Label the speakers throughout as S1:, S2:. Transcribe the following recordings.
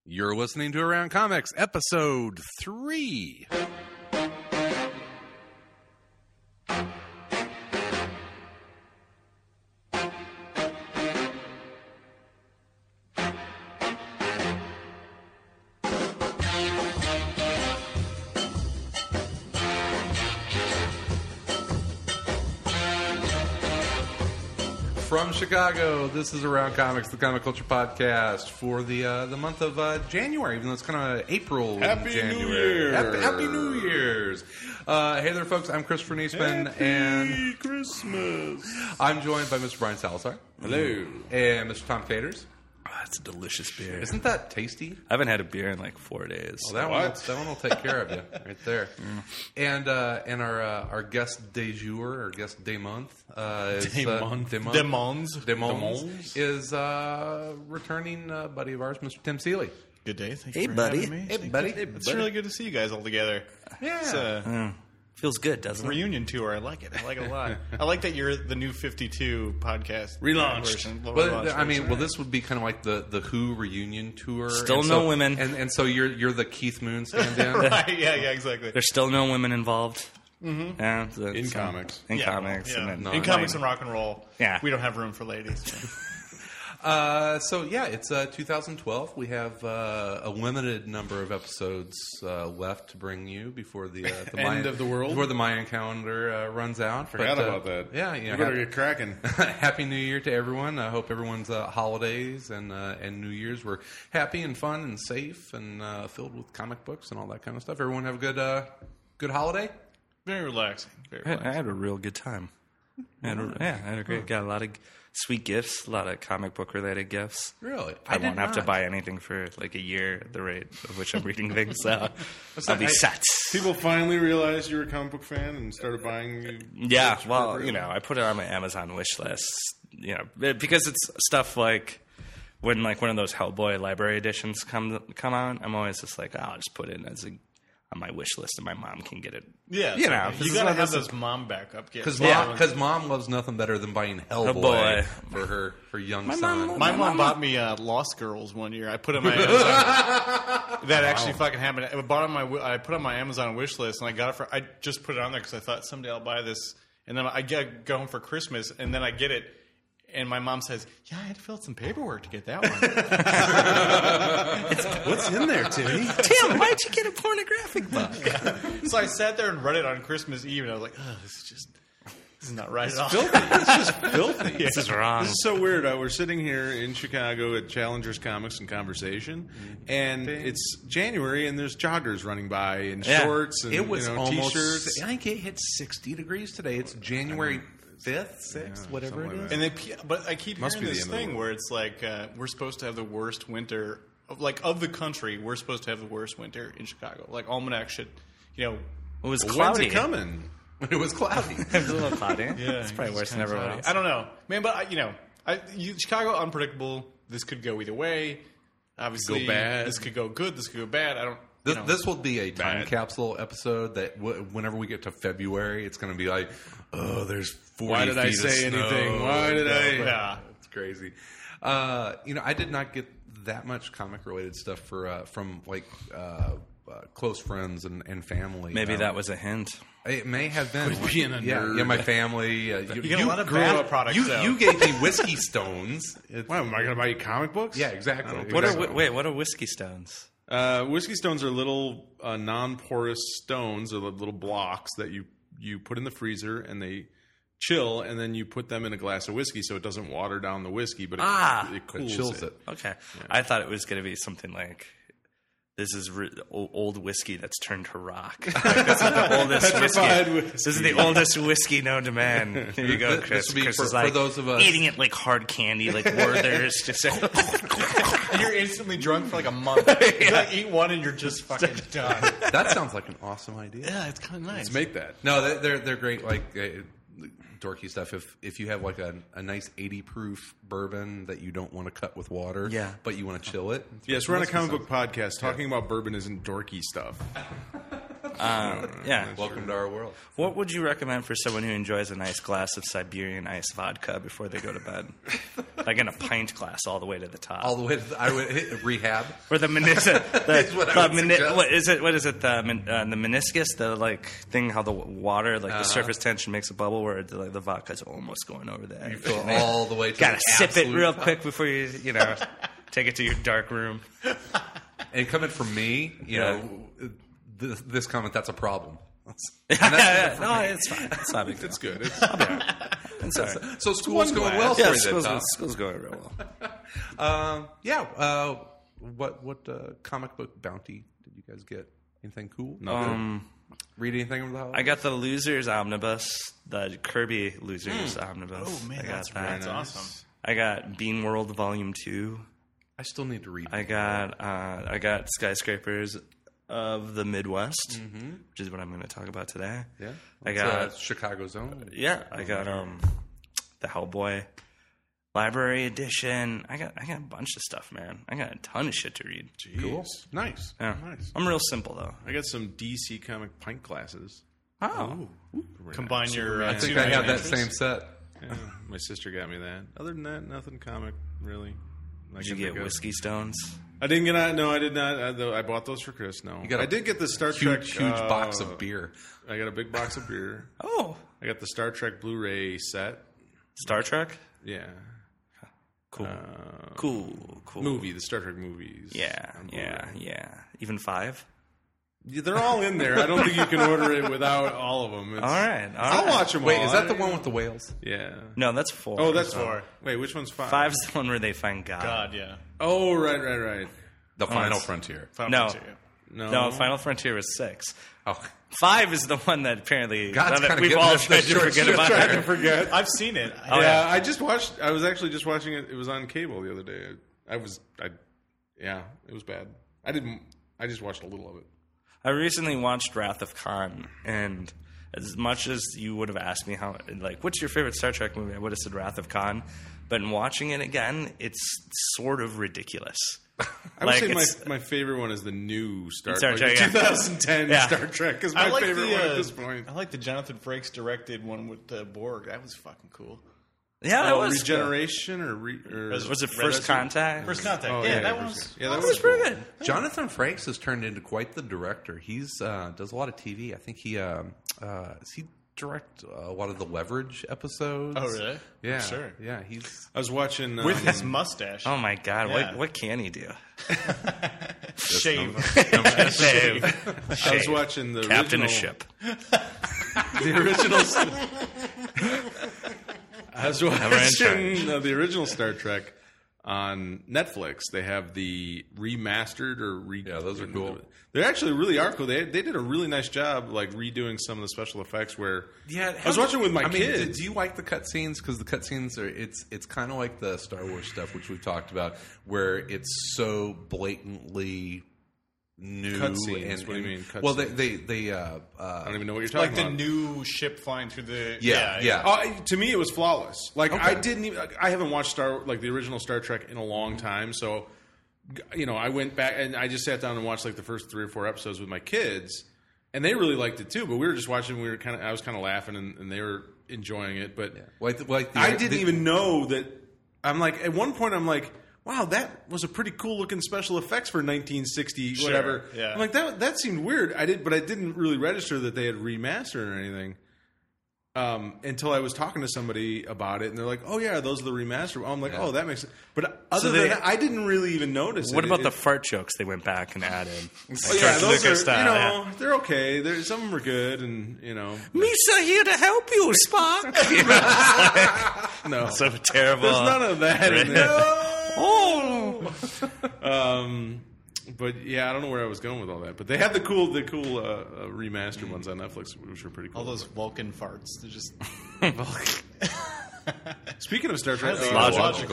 S1: You're listening to Around Comics, Episode 3. From Chicago, this is Around Comics, the comic culture podcast for the month of January, even though it's kind of April.
S2: Happy
S1: January.
S2: New Year!
S1: Happy New Year's! Hey there, folks. I'm Christopher Niesman,
S2: Happy Christmas!
S1: I'm joined by Mr. Brian Salazar.
S2: Hello.
S1: And Mr. Tom Caters.
S3: Oh, that's a delicious beer.
S1: Isn't that tasty?
S3: I haven't had a beer in like 4 days.
S1: Well, that one will take care of you right there. And our guest de jour, or guest de month, is
S2: Demons
S1: is returning buddy of ours, Mr. Tim Seeley.
S2: Good day. Thank
S3: Hey,
S2: you for
S3: buddy.
S2: having me.
S1: Hey, buddy.
S2: It's really good to see you guys all together.
S1: Yeah.
S2: It's a
S3: Feels good, doesn't it?
S2: reunion tour. I like it. I like it a lot. I like that you're the new 52 podcast.
S3: Relaunched.
S1: Well, this would be kind of like the Who reunion tour.
S3: Still
S1: and
S3: no
S1: so,
S3: women.
S1: And so you're the Keith Moon stand-in.
S2: Right, yeah, exactly.
S3: There's still no women involved. Mm-hmm. Yeah,
S2: In comics.
S3: In comics.
S2: Yeah.
S3: And then,
S2: In comics and rock and roll,
S3: Yeah.
S2: we don't have room for ladies.
S1: So yeah, it's 2012. We have a limited number of episodes left to bring you before the
S2: End of the world?
S1: before the Mayan calendar runs out.
S2: Forgot about that.
S1: Yeah,
S2: You better get cracking.
S1: Happy New Year to everyone. I hope everyone's holidays and New Year's were happy and fun and safe and filled with comic books and all that kind of stuff. Everyone have a good holiday.
S2: Very relaxing. Very
S3: I
S2: relaxing.
S3: had a real good time. I had a great. Got a lot of sweet gifts, a lot of comic book related gifts.
S1: Really,
S3: I won't have to buy anything for like a year at the rate of which I'm reading things. So I'll be set.
S2: People finally realized you were a comic book fan and started buying you.
S3: Yeah,
S2: books
S3: well,
S2: appropriately.
S3: I put it on my Amazon wish list, because it's stuff like when like one of those Hellboy library editions come out, I'm always just like, I'll just put it on my wish list and my mom can get it.
S2: Yeah,
S3: you know,
S2: you gotta have those mom backup gifts.
S1: Because mom loves nothing better than buying Hellboy for her young son.
S2: My mom bought me Lost Girls one year. I put it on my Amazon. That actually fucking happened. I put it on my Amazon wish list, and I got it I just put it on there because I thought someday I'll buy this. And then I go home for Christmas, and then I get it. And my mom says, "Yeah, I had to fill out some paperwork to get that one." What's in there, Timmy?
S3: Tim, why'd you get a pornographic book?
S2: So I sat there and read it on Christmas Eve, and I was like, "Oh, this is not right at all."
S4: It's just filthy.
S3: This is wrong.
S4: This is so weird. We're sitting here in Chicago at Challengers Comics and Conversation, and it's January, and there's joggers running by in shorts and
S1: It was almost.
S4: T-shirts.
S1: I think it hit 60 degrees today. It's January 5th, 6th, whatever it is.
S4: like
S2: But I keep
S4: Must
S2: hearing
S4: be the
S2: this
S4: end of the
S2: thing
S4: world.
S2: where it's like we're supposed to have the worst winter of the country. We're supposed to have the worst winter in Chicago. Like Almanac should,
S3: It was
S4: When's
S3: cloudy.
S4: it coming?
S1: It was cloudy.
S3: It was a little cloudy. It's probably worse than everywhere else.
S2: I don't know, man. But Chicago unpredictable. This could go either way. Obviously,
S4: Go bad.
S2: This could go good. This could go bad. I don't.
S1: This will be a time capsule episode that whenever we get to February, it's going to be like, oh, there's 40
S4: Why did I
S1: feet of
S4: say
S1: snow.
S4: anything? Why did I?
S2: Yeah.
S1: It's crazy. I did not get that much comic-related stuff from close friends and family.
S3: Maybe that was a hint.
S1: It may have been.
S4: being a nerd.
S1: Yeah, my family.
S2: You get a lot of bad products.
S1: You gave me whiskey stones.
S4: Why, am I going to buy you comic books?
S1: Yeah, exactly.
S3: What
S1: Exactly.
S3: are whiskey stones?
S4: Whiskey stones are little non-porous stones, or little blocks that you put in the freezer and they chill, and then you put them in a glass of whiskey so it doesn't water down the whiskey, but it cools
S1: chills it.
S3: Okay. I thought it was going to be something like, this is old whiskey that's turned to rock. Like, this is the oldest whiskey. This is the oldest whiskey known to man. Here you go,
S1: This
S3: Chris.
S1: would be
S3: Chris
S1: for
S3: is like
S1: those of us-
S3: eating it like hard candy, like Werther's. Just
S2: And you're instantly drunk for like a month. You eat one and you're just fucking done.
S1: That sounds like an awesome idea.
S2: Yeah, it's kind of nice.
S4: Let's make that.
S1: No, they're great. Like dorky stuff. If you have like a nice 80 proof bourbon that you don't want to cut with water, but you want to chill it.
S4: Yes, we're on a comic book podcast. Talking about bourbon isn't dorky stuff.
S3: Yeah.
S1: Welcome to our world.
S3: What would you recommend for someone who enjoys a nice glass of Siberian ice vodka before they go to bed? Like in a pint glass all the way to the top.
S1: All the way to I would hit rehab.
S3: Or the meniscus.
S1: Is what I would suggest.
S3: What is it? The meniscus, the like thing, how the water, like the surface tension makes a bubble where the vodka's almost going over the edge.
S1: You fill all the way to
S3: Gotta
S1: the
S3: sip it
S1: absolute
S3: real
S1: top.
S3: quick before you take it to your dark room.
S1: And coming from me, you
S3: Yeah.
S1: know, this comment, that's a problem.
S3: No, it's fine. It's not a big deal.
S4: It's good. It's,
S3: It's all right.
S1: So school's going well for
S3: Yeah,
S1: you then, Tom.
S3: school's going real well.
S1: What comic book bounty did you guys get? Anything cool?
S4: no,
S1: Read anything over the holidays?
S3: I got the Losers Omnibus, the Kirby Losers Omnibus.
S2: Oh man,
S3: I got
S2: that's
S3: that.
S2: awesome.
S3: I got Bean World Volume 2.
S1: I still need to read.
S3: I got Skyscrapers of the Midwest, which is what I'm going to talk about today.
S1: Yeah,
S3: I
S1: It's,
S3: got
S1: Chicago's own.
S3: yeah, I got the Hellboy Library Edition. I got a bunch of stuff, man. I got a ton of shit to read.
S1: Cool, nice.
S3: Yeah.
S4: Nice.
S3: I'm real simple though.
S4: I got some DC comic pint glasses.
S3: Oh,
S2: Combine your.
S1: I think I have that same set.
S4: Yeah, my sister got me that. Other than that, nothing comic really.
S3: did you get Whiskey Stones?
S4: I didn't get. No, I did not. I bought those for Chris. No,
S1: got a
S4: I did get the Star Trek
S1: Huge box of beer.
S4: I got a big box of beer.
S3: Oh,
S4: I got the Star Trek Blu-ray set.
S3: Star Trek.
S4: Yeah,
S3: Cool.
S4: movie, the Star Trek movies.
S3: Yeah,
S4: on Blu-ray.
S3: yeah. Even 5.
S4: Yeah, they're all in there. I don't think you can order it without all of them.
S3: All right.
S4: I'll watch them all.
S1: Wait, is that the one with the whales?
S4: Yeah.
S3: No, that's 4.
S4: Oh, that's
S2: 4.
S4: Wait, which one's 5?
S3: 5's the one where they find God.
S2: God, yeah.
S4: Oh, right.
S1: The Final
S3: it's-
S1: Frontier.
S2: Final
S3: No.
S2: Fantasy, yeah.
S3: No, Final Frontier was 6.
S1: Oh,
S3: 5 is the one that apparently
S1: God's
S3: that
S1: kinda
S3: we've
S1: getting
S3: all
S1: us
S3: tried
S1: the
S3: to
S1: short
S3: forget
S1: shrift
S3: about.
S1: right
S3: it.
S4: I forget.
S2: I've seen it.
S3: Oh,
S4: yeah,
S3: yeah.
S4: I just watched. I was actually just watching it. It was on cable the other day. Yeah, it was bad. I just watched a little of it.
S3: I recently watched Wrath of Khan, and as much as you would have asked me what's your favorite Star Trek movie, I would have said Wrath of Khan. But in watching it again, it's sort of ridiculous.
S4: I would say
S3: it's-
S4: my favorite one is the new Star
S3: Star
S4: Trek.
S3: Trek,
S4: The
S3: yeah.
S4: 2010
S3: Yeah.
S4: Star Trek is my favorite one at this point.
S2: I like the Jonathan Frakes directed one with the Borg. That was fucking cool.
S3: Yeah, it was
S4: Regeneration or
S3: Was it First Contact?
S2: First Contact.
S4: Oh,
S2: yeah, that
S4: First-
S2: was.
S4: yeah,
S3: That was pretty good.
S1: Jonathan Frakes has turned into quite the director. He's does a lot of TV. I think he direct a lot of the Leverage episodes.
S2: Oh, really?
S1: Yeah,
S2: Sure.
S1: Yeah, he's
S4: I was watching
S2: With his mustache.
S3: Oh my God!
S2: Yeah.
S3: What can he do?
S2: Shave.
S3: Shave.
S4: I was watching the
S3: Captain
S4: original,
S3: a ship.
S4: The original. I was
S3: in
S4: watching the original Star Trek on Netflix. They have the remastered or
S1: Yeah, those are cool.
S4: They actually really are cool. They did a really nice job, like redoing some of the special effects. Where
S1: yeah.
S4: I was watching with my
S1: I mean,
S4: kids.
S1: do you like the cutscenes? Because the cutscenes are it's kind of like the Star Wars stuff, which we've talked about, where it's so blatantly new.
S4: Cutscenes? What do you mean,
S1: Well,
S4: cutscenes?
S1: they
S4: I don't even know what you're talking
S2: Like the
S4: about.
S2: new ship flying through the.
S1: Yeah.
S4: To me, it was flawless. Like
S1: Okay.
S4: I didn't even. I haven't watched the original Star Trek in a long time, so I went back and I just sat down and watched like the first 3 or 4 episodes with my kids, and they really liked it too. But we were just watching. I was kind of laughing, and they were enjoying it. But I didn't even know that. I'm like at one point, I'm like, wow, that was a pretty cool looking special effects for 1960
S2: Sure,
S4: whatever.
S2: yeah.
S4: I'm like that seemed weird. But I didn't really register that they had remastered or anything. Until I was talking to somebody about it, and they're like, "Oh yeah, those are the remastered." I'm like, "Oh, that makes sense." But other than that, I didn't really even notice.
S3: What
S4: it.
S3: about the fart jokes they went back and added?
S4: Oh, yeah, those
S3: Lucas
S4: are
S3: style,
S4: they're okay. Some of them are good, and
S3: Misa here to help you, Spock.
S4: no,
S3: So terrible.
S4: there's none of that in there.
S3: Oh,
S4: But yeah, I don't know where I was going with all that. But they had the cool remastered ones on Netflix, which were pretty cool.
S2: All those Vulcan farts. They're just.
S4: Speaking of Star Trek,
S3: logical.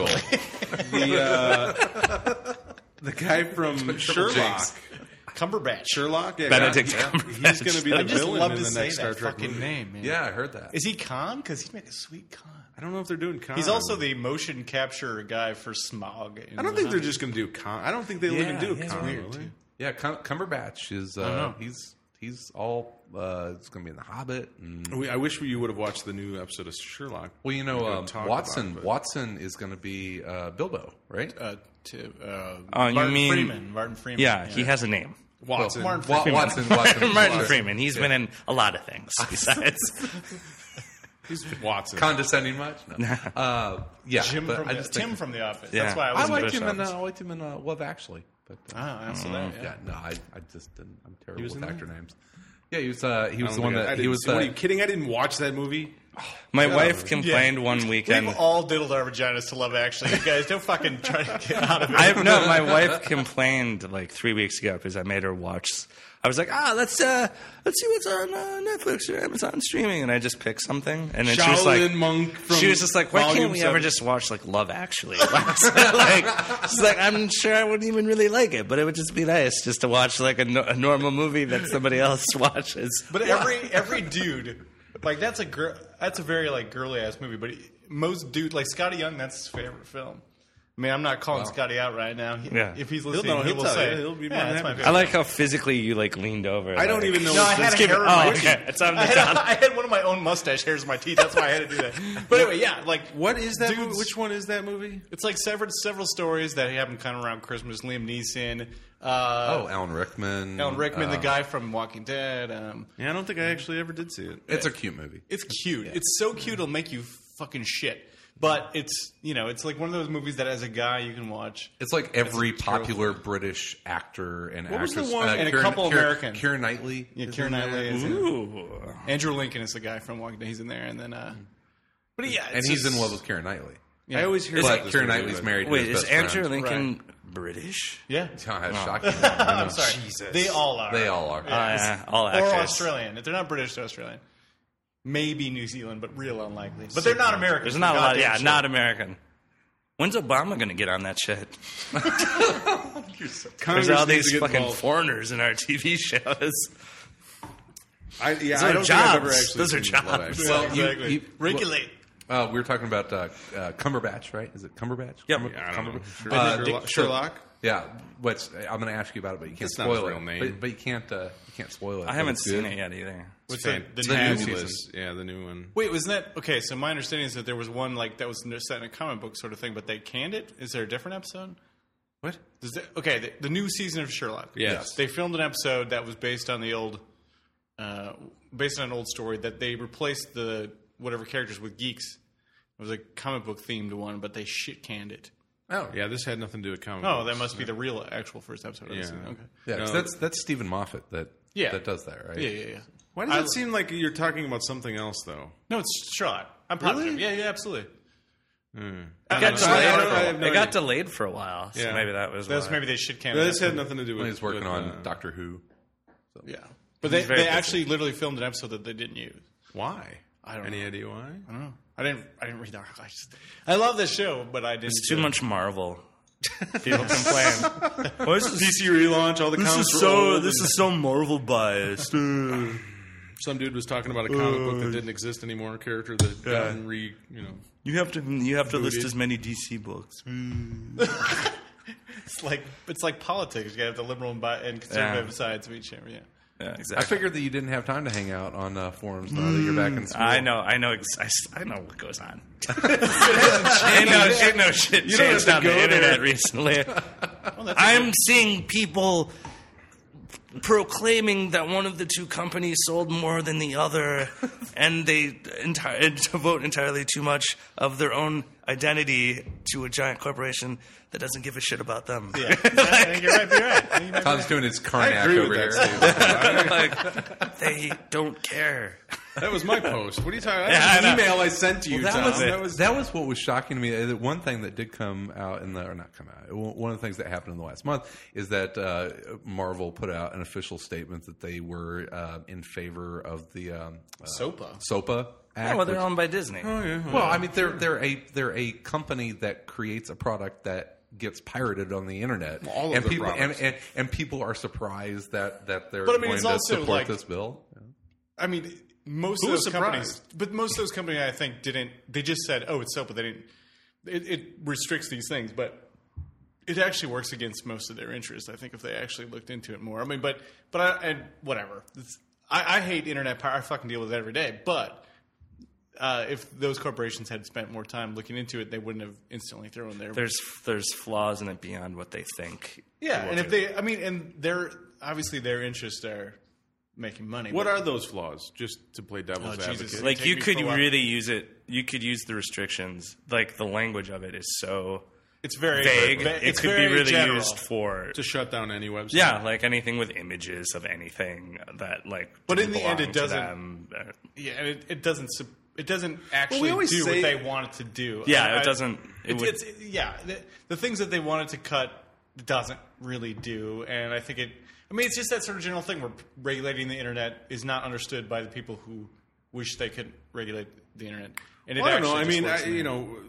S4: the guy from Sherlock.
S2: Cumberbatch.
S4: Sherlock, yeah,
S3: Benedict
S4: yeah.
S3: Cumberbatch.
S4: He's going to be
S2: I
S4: the
S2: just
S4: villain
S2: love
S4: in
S2: to
S4: the
S2: say
S4: next Star
S2: that
S4: Trek
S2: fucking
S4: movie.
S2: name, man.
S1: Yeah, I heard that.
S2: Is he Khan? Because he'd make a sweet Khan.
S4: I don't know if they're doing Khan.
S2: He's also the motion capture guy for Smog.
S4: I don't think they're just going to do Khan. I don't think they'll even do
S2: he's
S4: Khan.
S2: weird,
S4: will they?
S2: too.
S1: Yeah, Cumberbatch is
S2: know.
S1: he's he's all it's going to be in The Hobbit. And,
S4: I wish you would have watched the new episode of Sherlock.
S1: well, you know,
S4: We could talk
S1: Watson.
S4: about it, but-
S1: Watson is going to be Bilbo, right?
S3: you
S2: Martin
S3: mean-
S2: Freeman. Martin Freeman.
S3: Yeah, he has a name.
S4: Watson.
S2: Martin
S1: Watson.
S3: Martin
S1: Watson.
S3: Freeman. He's been in a lot of things besides.
S4: He's Watson.
S1: Condescending much? No. Yeah,
S2: Jim
S1: but
S2: from
S1: I
S2: the,
S1: just
S2: Tim
S1: think,
S2: from The Office.
S3: Yeah.
S2: That's why I
S1: I
S2: was
S1: liked him in Love Actually. But
S2: yeah.
S1: no, I just didn't. I'm terrible
S4: was
S1: with
S4: in
S1: actor
S4: that?
S1: names. Yeah, he was the one that
S4: I
S1: he was.
S4: What are you kidding? I didn't watch that movie.
S3: My wife complained one weekend.
S2: We've all diddled our vaginas to Love Actually. You guys don't fucking try to get out of it.
S3: My wife complained like 3 weeks ago because I made her watch. I was like, let's see what's on Netflix or Amazon streaming, and I just picked something, and then she was like,
S4: Monk from
S3: she was just like, why can't
S4: Volume
S3: we ever
S4: 7?
S3: just watch like Love Actually? Like, she's like, I'm sure I wouldn't even really like it, but it would just be nice just to watch like a normal movie that somebody else watches.
S2: But every dude, like that's a very like girly ass movie. But most dude, like Scotty Young, that's his favorite film. I mean, I'm not calling Scotty out right now.
S3: Yeah.
S2: If he's
S4: He'll
S2: listening,
S4: know.
S2: he
S4: He'll
S2: will
S4: tell
S2: say,
S4: you. He'll be more
S2: yeah,
S4: than
S2: that's my
S4: happy.
S2: favorite.
S3: I like how physically you like leaned over.
S4: I don't even know.
S2: No, I had a hair in my teeth.
S3: okay. It's on the
S2: I
S3: top.
S2: had one of my own mustache hairs in my teeth. That's why I had to do that. But anyway, yeah, like
S4: What is that?
S2: Dudes-
S4: Movie? Which one is that movie?
S2: it's like several stories that happen kind of around Christmas. Liam Neeson,
S1: Alan Rickman.
S2: Alan Rickman, the guy from Walking Dead.
S4: Yeah, I don't think I actually ever did see it.
S1: It's a cute movie.
S2: It's cute. It's so cute it'll make you fucking shit. But it's it's like one of those movies that as a guy you can watch.
S1: It's like every popular British actor and
S4: What was
S1: actress.
S4: the one-
S2: And a couple American.
S1: Keira Knightley.
S2: Yeah,
S1: is
S2: Keira
S1: in there.
S2: Knightley is in it.
S3: Ooh.
S2: Andrew Lincoln is the guy from Walking Dead. He's in there, and then but yeah,
S1: And
S2: it's
S1: he's
S2: just-
S1: in love with Keira Knightley.
S2: Yeah.
S4: I always hear
S1: But
S4: about this
S1: Keira
S4: movie,
S1: Knightley's
S4: but-
S1: married to
S3: Wait,
S1: his
S3: is
S1: best
S3: Andrew
S1: friend.
S3: Lincoln British?
S2: Yeah.
S1: Oh, that's
S3: Oh.
S1: shocking.
S2: I'm sorry.
S4: Jesus.
S2: They all are.
S1: They all are.
S3: All
S2: Or
S3: actors.
S2: Australian. If they're not British, they're Australian. Maybe New Zealand, but real unlikely. But they're not American.
S3: There's not a lot.
S2: Goddamn
S3: Yeah,
S2: shit.
S3: not American. When's Obama going to get on that shit? There's
S4: Congress
S3: all
S4: needs
S3: these
S4: to get
S3: fucking
S4: involved.
S3: foreigners in our TV shows.
S4: I
S3: Those
S4: don't
S3: are
S4: think I've
S3: jobs.
S4: ever actually
S3: Those are
S4: seen Love
S3: jobs.
S4: Actually.
S2: Well,
S1: You-
S2: exactly.
S1: you-
S2: Regulate.
S1: We were talking about Cumberbatch, right? Is it Cumberbatch?
S3: Yep.
S4: I don't know.
S1: Cumberbatch.
S4: Sherlock?
S1: Yeah, which I'm going to ask you about it, but you can't
S4: That's not his
S1: spoil
S4: real
S1: it.
S4: name.
S1: But you can't spoil it.
S3: I haven't
S1: It's
S3: seen
S1: good.
S3: it yet either.
S2: What's
S4: Fan-
S2: the
S1: new
S4: Fabulous.
S1: season.
S4: Yeah, the new one.
S2: Wait, wasn't that okay? So my understanding is that there was one like that was set in a comic book sort of thing, but they canned it. Is there a different episode?
S4: What?
S2: The new season of Sherlock.
S4: Yes.
S2: They filmed an episode that was based on the old, based on an old story that they replaced the whatever characters with geeks. It was a comic book themed one, but they shit canned it.
S1: Oh,
S4: Yeah, this had nothing to do with comic
S2: Oh,
S4: books.
S2: that must be the real actual first episode.
S4: Yeah.
S2: Okay.
S1: yeah. 'Cause
S4: No.
S1: that's Stephen Moffat that does that, right?
S2: Yeah.
S4: Why does it seem like you're talking about something else, though?
S2: No, it's Sherlock. I'm positive.
S4: Really?
S2: Yeah, absolutely.
S3: It
S4: I
S3: got
S4: have
S3: delayed.
S4: no
S3: It got
S4: idea.
S3: delayed for a while, so
S4: Yeah.
S3: maybe that was
S2: That's
S3: why.
S2: maybe they shit canned
S4: This
S2: it.
S4: had nothing to do with.
S1: He's working
S4: with,
S1: on Doctor Who.
S2: Yeah, but
S3: He's
S2: they
S3: very busy.
S2: actually literally filmed an episode that they didn't use.
S4: Why?
S2: I don't
S4: Any
S2: know.
S4: idea why?
S2: I don't know. I didn't read the article. I love this show, but I didn't.
S3: It's too much Marvel. People complain. Well, this is,
S4: DC relaunch. All the comics were old.
S3: this is so Marvel biased.
S4: Some dude was talking about a comic book that didn't exist anymore. A character that gotten
S3: You have to list as many DC books.
S2: It's like politics. You got to have the liberal and conservative
S3: Yeah.
S2: sides of each. Yeah.
S3: Yeah,
S1: I
S3: exactly.
S1: figured that you didn't have time to hang out on forums now that you're back in school.
S3: I know what goes on. I know shit changed on the internet recently. I'm seeing people proclaiming that one of the two companies sold more than the other, and they devote entirely too much of their own identity to a giant corporation that doesn't give a shit about them.
S2: I think you're right. You're right.
S1: Tom's doing his Karnak
S4: agree
S1: over
S4: with
S1: here.
S4: that,
S3: Like, they don't care.
S4: That was my post. What are you talking about?
S3: Yeah,
S4: That was
S3: I
S4: an
S3: know.
S4: email I sent to you,
S1: Well,
S4: Tom.
S1: that was what was shocking to me. The one thing that did come out or not come out. One of the things that happened in the last month is that Marvel put out an official statement that they were in favor of the SOPA Act.
S3: Well, they're owned by Disney.
S1: Well, I mean, they're a company that creates a product that gets pirated on the internet,
S4: All of
S1: and
S4: their
S1: people
S4: products.
S1: and people are surprised that they're
S2: But I mean,
S1: going
S2: it's
S1: to
S2: also
S1: support
S2: like-
S1: this bill.
S2: I mean, most
S4: Who
S2: of
S4: was
S2: those companies,
S4: surprised?
S2: but most of those companies, I think, didn't. They just said, "Oh, it's SOPA." They didn't. It restricts these things, but it actually works against most of their interests. I think if they actually looked into it more. I mean, but whatever. I hate internet power. I fucking deal with it every day. But if those corporations had spent more time looking into it, they wouldn't have instantly thrown their.
S3: There's flaws in it beyond what they think.
S2: Yeah, and if they, I mean, and obviously their interests are making money.
S4: What are those flaws? Just to play devil's advocate.
S2: Jesus.
S3: Like,
S2: Take
S3: you
S2: me
S3: could
S2: for a while.
S3: really use it. You could use the restrictions. Like, the language of it is so
S2: It's very
S3: vague.
S2: It's
S3: It could be
S2: very
S3: really
S2: general.
S3: used for
S4: To shut down any website.
S3: yeah, like anything with images of anything that like.
S2: But in
S3: didn't
S2: the end,
S3: belong
S2: it
S3: to
S2: doesn't-
S3: them.
S2: Yeah, and it doesn't. It doesn't actually
S4: we always
S2: do
S4: say-
S2: what they want it to do.
S3: Yeah, it doesn't.
S2: It's the things that they wanted to cut doesn't really do, and I think it. I mean, it's just that sort of general thing where regulating the internet is not understood by the people who wish they could regulate the internet. And it
S4: Well, I don't know.
S2: actually
S4: I mean,
S2: just works in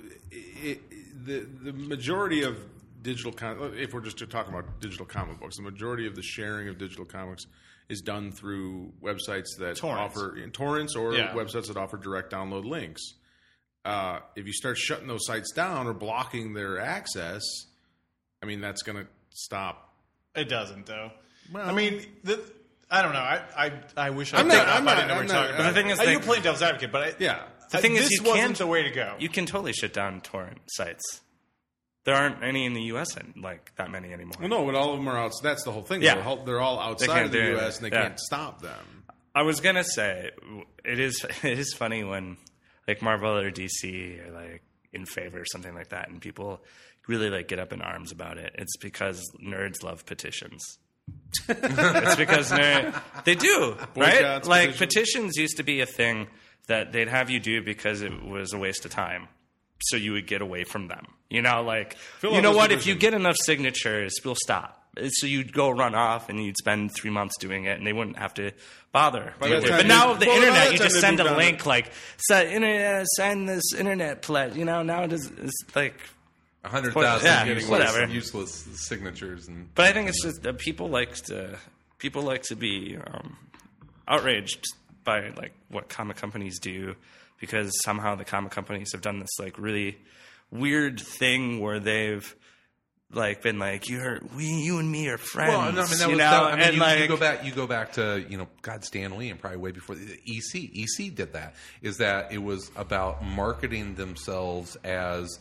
S4: the majority of digital if we're just talking about digital comic books, the majority of the sharing of digital comics is done through websites that
S2: Torrents.
S4: offer torrents or
S2: Yeah.
S4: websites that offer direct download links. If you start shutting those sites down or blocking their access, I mean, that's going to stop.
S2: It doesn't, though.
S4: Well-
S2: I mean, I don't know. I wish I
S4: I'm
S2: could.
S4: not- I'm
S2: I
S4: not-
S2: didn't know
S4: I'm
S2: what
S4: not-
S2: you're talking
S3: But
S2: about.
S3: the thing is,
S2: you're playing devil's advocate, but
S4: Yeah.
S3: The thing is,
S2: this
S3: you
S2: wasn't
S3: can't-
S2: the way to go.
S3: You can totally shut down torrent sites. There aren't any in the U.S. like that many anymore.
S4: Well, no, but all of them are out. That's the whole thing.
S3: Yeah.
S4: They're all outside
S3: can't
S4: of the
S3: do
S4: U.S.
S3: anything.
S4: and they
S3: Yeah.
S4: can't stop them.
S3: I was gonna say it is funny when like Marvel or DC are like in favor or something like that, and people really like get up in arms about it. It's because nerds love petitions. It's because they do, right?
S4: Boycotts,
S3: Like
S4: petitions.
S3: petitions used to be a thing that they'd have you do because it was a waste of time, so you would get away from them. You know, like
S4: Fill
S3: you
S4: out
S3: know
S4: those
S3: what? If you
S4: petitions.
S3: get enough signatures, we'll stop. So you'd go run off and you'd spend 3 months doing it, and they wouldn't have to bother.
S4: By that time
S3: But now
S4: they-
S3: with the
S4: well, by
S3: internet,
S4: that
S3: you
S4: time
S3: just
S4: they
S3: send
S4: moved
S3: a
S4: on
S3: link like send this internet pledge. You know, now it's like.
S1: 100,000
S3: Yeah, whatever.
S1: useless signatures, and
S3: But I think it's just that people like to be outraged by like what comic companies do, because somehow the comic companies have done this like really weird thing where they've like been like you and me are friends.
S1: well, no, I mean, that
S3: you
S1: was,
S3: know,
S1: that, I mean,
S3: and
S1: you,
S3: like
S1: you go back to God, Stan Lee, and probably way before the EC. EC did that. Is that it was about marketing themselves as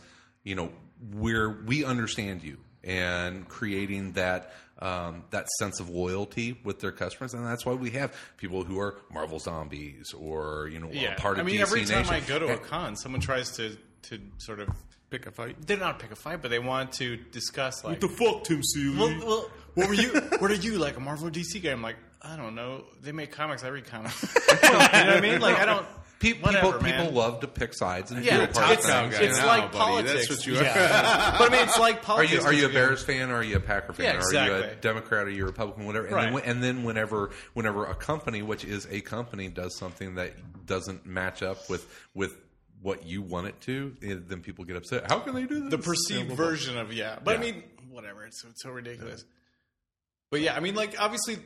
S1: we understand you, and creating that that sense of loyalty with their customers, and that's why we have people who are Marvel zombies or part of DC
S2: every time
S1: Nation.
S2: I go to a con, someone tries to sort of
S4: Pick a fight.
S2: they're not pick a fight, but they want to discuss like
S4: What the fuck, Tim Seeley?
S2: well, what were you? What are you, like a Marvel or DC guy? I'm like, I don't know. They make comics. I read comics. You know what I mean? Like I don't.
S1: People
S2: Whatever, man.
S1: people love to pick sides and
S2: Yeah,
S1: feel part of
S2: it's-
S1: things.
S2: it's
S1: you know?
S2: like
S4: buddy.
S2: politics.
S4: That's what you are.
S2: Yeah. But I mean, it's like
S1: Are
S2: politics.
S1: you a Bears fan? Or are you a Packer fan?
S2: Yeah,
S1: Are you a
S2: exactly.
S1: Democrat? Are you a Republican? Whatever. And,
S2: Right.
S1: then whenever a company, which is a company, does something that doesn't match up with what you want it to, then people get upset. How can they do this?
S2: the perceived version of But I
S1: Yeah.
S2: mean, whatever. It's so ridiculous. But yeah, I mean, like obviously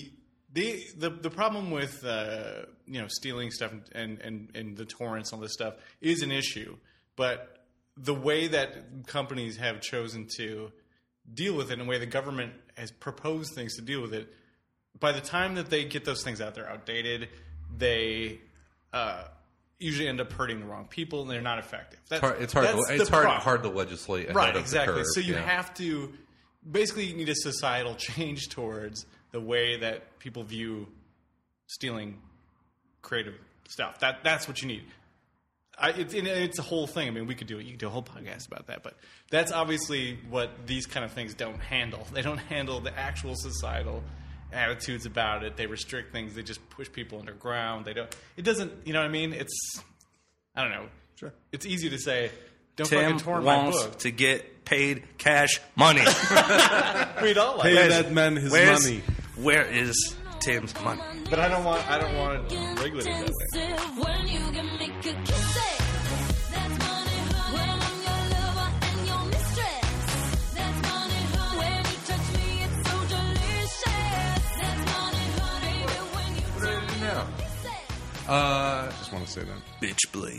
S2: the problem with stealing stuff and the torrents and all this stuff is an issue. But the way that companies have chosen to deal with it, and the way the government has proposed things to deal with it, by the time that they get those things out, they're outdated. They usually end up hurting the wrong people, and they're not effective.
S1: It's hard to legislate ahead
S2: Right,
S1: of
S2: exactly.
S1: the curve.
S2: So you
S1: yeah.
S2: have to basically need a societal change towards the way that people view stealing creative stuff. That's what you need. It's a whole thing. I mean, you could do a whole podcast about that, but that's obviously what these kind of things don't handle. They don't handle the actual societal attitudes about it. They restrict things. They just push people underground. They don't. It doesn't. You know what I mean? I don't know.
S4: Sure.
S2: It's easy to say. Don't
S3: Tim
S2: fucking torrent my
S3: wants
S2: book.
S3: to get paid cash money.
S2: We don't like
S4: Pay
S2: it.
S4: that man his
S3: Where's-
S4: money.
S3: Where is Tim's money?
S2: But I don't want it regulated that way.
S5: When you can make a kiss it, that's money. When I'm your lover and your mistress, that's money. When you touch me, it's so delicious. That's money, baby. When you
S1: What do I do now?
S4: Just want to say that.
S3: Bitch blade.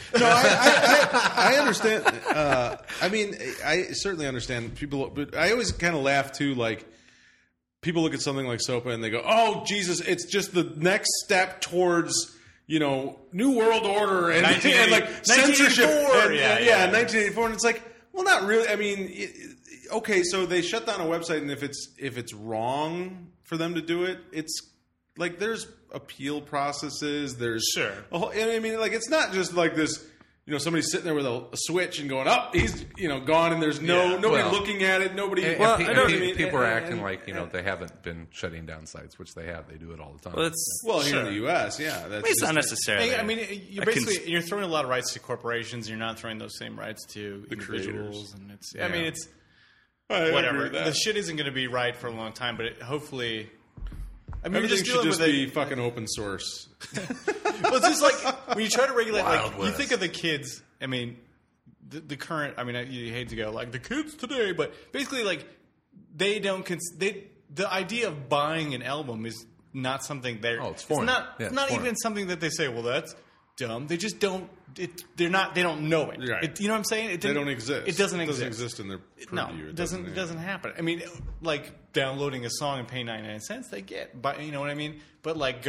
S4: No, I understand. I mean, I certainly understand people, but I always kind of laugh too. Like people look at something like SOPA and they go, "Oh Jesus, it's just the next step towards New World Order and like censorship." 1984, and it's like, well, not really. I mean, okay, so they shut down a website, and if it's wrong for them to do it, it's like there's appeal processes. There's
S2: Sure.
S4: I mean, like it's not just like this. Somebody's sitting there with a switch and going, "Oh, he's gone," and there's nobody
S1: Well,
S4: looking at it. Nobody.
S1: People are acting like they haven't been shutting down sites, which they have. They do it all the time.
S3: Well,
S4: Here in the U.S., yeah, that's
S3: it's not necessarily.
S2: I mean, you're throwing a lot of rights to corporations. You're not throwing those same rights to individuals,
S4: creators.
S2: and it's.
S1: Yeah.
S2: I mean, it's
S4: I agree
S2: whatever.
S4: with that.
S2: The shit isn't going to be right for a long time, but hopefully. I mean,
S4: Everything
S2: you're
S4: should
S2: dealing
S4: just
S2: with
S4: be fucking open source.
S2: Well, it's just like when you try to regulate,
S1: Wild
S2: like you
S1: West.
S2: think of the kids. I mean, the current. I mean, you hate to go like the kids today, but basically, like they don't. The idea of buying an album is not something they're.
S1: Oh, it's foreign.
S2: not.
S1: Yeah,
S2: it's
S1: it's
S2: not
S1: foreign.
S2: even something that they say. Well, that's dumb. They just don't. They're not. They don't know it.
S4: Right.
S2: You know what I'm saying?
S4: They don't exist.
S2: It doesn't
S4: It doesn't
S2: exist.
S4: exist in their
S2: No,
S4: purview.
S2: it doesn't happen. I mean, like downloading a song and paying 99 cents, they get, but you know what I mean? But like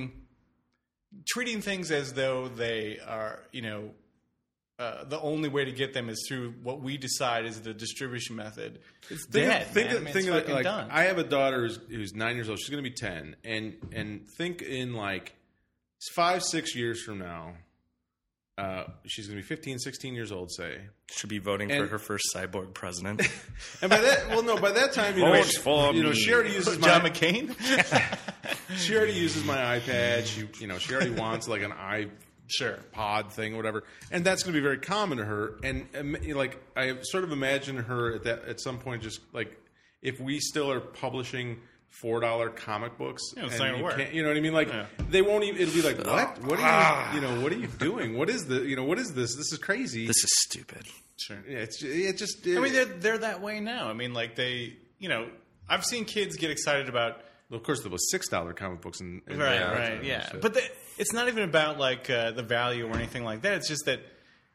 S2: treating things as though they are, the only way to get them is through what we decide is the distribution method. It's dead.
S4: Think
S2: man.
S4: of
S2: I mean,
S4: think
S2: it's
S4: of it
S2: fucking
S4: like
S2: done.
S4: I have a daughter who's 9 years old. She's going to be 10, and think in like 5-6 years from now, she's going to be 15, 16 years old, say.
S3: Should be voting for
S4: And-
S3: her first cyborg president.
S4: And by that time,
S3: Vote for me.
S4: she already uses
S2: John
S4: my
S2: McCain?
S4: she already uses my iPad. She already wants like an
S2: Sure.
S4: pod thing, or whatever, and that's going to be very common to her. And like I sort of imagine her at some point, just like if we still are publishing $4 comic books,
S2: Yeah, it's
S4: and
S2: not gonna
S4: you
S2: work.
S4: can't, you know what I mean? Like
S2: Yeah.
S4: they won't even. It'll be like, what? What are you? What are you doing? What is the? What is this? This is crazy.
S3: This is stupid.
S2: Sure.
S4: Yeah, it just.
S2: I mean, they're that way now. I mean, like I've seen kids get excited about
S4: well, of course, there was $6 comic books, and
S2: right, yeah. But it's not even about like the value or anything like that. It's just that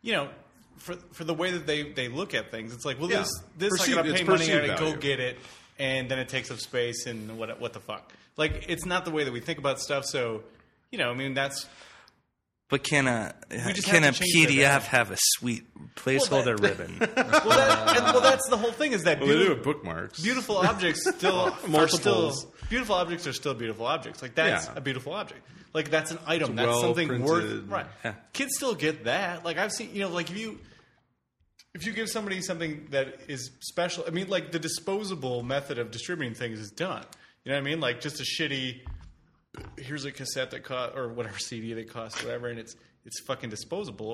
S2: for the way that they look at things, it's like, well,
S4: Yeah.
S2: this I
S4: Perceived-
S2: gotta
S4: it's
S2: pay money
S4: perceived
S2: to go
S4: value.
S2: get it, and then it takes up space and what the fuck. Like it's not the way that we think about stuff. So I mean that's.
S3: But can a
S2: just
S3: can a
S2: have to change the
S3: PDF have a sweet placeholder ribbon?
S2: Well, that's the whole thing. Is that
S4: Well, they do have bookmarks.
S2: beautiful objects still are
S4: Multiples.
S2: still beautiful objects are still beautiful objects. Like that's
S4: Yeah.
S2: a beautiful object. Like that's an item.
S4: It's
S2: That's
S4: well
S2: something
S4: printed.
S2: worth. Right.
S3: Yeah.
S2: Kids still get that. Like I've seen. Like if you give somebody something that is special. I mean, like the disposable method of distributing things is done. You know what I mean? Like just a shitty. Here's a cassette that cost or whatever CD that costs whatever, and it's fucking disposable.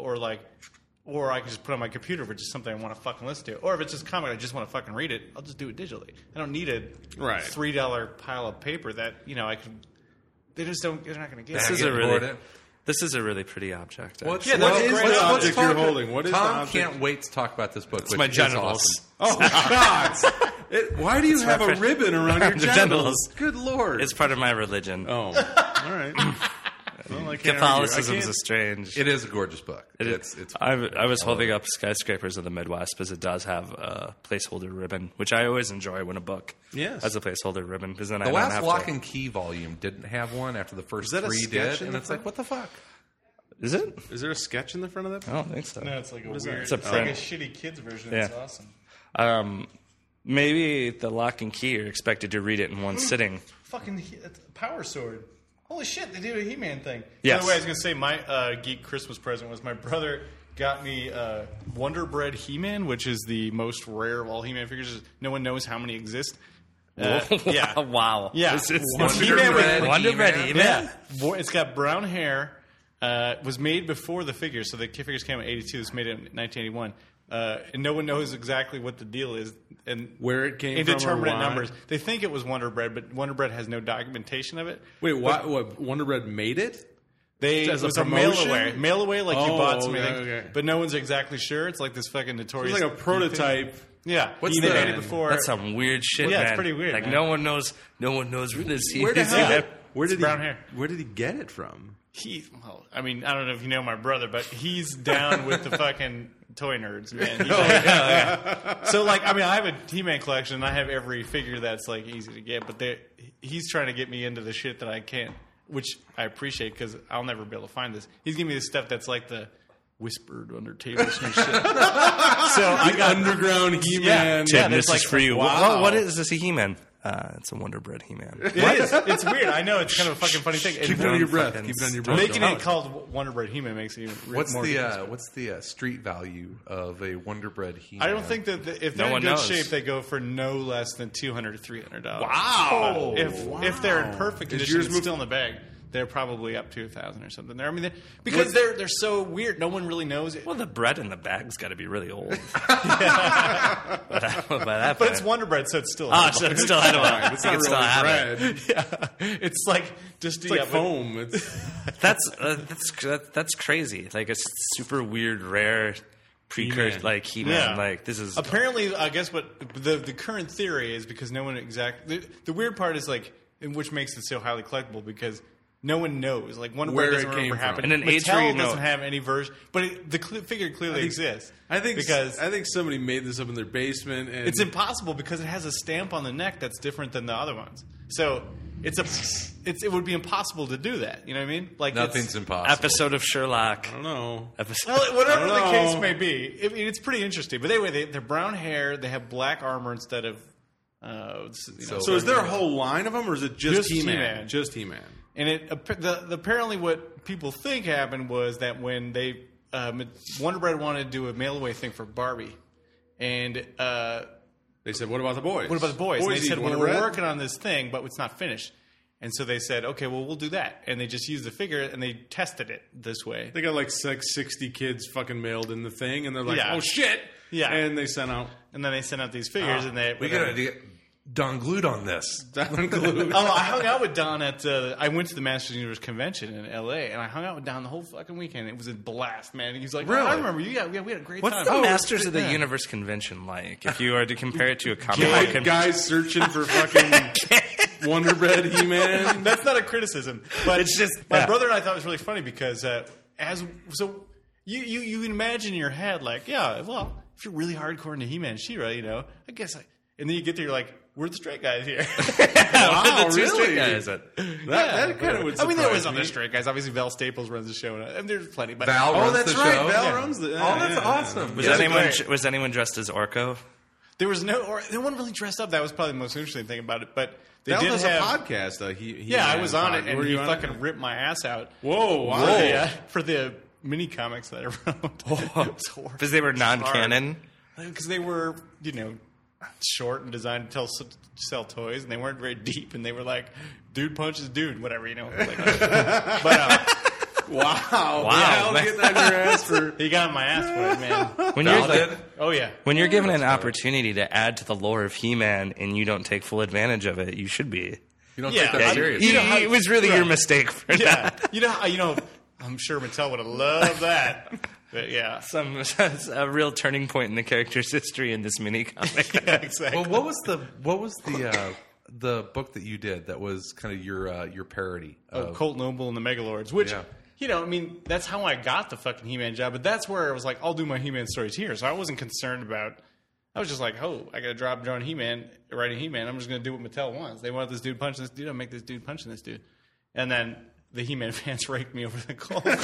S2: Or I can just put it on my computer for just something I want to fucking listen to. Or if it's just comic, I just want to fucking read it. I'll just do it digitally. I don't need a
S4: Right.
S2: $3 pile of paper that I can. They just don't. They're not going to get.
S3: This
S2: it.
S3: is
S1: get
S3: a
S1: bored
S3: really
S1: it.
S3: this is a really pretty object.
S1: What's,
S2: Yeah,
S1: what
S2: that's
S1: is
S2: great.
S1: the
S2: Let's
S1: object
S4: you're holding? What is the
S1: Tom
S4: object?
S1: can't wait to talk about this book.
S3: It's my genitals.
S4: Oh God! Why do you have a ribbon around your
S3: The
S4: genitals?
S3: genitals.
S4: Good Lord!
S3: It's part of my religion.
S4: oh, all right. Well, I can't
S3: Catholicism
S4: argue.
S3: is a strange.
S1: It is a gorgeous book. It's
S3: I was holding up Skyscrapers of the Midwest because it does have a placeholder ribbon, which I always enjoy when a book
S4: Yes.
S3: has a placeholder ribbon because then I
S1: the
S3: don't
S1: last
S3: have
S1: Lock
S3: to.
S1: and Key volume didn't have one after the first
S4: Is that a
S1: 3
S4: sketch
S1: did,
S4: in
S1: and
S4: the
S1: it's like,
S4: front?
S1: what the fuck?
S3: Is it?
S4: Is there a sketch in the front of that?
S3: I don't think so.
S2: No, it's like a weird.
S3: It's a
S2: like a
S3: print.
S2: shitty kids version.
S3: Yeah.
S2: It's awesome.
S3: Maybe the Lock and Key are expected to read it in one sitting.
S2: Fucking it's a Power Sword. Holy shit, they do a He-Man thing.
S3: Yes.
S2: By the way, I was going to say my geek Christmas present was my brother got me Wonder Bread He-Man, which is the most rare of all He-Man figures. No one knows how many exist. Yeah.
S3: Wow.
S2: Yeah.
S3: It's
S1: Wonder
S2: He-Man with-
S1: Bread
S3: Wonder Bread
S1: He-Man?
S3: He-Man?
S2: Yeah. It's got brown hair. Was made before the figures. So the figures came out in 82. This made it in 1981. And no one knows exactly what the deal is. And
S4: Where it came from or
S2: indeterminate
S4: why?
S2: numbers. They think it was Wonder Bread, but Wonder Bread has no documentation of it.
S4: Wait, what? Wonder Bread made it?
S2: It
S4: As a
S2: was a mail
S4: promotion?
S2: away. Mail away, like you
S4: Oh,
S2: bought something,
S4: okay.
S2: but no one's exactly sure. It's like this fucking notorious.
S4: It's like a prototype.
S2: Yeah,
S1: What's
S2: they
S1: the-
S2: made it before.
S3: That's some weird shit,
S2: Yeah,
S3: man.
S2: it's pretty weird,
S3: Like
S2: man.
S3: no one knows where this
S4: Where did
S3: is.
S4: where did
S2: brown hair.
S4: Where did he get it from?
S2: well, I mean, I don't know if you know my brother, but he's down with the fucking toy nerds, man. He's So, like, I mean, I have a He-Man collection, and I have every figure that's, like, easy to get, but he's trying to get me into the shit that I can't, which I appreciate, because I'll never be able to find this. He's giving me the stuff that's, like, the whispered under tables and shit. So I got
S4: underground He-Man.
S2: Yeah,
S3: Tim,
S2: there's
S3: this is
S2: like-
S3: for you.
S4: wow.
S3: What is this, a He-Man? It's a Wonder Bread He-Man.
S2: It is. It's weird. I know it's kind of a fucking funny thing.
S4: Keep it on your breath. Keep it on your breath.
S2: Making it called Wonder Bread He-Man makes it even
S1: What's
S2: more
S1: the street value of a Wonder Bread He-Man?
S2: I don't think that if they're
S3: No
S2: in
S3: one
S2: good
S3: knows.
S2: shape, they go for no less than $200 to $300.
S4: Wow.
S2: If they're in perfect
S4: Is
S2: condition,
S4: yours
S2: it's
S4: moved-
S2: still in the bag. They're probably up to $1,000 or something. There, I mean, because they're so weird. No one really knows it.
S3: Well, the bread in the bag's got to be really old. But
S2: But it's Wonder Bread, so it's still.
S3: Oh, so it's still out of
S4: It's not
S3: still
S4: really
S3: have it.
S4: bread.
S2: Yeah, it's like just
S4: It's like foam. It's
S3: That's crazy. Like a super weird, rare precursor,
S4: He-Man.
S3: like He-Man.
S2: Yeah.
S3: Like this is
S2: Apparently, I guess what the current theory is, because no one the weird part is like, in which makes it so highly collectible, because no one knows. Like Wonder
S4: Where
S2: Bread doesn't
S4: it
S2: remember
S4: came from.
S2: happening.
S3: And an age
S2: Mattel
S3: where you know
S2: doesn't
S3: it.
S2: have any version, but the figure clearly exists.
S4: I think
S2: because
S4: somebody made this up in their basement. And
S2: it's impossible, because it has a stamp on the neck that's different than the other ones. So it would be impossible to do that. You know what I mean? Like
S1: Nothing's impossible.
S3: episode of Sherlock.
S4: I don't know.
S3: Episode.
S2: Well, whatever
S4: I
S2: the
S4: don't
S2: case
S4: know.
S2: may be, it's pretty interesting. But anyway, they're brown hair. They have black armor instead of.
S4: So is there a whole line of them, or is it just,
S2: Just
S4: He-Man?
S2: He-Man.
S4: Just He-Man.
S2: And apparently what people think happened was that when they Wonder Bread wanted to do a mail away thing for Barbie, and
S4: They said, "What about the boys?
S2: what about the boys?" And they
S4: eat
S2: said, "Well,
S4: Wonder
S2: we're
S4: Bread?"
S2: working on this thing, but it's not finished." And so they said, "Okay, well, we'll do that." And they just used the figure, and they tested it this way.
S4: They got like 60 kids fucking mailed in the thing, and they're like,
S2: Yeah.
S4: "Oh shit!"
S2: Yeah.
S4: and they sent out
S2: And then they sent out these figures, and they
S1: We got to get Don glued on this.
S4: Don Glued.
S2: Oh, I hung out with Don at. I went to the Masters Universe convention in L.A. and I hung out with Don the whole fucking weekend. It was a blast, man. He's like,
S1: Really?
S2: "I remember you. Yeah, we had a great
S3: What's
S2: time."
S3: the
S2: Oh,
S3: Masters of the
S2: yeah.
S3: Universe convention like? If you are to compare it to a comic book convention.
S4: Guys searching for fucking Wonder Bread He-Man.
S2: That's not a criticism, but
S3: It's just-
S2: my
S3: yeah.
S2: brother and I thought it was really funny because you imagine in your head like, yeah, well, if you're really hardcore into He-Man, She-Ra, I guess, and then you get there, you're like, we're the straight guys here.
S4: Wow,
S3: The two straight
S4: really?
S3: guys.
S4: That kind of would.
S2: I mean, there was
S4: surprise
S2: other
S4: me.
S2: straight guys. Obviously, Val Staples runs the show, and there's plenty. But
S1: Val
S4: Oh,
S1: runs
S4: that's
S1: the
S4: right.
S1: show.
S4: Val
S2: Yeah.
S4: runs the.
S1: Oh, that's awesome.
S3: Was
S2: Yeah.
S3: anyone dressed as Orko?
S2: there was no one really dressed up. That was probably the most interesting thing about it. But they
S4: Val
S2: did
S4: does
S2: have
S4: a podcast.
S2: Yeah, I was on it, and
S4: Were
S2: he
S4: you on it?
S2: fucking ripped my ass out.
S4: Whoa! Wow.
S2: For the mini comics that I wrote. It was horrible.
S3: Because they were non-canon.
S2: Because they were, short and designed to sell toys, and they weren't very deep, and they were like, dude punches dude, whatever, Like, but
S4: Wow!
S3: Wow.
S4: Val getting on your ass for.
S2: he got on my ass for it, man.
S3: When
S1: Val
S3: you're
S1: did.
S2: Oh, yeah.
S3: when you're given an opportunity to add to the lore of He-Man and you don't take full advantage of it, you should be.
S1: You don't
S2: Yeah.
S1: take that
S2: Yeah,
S1: serious.
S3: It was really your mistake for
S2: Yeah.
S3: that.
S2: I'm sure Mattel would have loved that. But, yeah.
S3: A real turning point in the character's history in this mini comic.
S2: Yeah, exactly.
S1: Well, what was the book that you did that was kind of your parody of
S2: Colt Noble and the Megalords, which,
S1: Yeah.
S2: that's how I got the fucking He-Man job. But that's where I was like, I'll do my He-Man stories here. So I wasn't concerned about. I was just like, oh, I got to drop John He-Man, writing He-Man. I'm just going to do what Mattel wants. They want this dude punching this dude. I'll make this dude punching this dude. And then the He-Man fans raked me over the coals.
S3: You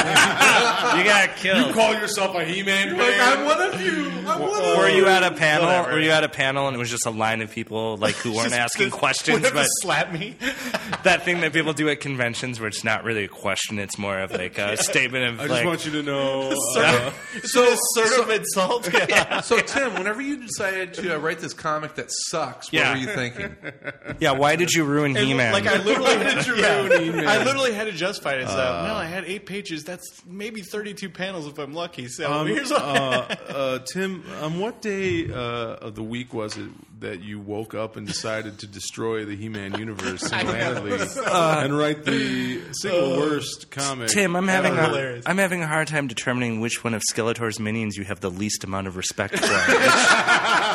S3: got killed.
S4: Call yourself a He-Man
S1: Like,
S4: fan?
S1: I'm one of you. I'm one of
S3: Were you at a panel?
S2: Whatever.
S3: Were you at a panel and it was just a line of people like who weren't asking questions,
S2: Wouldn't have
S3: but
S2: slap me.
S3: that thing that people do at conventions where it's not really a question, it's more of like a statement of
S4: I just
S3: like,
S4: want you to know.
S2: It's a sort of insult. Yeah.
S1: So, Tim, whenever you decided to write this comic that sucks, what
S3: Yeah.
S1: were you thinking?
S3: yeah, why did you ruin
S2: And,
S3: He-Man?
S2: like I literally had to
S4: ruin He-Man?
S2: I literally had to justify it. No, I had 8 pages. That's maybe 32 panels if I'm lucky. So here's what.
S4: Tim, on what day of the week was it that you woke up and decided to destroy the He-Man universe single-handedly and write the single worst comic?
S3: Tim, I'm having
S2: hilarious.
S3: I'm having a hard time determining which one of Skeletor's minions you have the least amount of respect for.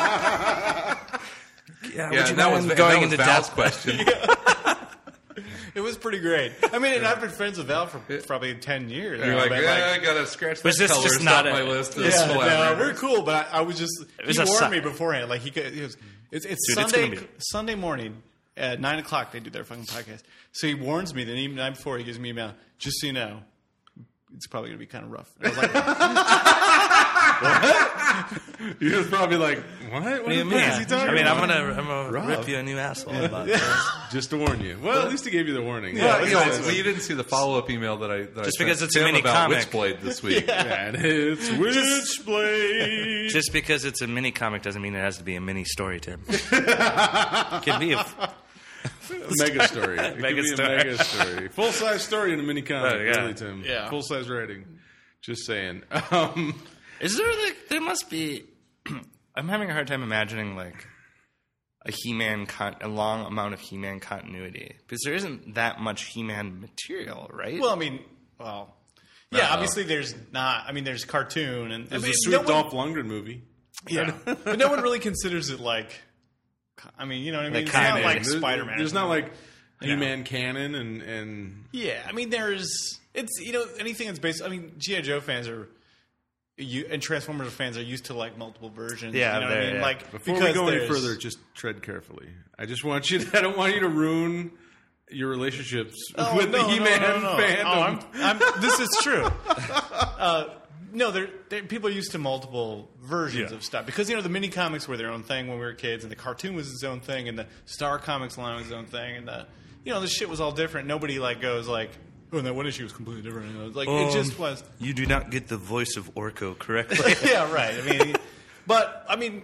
S1: Yeah,
S3: would you
S1: that was
S3: mind going into
S1: Val's
S3: depth?
S1: question.
S2: It was pretty great. I mean, and I've been friends with Val for probably 10 years.
S1: You're like,
S2: But,
S1: I gotta scratch that
S3: Was this
S1: color
S3: just
S1: off
S3: not
S1: my
S3: a-
S1: list. Of
S2: yeah, no,
S1: collaborators.
S2: we're cool, but I was just,
S3: was
S2: he
S3: a
S2: warned
S3: si-
S2: me beforehand. Like, he goes, it's
S3: Dude, it's
S2: Sunday,
S3: gonna be-
S2: Sunday morning at 9 o'clock, they do their fucking podcast. So he warns me the night before, he gives me an email, just so you know, it's probably going to be kind of rough. And I was like,
S4: He was probably like, what? What
S3: What do you
S4: the
S3: mean?
S4: fuck is he talking
S3: I mean,
S4: about?
S3: I'm gonna rip you a new asshole about this.
S4: Just to warn you. Well, at least he gave you the warning.
S1: Well,
S2: it's
S1: you know,
S2: nice.
S1: well, you didn't see the follow-up email that I
S3: Just
S1: sent
S3: because it's a
S1: Tim
S3: mini
S1: about
S3: comic.
S1: Witchblade this week.
S4: And it's Witchblade.
S3: Just because it's a mini comic doesn't mean it has to be a mini story, Tim. It could be a
S4: Mega story. It
S3: Mega
S4: could be
S3: story.
S4: a mega story. Full size story in a mini comic,
S3: Oh, yeah.
S4: really, Tim.
S2: Yeah.
S4: Full size writing. Just saying.
S3: Is there like there must be? I'm having a hard time imagining like a He-Man a long amount of He-Man continuity because there isn't that much He-Man material, right?
S2: well, I mean, yeah, obviously there's not. I mean, there's cartoon and
S4: There's
S2: I mean,
S4: a sweet
S2: no one-
S4: Dolph Lundgren movie.
S2: Yeah, but no one really considers it like. I mean, you know what I mean? It's not
S3: canon.
S2: like
S4: There's-
S2: Spider-Man.
S4: There's not like He-Man canon and
S2: Yeah, I mean, it's anything that's based. I mean, G.I. Joe fans and Transformers fans are used to like multiple versions.
S3: Yeah,
S2: you know what I
S3: they're-
S2: mean?
S3: yeah.
S2: Like
S4: Before we
S2: because
S4: go any
S2: there's-
S4: further, just tread carefully. I just want you. I don't want you to ruin your relationships
S2: Oh,
S4: with the He-Man fandom.
S2: I'm, this is true. No, people are used to multiple versions of stuff because the mini comics were their own thing when we were kids, and the cartoon was its own thing, and the Star Comics line was its own thing, and the shit was all different. Nobody like goes like, oh, and that one issue was completely different. Like it just was.
S3: You do not get the voice of Orko correctly.
S2: Yeah, right. I mean,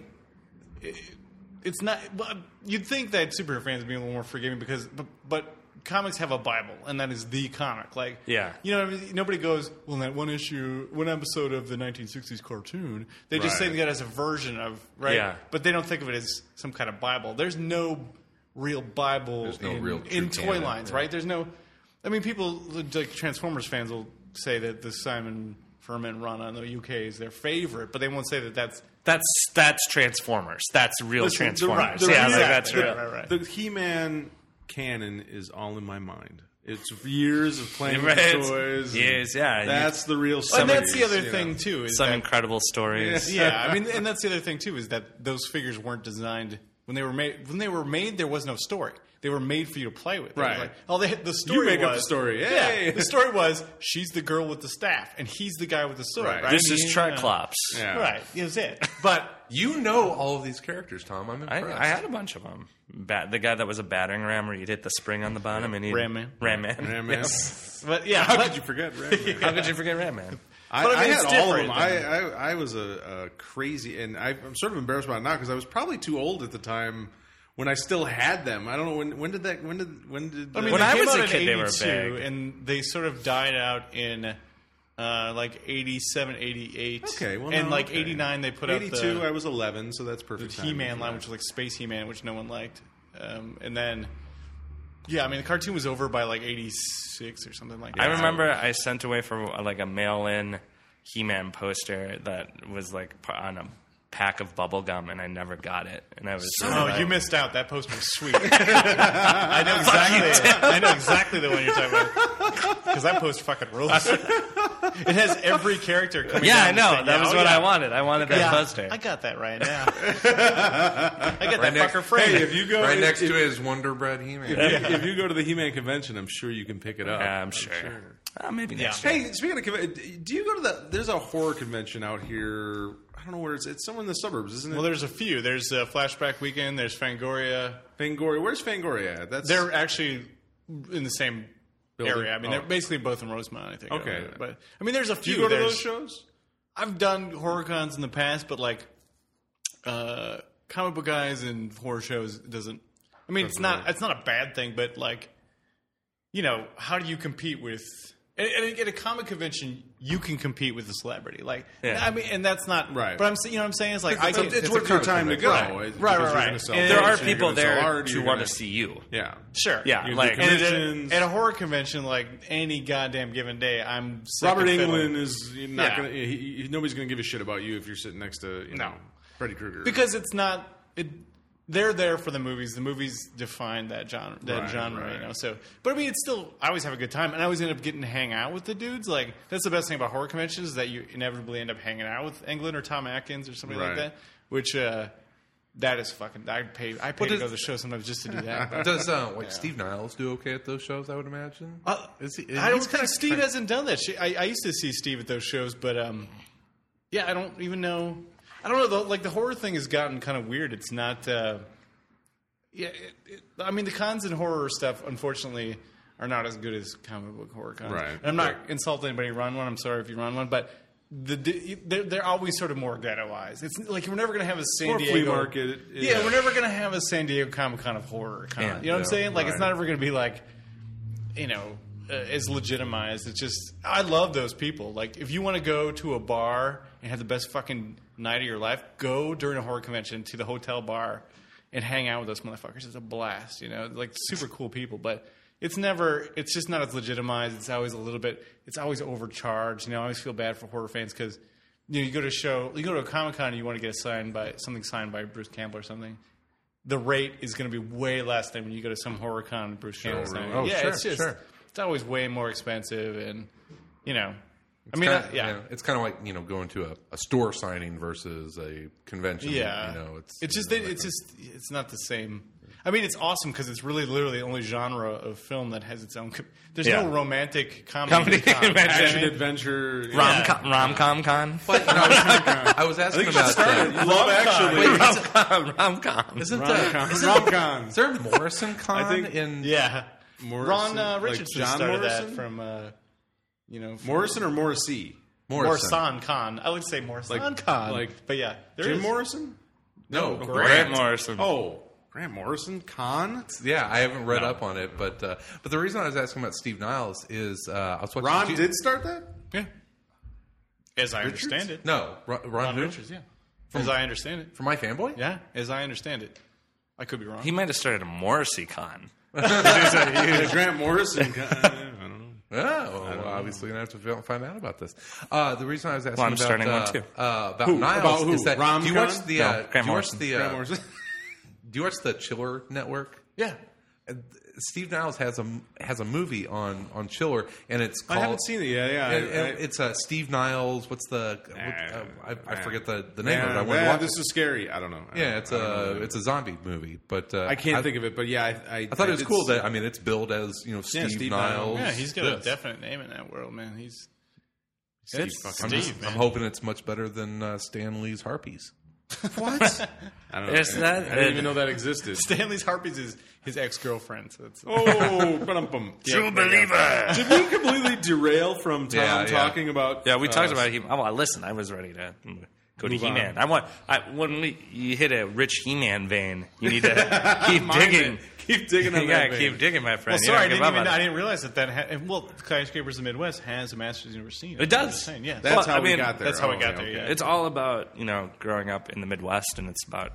S2: it's not. But you'd think that superhero fans would be a little more forgiving because, but comics have a Bible, and that is the comic. Like,
S3: Yeah.
S2: Nobody goes, well, in that one episode of the 1960s cartoon, they just say
S1: Right.
S2: that as a version of right.
S3: Yeah.
S2: But they don't think of it as some kind of Bible. There's no real Bible
S1: There's no
S2: in,
S1: real true
S2: in toy
S1: canon,
S2: lines,
S1: yeah.
S2: right? There's no. I mean, people like Transformers fans will say that the Simon Furman run on the UK is their favorite, but they won't say that that's.
S3: That's Transformers. That's real
S4: Listen,
S3: Transformers.
S4: the-
S3: Yeah,
S4: the-
S3: like, that's
S2: Right,
S3: real.
S2: right.
S4: The He-Man canon is all in my mind. It's years of playing
S3: Right.
S4: with toys.
S3: Years, yeah.
S4: That's the real.
S2: And that's the
S4: 70s,
S2: other
S4: you
S2: thing
S4: know.
S2: too. Is
S3: Some
S2: that,
S3: incredible stories.
S2: yeah, I mean, and that's the other thing too is that those figures weren't designed when they were made. When they were made, there was no story. They were made for you to play with. It was
S4: Right.
S2: Like, the story.
S4: make up
S2: was,
S4: the story. Hey!
S2: Yeah, the story was she's the girl with the staff, and he's the guy with the sword.
S4: Right.
S2: Right.
S3: This is
S2: Yeah.
S3: Triclops.
S4: Yeah.
S2: Right. It was it. But
S1: You know all of these characters, Tom. I'm impressed.
S3: I had a bunch of them. The guy that was a battering ram where you'd hit the spring on the bottom and he'd...
S2: Ram Man.
S3: Ram Man.
S4: Ram Man.
S2: but yeah.
S4: How
S2: but-
S4: could you forget Ram Man?
S3: How could you forget Ram Man?
S4: I
S2: But I mean,
S4: had
S2: it's
S4: all of them.
S2: different.
S4: I was a crazy, and I'm sort of embarrassed about it now because I was probably too old at the time when I still had them. I don't know when did that when did
S2: I mean,
S3: When
S2: they
S3: I
S2: came
S3: was
S2: out
S3: a
S2: in
S3: kid, they were
S2: 82,
S3: big.
S2: and they sort of died out in like 87, 88.
S4: Okay, well,
S2: and
S4: no,
S2: like
S4: okay.
S2: 89, they put out
S4: 82.
S2: the
S4: I was 11, so that's perfect.
S2: He-Man
S4: timing.
S2: line, which was like Space He-Man, which no one liked. And then, yeah, I mean, the cartoon was over by like 86 or something like that.
S3: I remember I sent away for like a mail-in He-Man poster that was like on a pack of bubble gum, and I never got it. And I was
S2: Oh, you missed out. That poster was sweet. I know exactly the one you're talking about. Because that poster fucking rules. It has every character coming
S3: yeah, I
S2: down the
S3: know.
S2: thing.
S3: That
S2: Yeah,
S3: was
S2: oh,
S3: what
S2: yeah.
S3: I wanted. I wanted that
S2: Yeah,
S3: poster.
S2: I got that right now. I got that
S1: next-
S2: fucker framed.
S4: Hey, if you go
S1: right
S4: if-
S1: next
S4: if,
S1: to his Wonder Bread He-Man.
S4: if you go to the He-Man convention, I'm sure you can pick it up.
S3: I'm sure. Maybe next year.
S4: Hey, speaking of convention, do you go to the? There's a horror convention out here. I don't know where it's. It's somewhere in the suburbs, isn't it?
S2: Well, there's a few. There's Flashback Weekend. There's Fangoria.
S4: Fangoria. Where's Fangoria at? That's
S2: They're actually in the same
S4: Building?
S2: area. I mean,
S4: Oh.
S2: they're basically both in Rosemont, I think.
S4: Okay.
S2: But, I mean, there's a
S4: Do
S2: few.
S4: you go to
S2: There's-
S4: those shows?
S2: I've done horror cons in the past, but like comic book guys and horror shows doesn't. I mean, it's not a bad thing, but like, how do you compete with? And at a comic convention, you can compete with a celebrity. Like,
S3: Yeah.
S2: I mean, and that's not
S4: Right.
S2: But I'm saying it's like I can.
S4: It's worth your time to go.
S2: Right.
S4: Because
S2: Right,
S4: you're
S2: right.
S4: gonna sell
S2: And
S3: There
S4: books,
S3: are
S4: and you're
S3: people
S4: gonna sell
S3: there
S4: art,
S3: to
S4: you're
S3: want
S4: gonna-
S3: to see you.
S4: Yeah.
S2: Sure.
S3: Yeah,
S4: You
S3: like
S4: do
S2: And
S4: conventions.
S2: at a horror convention, like any goddamn given day, I'm sick
S4: Robert
S2: of fiddling.
S4: Englund is not
S2: Yeah.
S4: going to. Nobody's going to give a shit about you if you're sitting next to
S2: No.
S4: Freddy Krueger.
S2: Because it's not it. they're there for the movies. The movies define that genre,
S4: Right.
S2: you know. So, but I mean, it's still. I always have a good time, and I always end up getting to hang out with the dudes. Like that's the best thing about horror conventions is that you inevitably end up hanging out with Englund or Tom Atkins or somebody like
S4: Right.
S2: that. Which that is fucking. I pay to go to the show sometimes just to do that. But,
S1: Does Steve Niles do okay at those shows? I would imagine. Is he?
S2: I don't think Steve hasn't done that shit. I used to see Steve at those shows, but yeah, I don't even know. I don't know. Like the horror thing has gotten kind of weird. It's not. I mean, the cons and horror stuff, unfortunately, are not as good as comic book horror cons.
S4: Right.
S2: And I'm not insulting anybody who run one. I'm sorry if you run one, but they're always sort of more ghettoized. It's like we're never going to have a San
S4: Or
S2: Diego
S4: flea market.
S2: Yeah, we're never going to have a San Diego Comic Con of horror con.
S3: Yeah.
S2: You know what I'm saying? Like, it's
S4: Right.
S2: not ever going to be like, you know, as legitimized. It's just, I love those people. Like, if you want to go to a bar and have the best fucking night of your life, go during a horror convention to the hotel bar and hang out with those motherfuckers. It's a blast, you know? Like, super cool people. But it's just not as legitimized. It's always it's always overcharged. You know, I always feel bad for horror fans because, you know, you go to a Comic-Con and you want to get signed by Bruce Campbell or something. The rate is going to be way less than when you go to some horror con and Bruce Campbell signing.
S1: Oh,
S2: yeah,
S1: sure,
S2: it's just,
S1: sure.
S2: it's always way more expensive and, you know.
S1: It's kind of like going to a store signing versus a convention.
S2: Yeah, it's not the same. I mean, it's awesome because it's really literally the only genre of film that has its own. There's
S3: Yeah.
S2: no romantic comedy con.
S3: convention.
S4: Action adventure.
S3: Rom-com con.
S1: I was asking about
S4: Love Actually.
S3: Rom-com.
S1: isn't
S4: Rom-coms.
S1: is there a Morrison con
S4: I think-
S1: in
S2: Yeah,
S4: Morrison,
S2: Ron
S4: like
S2: Richardson
S4: John
S2: started
S4: Morrison?
S2: that from from
S4: Morrison or Morrissey?
S2: Morrison Con. I would say Morrison Con.
S4: like
S2: but yeah, there
S4: Jim
S2: is.
S4: Morrison?
S1: no
S3: Grant Morrison.
S4: Oh, Grant Morrison? Con?
S1: Yeah, I haven't read up on it, but the reason I was asking about Steve Niles is I was watching
S4: Ron did start that?
S2: Yeah, as I understand it.
S1: No, Ron who?
S2: Richards. Yeah, as I understand it.
S1: For My Fanboy.
S2: Yeah, as I understand it. I could be wrong.
S3: He might have started a Morrissey con.
S4: Grant Morrison. I don't know.
S1: Oh, well, obviously gonna have to find out about this. The reason I was asking
S3: I'm
S1: about
S3: starting one too.
S1: About
S4: Who?
S1: Niles
S4: About who?
S1: is that do you
S4: Rom-con?
S1: watch the
S3: No, Grant
S1: do you watch
S3: Morrison.
S1: the
S4: Grant Morrison.
S1: do you watch the Chiller Network?
S2: yeah.
S1: Steve Niles has a movie on Chiller, and it's called.
S4: I haven't seen it yet. Yeah,
S1: and it's Steve Niles. What's the? I forget the name of it. I wanted to
S4: Man,
S1: watch
S4: this
S1: it.
S4: is scary. I don't know.
S1: Yeah,
S4: I don't know.
S1: it's a zombie movie, but
S4: I can't think of it, but yeah,
S1: I thought it was cool that it's billed as Steve,
S4: Steve
S1: Niles.
S4: Niles.
S2: Yeah, he's got a
S1: this.
S2: definite name in that world, man. He's
S4: Steve
S2: it's
S4: fucking
S2: Steve, man.
S1: I'm hoping it's much better than Stan Lee's Harpies.
S4: What? I don't know.
S3: Is that-
S4: I didn't even know that existed.
S2: Stanley's Harpies is his ex-girlfriend. So it's,
S4: Oh, ba-dum-bum.
S3: True believer.
S4: Did we completely derail from Tom
S1: Yeah.
S4: talking about?
S3: Yeah, we talked about He. Oh, listen, I was ready to go to
S4: Move on.
S3: He-Man. When you hit a rich He-Man vein, you need to keep digging.
S4: Keep digging on
S3: Yeah,
S4: that vein.
S3: keep digging, my friend.
S2: well,
S3: You
S2: sorry, I
S3: don't give up on it.
S2: didn't realize that Skyscrapers of the Midwest has a Masters of the Universe scene.
S3: It does.
S2: I'm just saying, yeah.
S4: That's
S3: Well,
S4: how
S3: I
S4: we
S3: mean,
S4: got there.
S2: that's how we
S4: Oh,
S2: got
S4: yeah,
S2: there,
S4: okay.
S2: yeah.
S3: It's all about growing up in the Midwest, and it's about.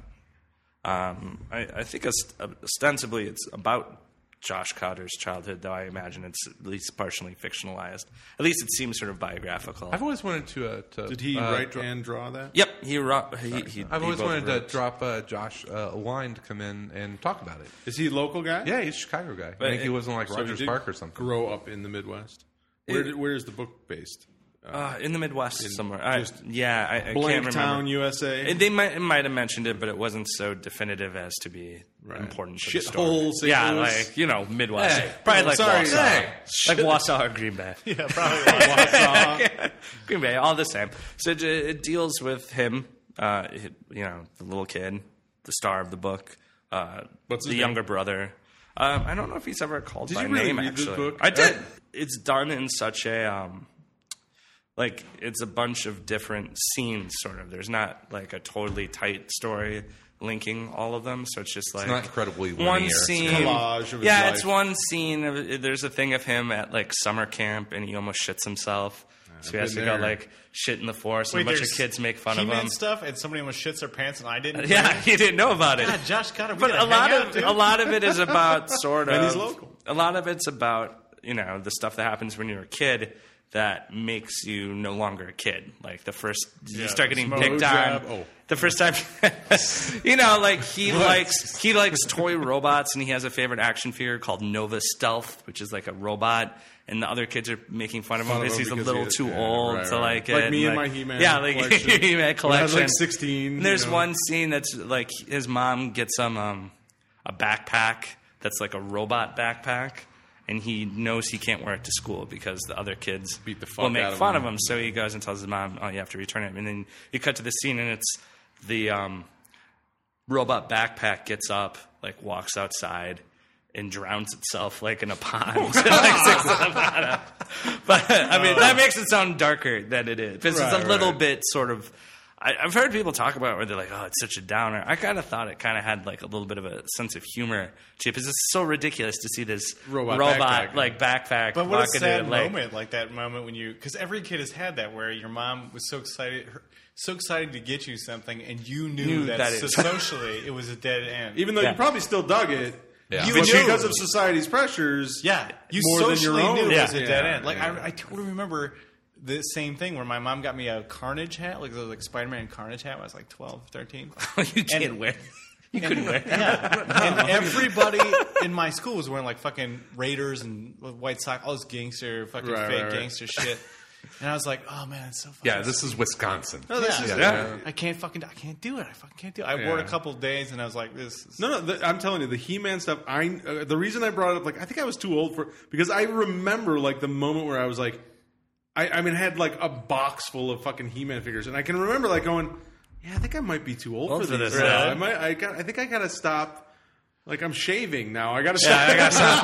S3: I think ostensibly it's about Josh Cotter's childhood, though I imagine it's at least partially fictionalized. At least it seems sort of biographical.
S1: I've always wanted to
S4: Did he write and draw that?
S3: Yep, he
S1: I've always
S3: both
S1: wanted to
S3: wrote.
S1: drop Josh a line to come in and talk about it.
S4: Is he a local guy?
S1: Yeah, he's a Chicago guy. I think he lives in like
S4: So
S1: Rogers
S4: he did
S1: Park or something.
S4: Grow up in the Midwest. Where is the book based?
S3: In the Midwest somewhere.
S4: just
S3: I can't remember.
S4: Blanktown, USA.
S3: They might have mentioned it, but it wasn't so definitive as to be important to the story.
S4: Shithole St.
S3: Yeah,
S4: Louis.
S3: like Midwest.
S1: Hey,
S3: Probably like
S4: sorry.
S3: Wausau,
S4: Hey,
S3: like Wausau or Green Bay.
S2: Yeah, probably.
S3: Green Bay, all the same. So it deals with him, the little kid, the star of the book,
S4: What's his
S3: the
S4: name?
S3: younger brother. I don't know if he's ever called
S4: Did
S3: by
S4: you really
S3: name.
S4: read this
S3: Actually,
S4: book?
S3: I did. It's done in such a it's a bunch of different scenes. Sort of. There's not like a totally tight story linking all of them, so it's just like
S1: not incredibly
S3: one
S1: linear. It's a
S3: scene.
S4: collage of his
S3: yeah,
S4: life.
S3: it's one scene. There's a thing of him at like summer camp, and he almost shits himself. So he has to
S4: been
S3: go
S4: there.
S3: like shit in the forest, and a bunch of kids make fun of him.
S2: stuff, and somebody almost shits their pants, and I didn't.
S3: Yeah, he didn't know about it.
S2: God, Josh Cotter.
S3: But a lot of it is about sort of.
S4: And he's local.
S3: A lot of it's about the stuff that happens when you're a kid, that makes you no longer a kid. Like the first you
S2: Yeah,
S3: start getting
S2: smoke
S3: picked
S4: jab.
S3: on.
S4: Oh.
S3: The first time, like he likes toy robots, and he has a favorite action figure called Nova Stealth, which is like a robot. And the other kids are making fun of him because he's a little too old to like it.
S4: Like me and
S3: like,
S4: my He-Man
S3: like
S4: collection.
S3: He-Man
S4: When I
S3: collection.
S4: was like 16.
S3: And there's
S4: you know.
S3: one scene that's like his mom gets him a backpack that's like a robot backpack, and he knows he can't wear it to school because the other kids
S4: Beat the fuck
S3: will make
S4: out of
S3: fun
S4: him.
S3: of him. So he goes and tells his mom, "Oh, you have to return it." And then you cut to the scene, and it's the robot backpack gets up, like walks outside, and drowns itself like in a pond. Like, sits in the bottom. But I mean, that makes it sound darker than it is. Because it's a little bit sort of. I've heard people talk about it where they're like, "Oh, it's such a downer." I kind of thought it kind of had like a little bit of a sense of humor to it, because it's so ridiculous to see this
S4: Robot backpack.
S3: like backpack.
S2: But what a
S3: walk into
S2: sad
S3: it, like,
S2: moment, like that moment when you, because every kid has had that where your mom was so excited to get you something, and you knew that,
S3: that
S2: so
S3: it-
S2: socially it was a dead end.
S4: Even though
S3: Yeah.
S4: you probably still dug it.
S1: Yeah.
S2: You
S4: But
S2: knew.
S4: because of society's pressures,
S2: Yeah, you
S4: more than
S2: socially
S4: your own.
S2: knew it was a
S4: Yeah.
S2: dead
S4: Yeah,
S2: end. Like
S4: yeah.
S2: I totally remember the same thing where my mom got me a Carnage hat, like those like Spider-Man Carnage hat. When I was like 12, 13.
S3: you can't wear. You couldn't wear.
S2: Yeah, and everybody in my school was wearing like fucking Raiders and White Sox, all this gangster, fucking
S4: Right,
S2: fake
S4: right.
S2: gangster shit. And I was like, oh man, it's so fucking.
S1: Yeah, this is Wisconsin.
S2: Yeah. I can't do it. I fucking can't do it. I wore it a
S4: Yeah.
S2: couple of days, and I was like, this. Is,
S4: No, I'm telling you, the He-Man stuff. The reason I brought it up, like, I think I was too old for, because I remember like the moment where I was like, I mean, I had like a box full of fucking He-Man figures, and I can remember like going, yeah, I think I might be too old
S3: Old
S4: for
S3: for
S4: these.
S3: this,
S4: now.
S3: yeah.
S4: I think I gotta stop. Like, I'm shaving now. I gotta
S3: Yeah,
S4: stop.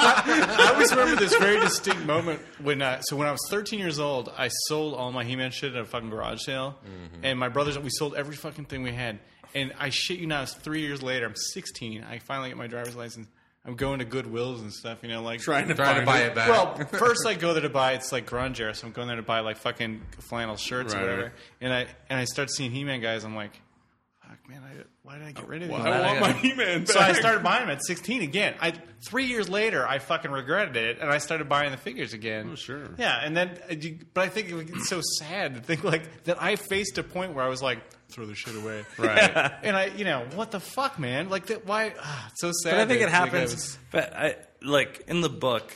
S2: I always remember this very distinct moment when I was 13 years old. I sold all my He-Man shit at a fucking garage sale, and my brothers, we sold every fucking thing we had. And I shit you not, it's 3 years later. I'm 16. I finally get my driver's license. I'm going to Goodwills and stuff, you know, like
S4: Trying to
S1: Trying to
S4: find
S1: buy it back.
S2: Well, first I go there to buy, it's like grunge era, so I'm going there to buy like fucking flannel shirts
S4: Right,
S2: or whatever.
S4: right.
S2: And I start seeing He-Man guys. I'm like, fuck, man, why did I get rid of these?
S4: I want my He-Man back.
S2: So I started buying them at 16 again. 3 years later, I fucking regretted it, and I started buying the figures again.
S4: Oh, sure.
S2: Yeah, and then, but I think it's so sad to think like that. I faced a point where I was like, throw this shit away,
S4: Right.
S2: And what the fuck, man? Like that? Why? It's so sad.
S3: But I think
S2: that,
S3: it
S2: like,
S3: happens. But I like in the book,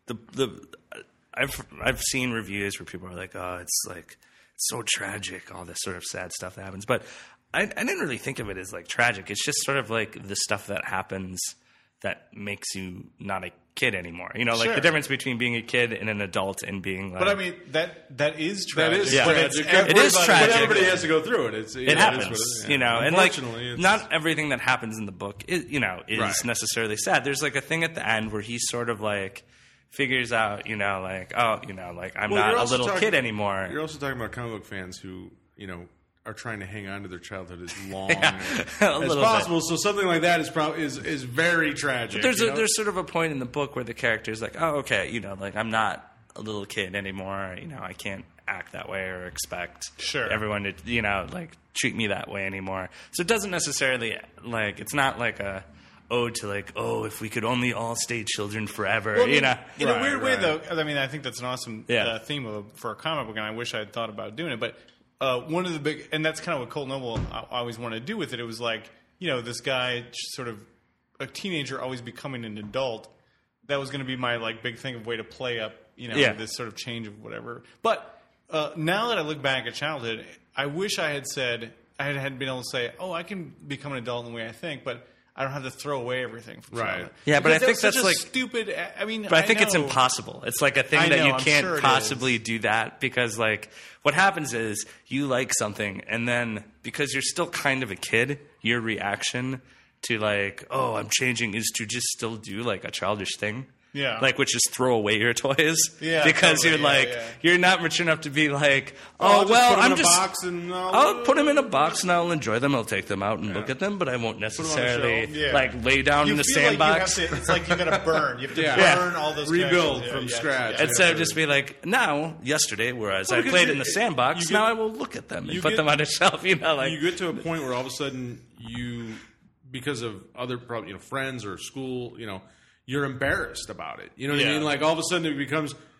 S3: I've seen reviews where people are like, "Oh, it's like it's so tragic, all this sort of sad stuff that happens." But I didn't really think of it as like tragic. It's just sort of like the stuff that happens that makes you not a kid anymore. You know, like
S2: Sure.
S3: the difference between being a kid and an adult and being like.
S2: But I mean that is
S4: That
S2: tragic.
S4: is
S3: Yeah.
S2: But it's
S4: tragic.
S3: It is
S2: everybody-
S3: tragic.
S4: But everybody has to go through it. It
S3: it happens, you know, and like
S4: Unfortunately, it's-
S3: not everything that happens in the book, is
S4: Right.
S3: necessarily sad. There's like a thing at the end where he sort of like figures out, like, oh, like I'm
S4: Well,
S3: not
S4: you're
S3: a
S4: also
S3: little
S4: talking-
S3: kid anymore.
S4: You're also talking about comic book fans who, are trying to hang on to their childhood as long
S3: a
S4: as
S3: little
S4: possible. So something like that is probably is very tragic.
S3: There's sort of a point in the book where the character's like, oh, okay, like I'm not a little kid anymore. I can't act that way or expect
S2: Sure.
S3: everyone to, like treat me that way anymore. So it doesn't necessarily like it's not like a ode to like, oh, if we could only all stay children forever.
S2: Well, I mean,
S3: you know,
S2: in a
S4: Right,
S2: weird way,
S4: right.
S2: though. I mean, I think that's an awesome
S3: Yeah.
S2: theme for a comic book, and I wish I had thought about doing it. But one of the big, and that's kind of what Colt Noble I always wanted to do with it. It was like, this guy, sort of a teenager, always becoming an adult. That was going to be my like big thing of way to play up,
S3: Yeah.
S2: this sort of change of whatever. But now that I look back at childhood, I wish I had said I had been able to say, oh, I can become an adult in the way I think, but I don't have to throw away everything from
S4: Right.
S2: childhood.
S3: Yeah, but I
S2: Because
S3: think
S2: such
S3: that's
S2: a
S3: like-
S2: stupid. I mean,
S3: But I think it's
S2: know.
S3: impossible. It's like a thing
S2: I
S3: that
S2: know,
S3: you
S2: I'm
S3: can't
S2: sure it
S3: possibly do that because, like, what happens is you like something, and then because you're still kind of a kid, your reaction to, like, oh, I'm changing is to just still do, like, a childish thing.
S2: Yeah.
S3: Like, which is throw away your toys.
S2: Yeah,
S3: Because
S2: totally.
S3: you're
S2: Yeah,
S3: like,
S2: yeah.
S3: you're not mature enough to be like,
S4: I'll
S3: oh,
S4: just
S3: well,
S4: put 'em
S3: I'm
S4: in a
S3: just.
S4: box and
S3: I'll put them in a box and I'll enjoy them. I'll take them out and look at them, but I won't
S4: on a
S3: necessarily
S4: shelf.
S2: Yeah.
S3: like lay down
S2: You
S3: in the
S2: feel like
S3: sandbox.
S2: you have to, it's like you got to burn. You have to
S4: Yeah.
S2: burn all those
S4: Rebuild
S2: characters.
S4: from
S2: Yeah,
S4: scratch.
S2: yeah.
S3: Instead of just be like, now, yesterday, whereas I
S4: because
S3: played
S4: you-
S3: in the sandbox,
S4: you get-
S3: now I will look at them and
S4: you
S3: put
S4: get-
S3: them on a shelf. Like
S4: you get to a point where all of a sudden you, because of other probably friends or school, you're embarrassed about it. You know what I
S2: Yeah.
S4: mean? Like all of a sudden it becomes,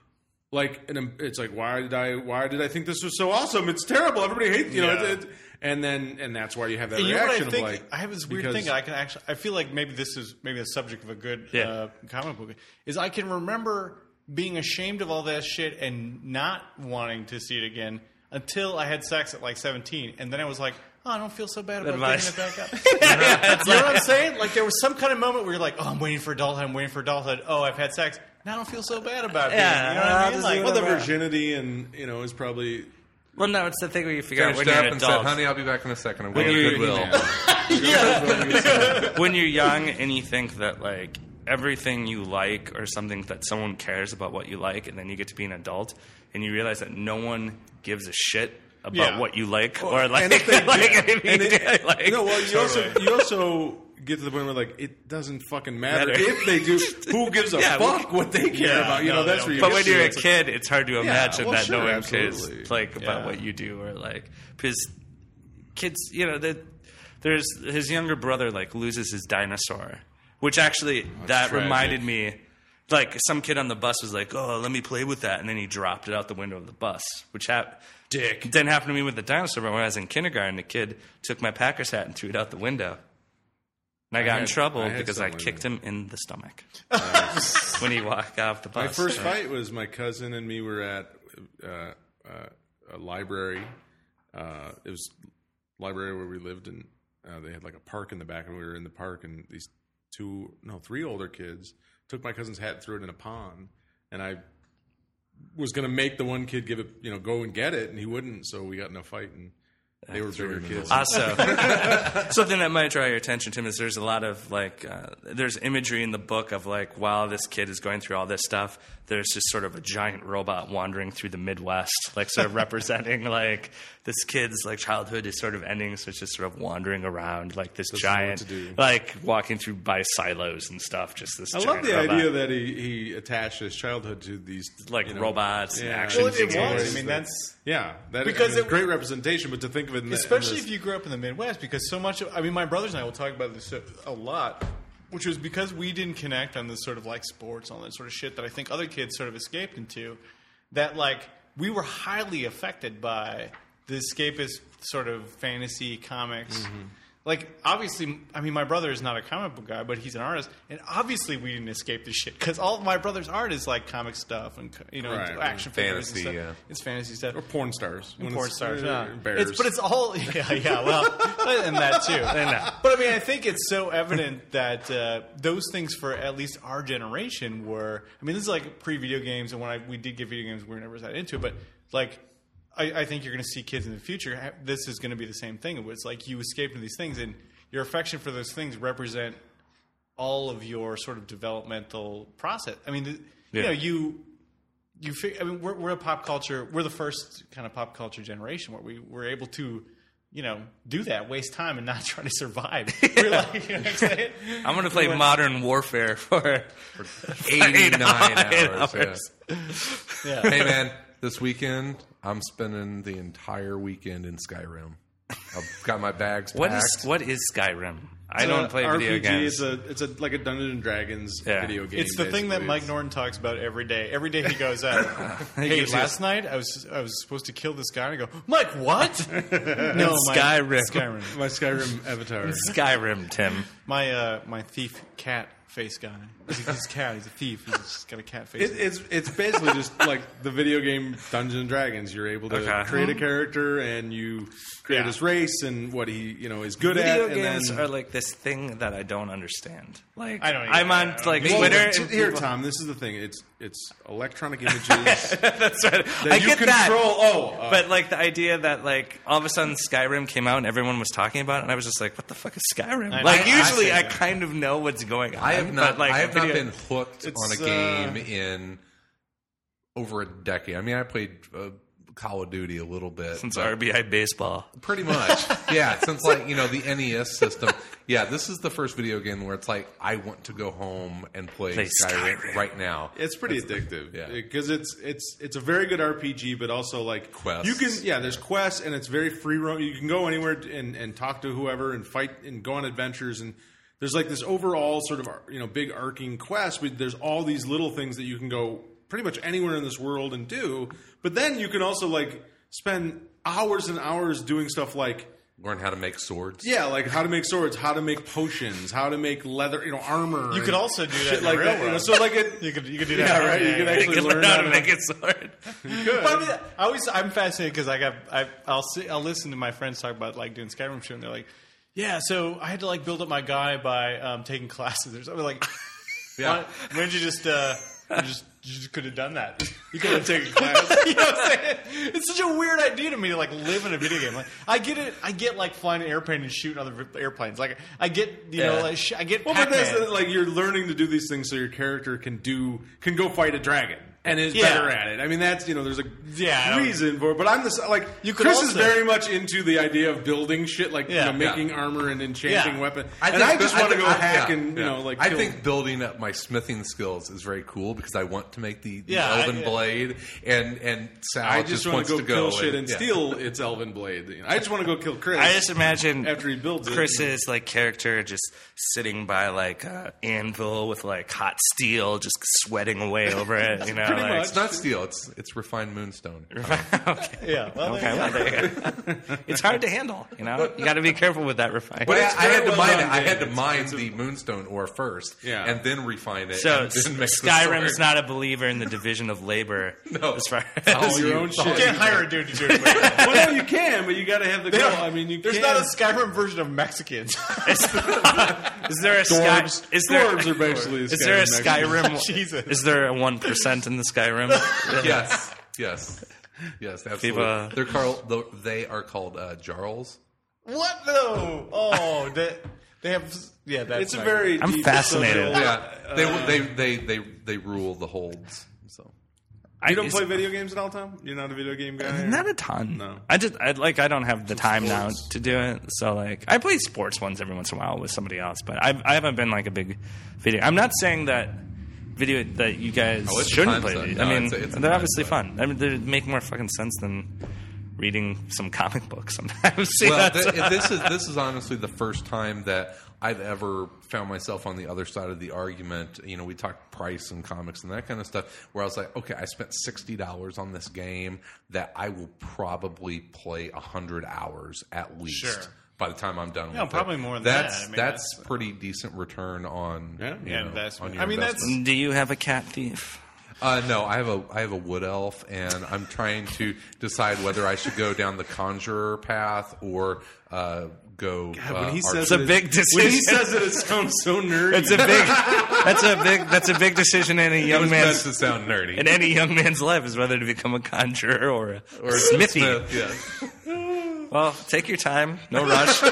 S4: like, and it's like, why did I think this was so awesome? It's terrible. Everybody hates, you know, and that's why you have that
S2: And you know what
S4: reaction
S2: I think?
S4: of like,
S2: I have this weird thing. I feel like maybe this is the subject of a good comic book. Is I can remember being ashamed of all that shit and not wanting to see it again until I had sex at like 17, and then I was like, oh, I don't feel so bad about picking it back up. You know what I'm saying? Like there was some kind of moment where you're like, oh, I'm waiting for adulthood. Oh, I've had sex. Now I don't feel so bad about it.
S3: Yeah,
S2: You know what I mean? Like,
S4: well, the virginity and you know is probably.
S3: Well, no, it's the thing where you figure out
S1: Finished
S3: when you're
S1: up
S3: an
S1: and
S3: adult.
S1: said, "Honey, I'll be back in a second. I'm going to Goodwill."
S3: When you're young and you think that like everything you like or something that someone cares about what you like, and then you get to be an adult and you realize that no one gives a shit about what you like or like.
S4: And if they
S3: like
S4: no, well, you also get to the point where like it doesn't fucking matter if they do. Who gives a fuck what they care about? You know, that's where you.
S3: But when you're a kid, it's hard to imagine
S4: well,
S3: that
S4: sure,
S3: no one
S4: absolutely.
S3: cares like about what you do or like because kids, you know, there's his younger brother like loses his dinosaur, which actually that
S4: tragic.
S3: reminded me. Like some kid on the bus was like, "Oh, let me play with that," and then he dropped it out the window of the bus, which didn't happen to me with the dinosaur. But when I was in kindergarten, a kid took my Packers hat and threw it out the window. And I got in trouble because I kicked him in the stomach when he walked off the bus.
S4: My first fight was my cousin and me were at a library. It was a library where we lived, and they had like a park in the back, and we were in the park, and these three older kids took my cousin's hat and threw it in a pond, and I was going to make the one kid give it, you know, go and get it, and he wouldn't, so we got in a fight, and they were bigger kids.
S3: Also, something that might draw your attention, Tim, is there's a lot of like there's imagery in the book of like while this kid is going through all this stuff, there's just sort of a giant robot wandering through the Midwest, like sort of representing like this kid's like childhood is sort of ending, so it's just sort of wandering around like this giant, like walking through by silos and stuff. Just this.
S4: I love the idea that he attached his childhood to these
S3: like robots and action
S2: well, it
S3: figures.
S2: was. I mean, that's.
S4: Yeah, that
S2: Because
S4: is great representation, but to think of it
S2: Especially if you grew up in the Midwest, because so much of, I mean, my brothers and I will talk about this a lot, which was because we didn't connect on this sort of like sports, all that sort of shit that I think other kids sort of escaped into, that like we were highly affected by the escapist sort of fantasy comics. Mm-hmm. Like, obviously, I mean, my brother is not a comic book guy, but he's an artist, and obviously we didn't escape this shit, because all of my brother's art is, like, comic stuff and, you know, action figures and stuff.
S1: Yeah.
S2: It's fantasy stuff.
S4: or porn stars,
S2: Bears. But it's all, well, and that too. But, I mean, I think it's so evident that those things for at least our generation were, I mean, this is like pre-video games, and when we did get video games, we were never that into it, but, like, I think you're going to see kids in the future. This is going to be the same thing. It's like you escape into these things, and your affection for those things represent all of your sort of developmental process. I mean, you know, I mean, we're a pop culture. We're the first kind of pop culture generation where we were able to, you know, do that, waste time, and not try to survive. We're like, you know what I'm saying?
S3: I'm going to play Modern Warfare for
S1: 89 hours.
S2: Yeah.
S1: Hey, man, this weekend, I'm spending the entire weekend in Skyrim. I've got my bags packed.
S3: What is Skyrim? I don't play video
S4: RPG,
S3: games.
S4: It's like a Dungeons and Dragons video game.
S2: It's the thing that
S4: basically.
S2: Mike Norton talks about every day. Every day he goes out. Hey, last night I was supposed to kill this guy, and I go, Mike, what? No,
S3: Skyrim.
S4: My Skyrim avatar.
S3: Skyrim, Tim.
S2: My thief cat face guy. He's a cat. He's a thief. He's got a cat face.
S4: It's basically just like the video game Dungeons and Dragons. You're able to create a character and you create his race and what he is good
S3: Video
S4: at.
S3: games
S4: and
S3: are like this thing that I don't understand. Like
S2: I don't either.
S3: I'm on like
S4: well,
S3: Twitter.
S4: Here, Tom. This is the thing. It's electronic images.
S3: That's right.
S4: That
S3: I
S4: you
S3: get
S4: control.
S3: that. But like the idea that like all of a sudden Skyrim came out and everyone was talking about it, and I was just like, what the fuck is Skyrim? Like usually I kind of know what's going on.
S1: I have not.
S3: But, like,
S1: I have not
S3: video-
S1: been hooked on a game in over a decade. I mean, I played Call of Duty a little bit
S3: since
S1: but
S3: RBI baseball.
S1: pretty much. Yeah, since like the NES system. Yeah, this is the first video game where it's like I want to go home and play Skyrim right now.
S4: It's pretty addictive.
S1: Yeah.
S4: Because it's a very good RPG, but also like
S1: quests.
S4: You can there's quests and it's very free roam. You can go anywhere and talk to whoever and fight and go on adventures, and there's like this overall sort of big arcing quest, but there's all these little things that you can go pretty much anywhere in this world and do. But then you can also like spend hours and hours doing stuff like
S1: Learn how to make swords.
S4: like how to make swords, how to make potions, how to make leather, armor.
S2: You could also do that
S4: shit
S2: in
S4: like
S2: the
S4: that.
S2: real world.
S4: So like it,
S2: You could do that.
S4: yeah, right. You could
S3: You
S4: actually
S3: can
S4: learn how to
S3: make a sword.
S2: But I mean, I'm fascinated because I'll listen to my friends talk about like doing Skyrim shit, and they're like, yeah, so I had to like build up my guy by taking classes or something. Like,
S1: Yeah.
S2: why didn't you just you just could have done that? You could have taken class. You know what I'm saying? It's such a weird idea to me to like live in a video game. Like, I get it. I get like flying an airplane and shooting other airplanes. Like, I get know, like, I get.
S4: Well, but
S2: Pac-Man.
S4: that's like you're learning to do these things so your character can go fight a dragon and is
S2: Yeah.
S4: better at it. I mean, that's there's a
S2: Yeah, I don't-
S4: reason for it. But I'm like
S2: You could
S4: Chris is
S2: also-
S4: very much into the idea of building shit, like
S2: Yeah.
S4: making armor and enchanting
S2: Yeah.
S4: weapons. I just want to go hack and like.
S1: I
S4: kill-
S1: think building up my smithing skills is very cool because I want to make the
S2: Yeah,
S1: elven blade, and Sal
S4: I
S1: just
S4: just want
S1: wants
S4: to
S1: to
S4: go kill shit and
S1: yeah.
S4: steal its elven blade. I just want to go kill Chris.
S3: I just imagine
S4: After he builds it.
S3: Chris's like character just sitting by like a anvil with like hot steel, just sweating away over it. You know,
S4: Pretty
S3: like,
S4: much.
S1: It's not steel; it's refined moonstone.
S2: Yeah. Well,
S3: Okay, well, there you go. It's hard to handle. You know, you got to be careful with that refining.
S1: But
S4: it's
S1: I had
S4: very
S1: to
S4: well
S1: mine
S4: done,
S1: it. I had to
S4: Dave.
S1: mine the moonstone ore first,
S4: Yeah.
S1: and then refine it.
S3: So
S1: and then make the
S3: Skyrim's
S1: sword.
S3: not a believer in the division of labor.
S1: No.
S3: as far
S1: All
S3: as
S4: your
S1: you-
S4: own
S1: all
S4: shit.
S2: you can't hire a dude to do it.
S4: well, no, you can, but you got to have the goal.
S2: don't-
S4: I mean, you
S2: There's
S4: can.
S2: not a Skyrim version of Mexicans.
S3: is there a sky?
S4: Dwarves.
S3: Is there
S4: Dwarves are basically.
S3: is there a
S4: Skyrim.
S3: Skyrim? Is there a 1% in the Skyrim?
S1: Yes, absolutely.
S3: People-
S1: They're called. They are called jarls.
S2: What though? Oh, they have. Yeah, that's.
S4: It's a
S2: not
S4: very.
S3: I'm
S4: deep
S3: fascinated.
S4: social-
S1: Yeah, they rule the holds. So
S4: You don't play video games at all, Tom? You're not a video game guy?
S3: Not a ton.
S4: No.
S3: I don't have the time now to do it. So like, I play sports ones every once in a while with somebody else, but I haven't been like a big video. I'm not saying that you guys
S1: Oh, it's a
S3: shouldn't
S1: time
S3: play.
S1: suck.
S3: These.
S1: No,
S3: I mean,
S1: it's a
S3: they're
S1: time
S3: obviously
S1: suck.
S3: fun. I mean, they make more fucking sense than reading some comic book sometimes.
S1: well, this is honestly the first time that I've ever found myself on the other side of the argument. You know, we talked price and comics and that kind of stuff, where I was like, okay, I spent $60 on this game that I will probably play 100 hours at least.
S2: Sure.
S1: By the time I'm done
S2: Yeah,
S1: with
S2: probably
S1: it.
S2: more than
S1: that's,
S2: that. I mean,
S1: that's
S2: that's-
S1: pretty decent return on
S4: Yeah.
S1: you know,
S2: investment.
S1: on your
S2: I mean,
S1: investment.
S3: Do you have a cat thief?
S1: No, I have a wood elf, and I'm trying to decide whether I should go down the conjurer path or go.
S4: When he says
S3: It's a
S4: it,
S3: big decision.
S4: When he says it, it sounds so nerdy.
S3: It's a big. That's a big decision in a
S1: It
S3: young
S1: was meant
S3: man's
S1: to sound nerdy.
S3: in any young man's life is whether to become a conjurer or a smithy.
S1: Yeah.
S3: Well, take your time, no rush.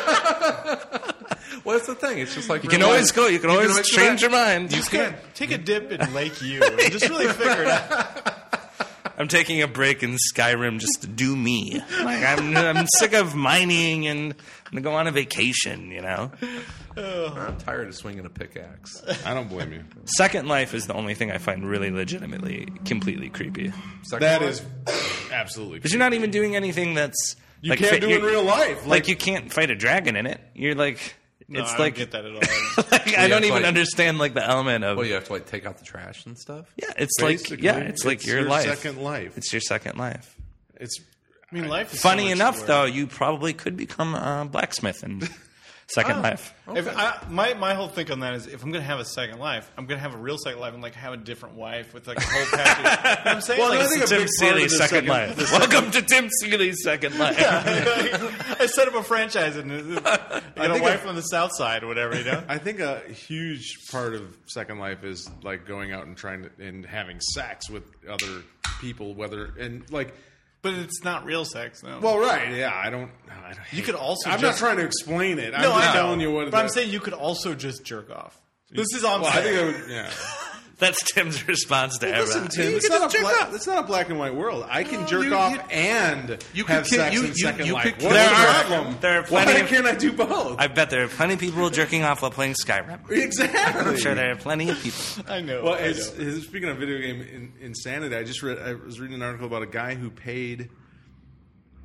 S1: Well, that's the thing. It's just like
S3: You can always go. You can always change your mind.
S2: Just take a dip in Lake U and just really figure it out.
S3: I'm taking a break in Skyrim just to do me. Like I'm sick of mining and I'm gonna go on a vacation. You know,
S1: I'm tired of swinging a pickaxe.
S4: I don't blame you.
S3: Second Life is the only thing I find really legitimately completely creepy.
S1: Second
S4: That
S1: one?
S4: is absolutely.
S3: Because you're not even doing anything that's
S4: You can't do in real life.
S3: Like you can't fight a dragon in it. You're like
S2: No,
S3: it's
S2: I
S3: like
S2: don't get that at all.
S3: like, I
S1: you
S3: don't
S1: have to,
S3: even
S1: like-
S3: understand like the element of
S1: Well, you have to like take out the trash and stuff.
S3: yeah. It's
S4: Basically,
S3: it's like your life.
S4: second life.
S3: It's your second life.
S4: It's
S2: I mean, life is
S3: Funny
S2: so much
S3: enough,
S2: to
S3: though, you probably could become a blacksmith in Second Life.
S2: If my whole thing on that is if I'm going to have a second life, I'm going to have a real second life and like have a different wife with like a whole package. You know what I'm saying?
S4: Well,
S2: like,
S4: I think a
S3: Tim
S4: big part of
S3: Seeley's
S4: the
S3: Second Life. Welcome to Tim Seeley's Second Life.
S2: I set up a franchise and I got a
S4: think
S2: wife on the south side or whatever, you know?
S4: I think a huge part of Second Life is like going out and trying to and having sex with other people, whether and like.
S2: But it's not real sex, no.
S4: Well, right, yeah. I don't.
S2: you could also
S4: I'm
S2: just...
S4: not trying to explain it. I'm
S2: No,
S4: just
S2: I know.
S4: telling you what.
S2: But I'm saying you could also just jerk off. This is all I'm
S4: Well, I
S2: saying.
S4: think I would. Yeah.
S3: That's Tim's response to
S4: Listen,
S3: everything.
S4: Tim.
S1: You
S4: It's
S1: can
S4: not,
S1: just jerk off.
S4: it's not a black and white world. I can jerk
S1: you-
S4: off
S1: you-
S4: and
S1: you
S4: have
S1: could-
S4: sex
S1: you-
S4: in
S1: you-
S4: Second
S1: you
S4: Life.
S1: could-
S4: What's
S3: There
S4: the
S3: are-
S4: problem?
S3: there are
S4: Why
S3: plenty of-
S4: can't I do both?
S3: I bet there are plenty of people jerking off while playing Skyrim.
S4: Exactly.
S3: I'm sure there are plenty of people.
S2: I know.
S4: Well,
S2: I know.
S4: speaking of video game insanity, I was reading an article about a guy who paid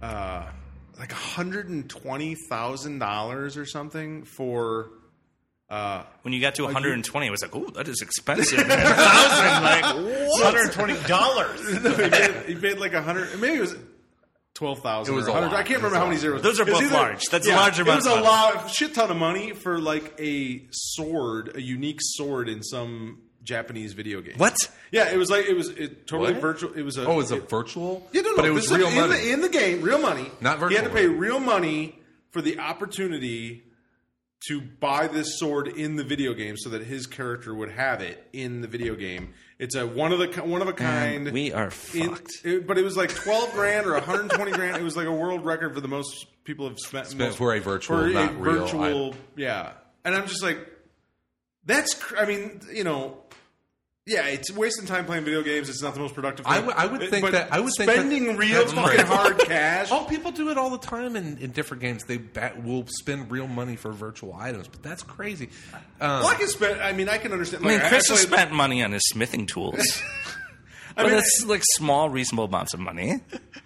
S4: like $120,000 or something for
S3: When you got to 120, it was like, "Ooh, that is expensive." 1,000, like what?
S2: $120.
S4: He paid like 100. Maybe it was 12,000.
S1: It was
S4: or
S1: a
S4: 100.
S1: lot.
S4: I can't remember how many zeros.
S3: Those are
S4: It was
S3: both large. That's a large amount
S4: It was
S3: of
S4: a
S3: money.
S4: shit ton of money for like a sword, a unique sword in some Japanese video game.
S3: What?
S4: Yeah, it was like totally
S1: What?
S4: virtual. It was a.
S1: Oh, is it virtual?
S4: Yeah, no,
S1: But it was
S4: this is
S1: real
S4: in
S1: money.
S4: in the game, real money.
S1: Not
S4: He had to
S1: virtual
S4: pay
S1: money.
S4: real money for the opportunity to buy this sword in the video game, so that his character would have it in the video game. It's a one of a kind.
S3: We are fucked.
S4: But it was like 12 grand or 120 grand. It was like a world record for the most people have spent
S1: for a virtual, not real item.
S4: Yeah, and I'm just like, I mean, you know. Yeah, it's wasting time playing video games. It's not the most productive thing.
S1: I would think
S4: But
S1: that. I would think
S4: spending
S1: that,
S4: real
S1: that's
S4: fucking
S1: crazy.
S4: hard cash.
S1: Oh, people do it all the time in different games. They will spend real money for virtual items, but that's crazy.
S4: Well, I can spend. I mean, I can understand.
S3: I mean,
S4: like,
S3: Chris has
S4: played-
S3: spent money on his smithing tools. But
S4: mean,
S3: it's like small, reasonable amounts of money.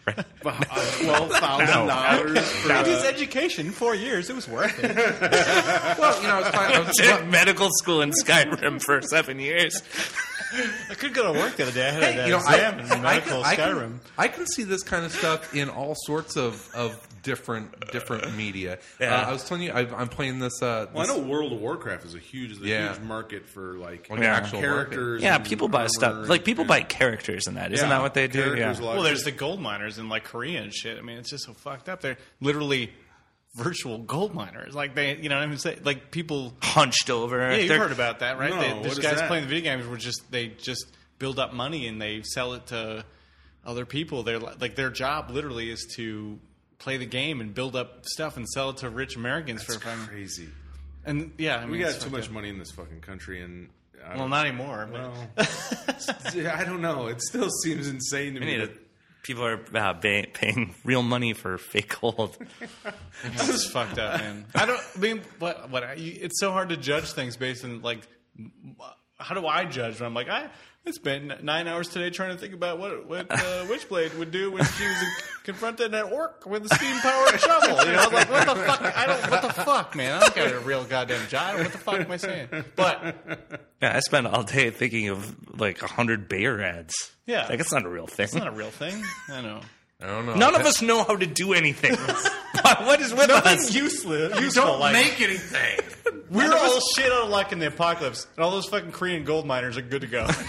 S4: $12,000 for
S2: And his education, 4 years, it was worth it.
S1: Well, you know, I was
S3: Did medical school in Skyrim for 7 years.
S2: I could go to work the other day. I had an
S1: you know,
S2: exam in medical Skyrim.
S1: I can see this kind of stuff in all sorts of different media.
S3: Yeah.
S1: I was telling you, I'm playing this.
S4: Well, I know World of Warcraft is a huge
S1: Yeah.
S4: market for like
S1: Like
S3: Yeah.
S1: actual
S4: characters.
S3: Yeah,
S4: and
S3: people buy
S4: armor
S3: stuff.
S4: and-
S3: Like, people buy characters in that. Isn't that what they do?
S4: Characters,
S3: Yeah.
S4: a lot
S2: Well,
S4: of
S2: there's the gold miners in like Korea and shit. I mean, it's just so fucked up. They're literally virtual gold miners. Like they, you know what I mean? Say, like people.
S3: Hunched over.
S2: Yeah, you've
S3: They're-
S2: heard about that, right?
S4: No, what
S2: These
S4: is
S2: guys
S4: that?
S2: playing the video games were they just build up money and they sell it to other people. They're like their job literally is to play the game and build up stuff and sell it to rich Americans
S4: That's
S2: for fun.
S4: crazy.
S2: And yeah, I mean,
S4: We got
S2: it's
S4: too
S2: fucked
S4: much
S2: up.
S4: money in this fucking country, and
S2: Well, not anymore.
S4: well, I don't know. It still seems insane to
S3: We
S4: me.
S3: need to- People are paying real money for fake gold.
S2: This is fucked up, man. I mean, it's so hard to judge things based on like, how do I judge when I'm like, I spent 9 hours today trying to think about what Witchblade would do when she was confronted an orc with a steam powered shovel. You know, I was like, what the fuck? What the fuck, man? I don't got a real goddamn job. What the fuck am I saying? But
S3: Yeah, I spent all day thinking of like 100 Bayer ads.
S2: Yeah.
S3: Like, it's not a real thing.
S2: it's not a real thing. I know.
S1: I don't know.
S3: None of us know how to do anything. What is with us?
S2: Useless.
S1: don't make anything.
S2: We're all shit out of luck in the apocalypse, and all those fucking Korean gold miners are good to go.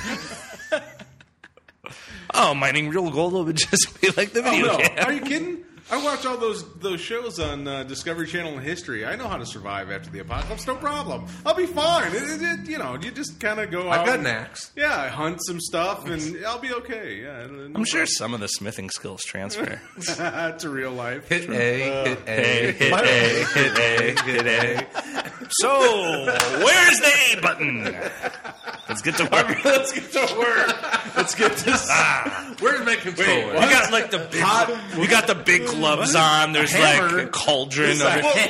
S3: Oh, mining real gold would just be like the
S4: Oh,
S3: video
S4: no.
S3: game.
S4: Are you kidding? I watch all those shows on Discovery Channel and History. I know how to survive after the apocalypse. No problem. I'll be fine. You know, you just kind of go out.
S1: I've got
S4: and-
S1: an axe.
S4: Yeah, I hunt some stuff, and I'll be okay. Yeah,
S3: I'm sure some of the smithing skills transfer.
S4: to real life.
S1: Hit A, hit A.
S3: Hit A, hit A, hit A. So, where's the A button? Let's get to work.
S4: Let's get to work. Let's get this.
S1: Where's my controller?
S3: You got like the big, you got the big gloves on. There's like a cauldron.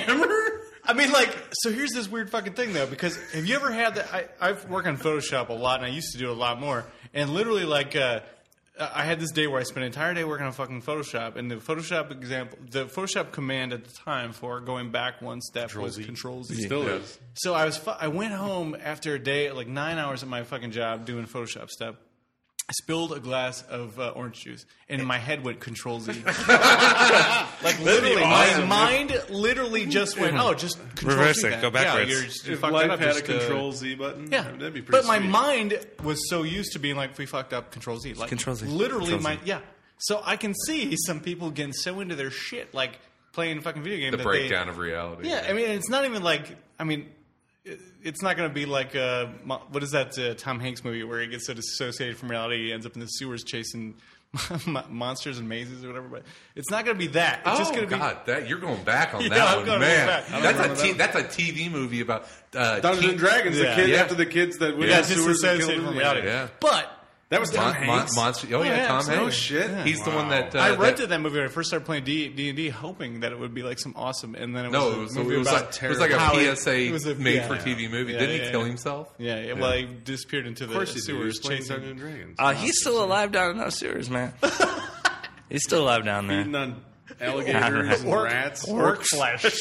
S2: I mean, like, so here's this weird fucking thing, though, because have you ever had that? I've worked on Photoshop a lot, and I used to do it a lot more. And literally, like, I had this day where I spent an entire day working on fucking Photoshop, and the Photoshop command at the time for going back one step was Control Z.
S4: Still is.
S2: So I went home after a day, like 9 hours at my fucking job doing Photoshop stuff. I spilled a glass of orange juice, and my head went Control Z. Like literally, my mind literally just went, "Oh, just Control
S3: Reverse
S2: Z
S3: it,
S2: that."
S3: go backwards.
S2: Yeah, you
S4: If
S2: fucked
S4: life
S2: that up.
S4: had a
S2: just,
S4: Control Z button,
S2: yeah,
S4: that'd be pretty
S2: but my
S4: sweet.
S2: mind was so used to being like, "We fucked up, Control Z." Like
S3: Control Z.
S2: literally,
S3: Control Z.
S2: yeah. So I can see some people getting so into their shit, like playing fucking video games.
S1: The
S2: that
S1: breakdown of reality.
S2: Yeah, I mean, it's not even like. I mean, it's not going to be like what is that Tom Hanks movie where he gets so disassociated from reality, he ends up in the sewers chasing monsters and mazes or whatever. But it's not going to be that. It's just going to be.
S1: God, that you're going back on
S2: Yeah,
S1: that
S2: I'm
S1: one,
S2: going
S1: man.
S2: back.
S1: That's a TV movie about
S4: Dungeons and Dragons.
S2: Yeah.
S4: The kid
S1: Yeah.
S4: after the kids that went
S2: Yeah,
S4: in the sewers and
S2: disassociated
S4: killed
S2: from
S4: them.
S2: reality.
S1: Yeah.
S2: But
S4: That was Tom Hanks.
S1: Monster. Oh, yeah,
S2: yeah,
S1: Tom
S2: absolutely.
S1: Hanks.
S4: Oh, shit. Yeah.
S1: He's the one that
S2: I
S1: that-
S2: rented that movie when I first started playing D&D, hoping that it would be like some awesome, and then it
S1: No,
S2: was
S1: it
S2: a movie
S1: was
S2: about
S1: like
S2: how
S1: a
S2: it-
S1: PSA
S2: it was a-
S1: made
S2: yeah.
S1: for TV movie.
S2: Yeah,
S1: Didn't he
S2: yeah,
S1: kill
S2: yeah.
S1: himself?
S2: Yeah, well, he disappeared into
S4: Of
S2: the
S4: course he did. He was
S2: sewers
S4: playing
S2: chasing.
S4: Dungeons and Dragons.
S3: He's still alive down in those sewers, man. He's still alive down there.
S4: Feeding on alligators and rats.
S2: Orc flesh.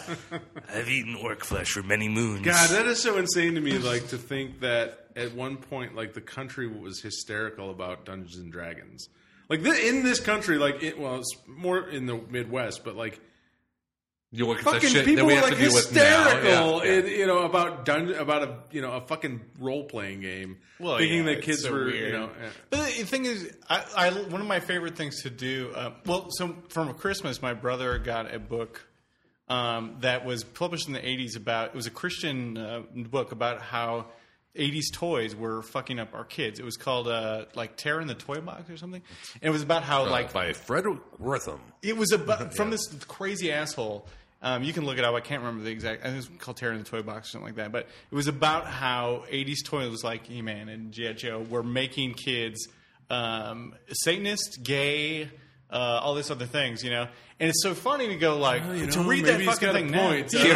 S3: I've eaten orc flesh for many moons.
S4: God, that is so insane to me. Like to think that at one point, like the country was hysterical about Dungeons and Dragons. Like in this country, like it's more in the Midwest, but like
S1: You look at the
S4: fucking
S1: shit
S4: people
S1: that we
S4: were
S1: have
S4: like
S1: to deal with now.
S4: hysterical,
S1: Yeah.
S4: about a fucking role playing game,
S2: Well,
S4: thinking
S2: yeah,
S4: that kids
S2: it's so
S4: were
S2: weird. But the thing is, I one of my favorite things to do. So from Christmas, my brother got a book that was published in the '80s about. It was a Christian book about how '80s toys were fucking up our kids. It was called like Terror in the Toy Box or something. And it was about how like
S1: by Frederick Wortham.
S2: it was about from this crazy asshole. You can look it up. I can't remember the exact. I think it was called Terror in the Toy Box or something like that. But it was about how '80s toys like He-Man and G.I. Joe were making kids Satanist, gay, all these other things, you know. And it's so funny to go like to read that fucking thing now.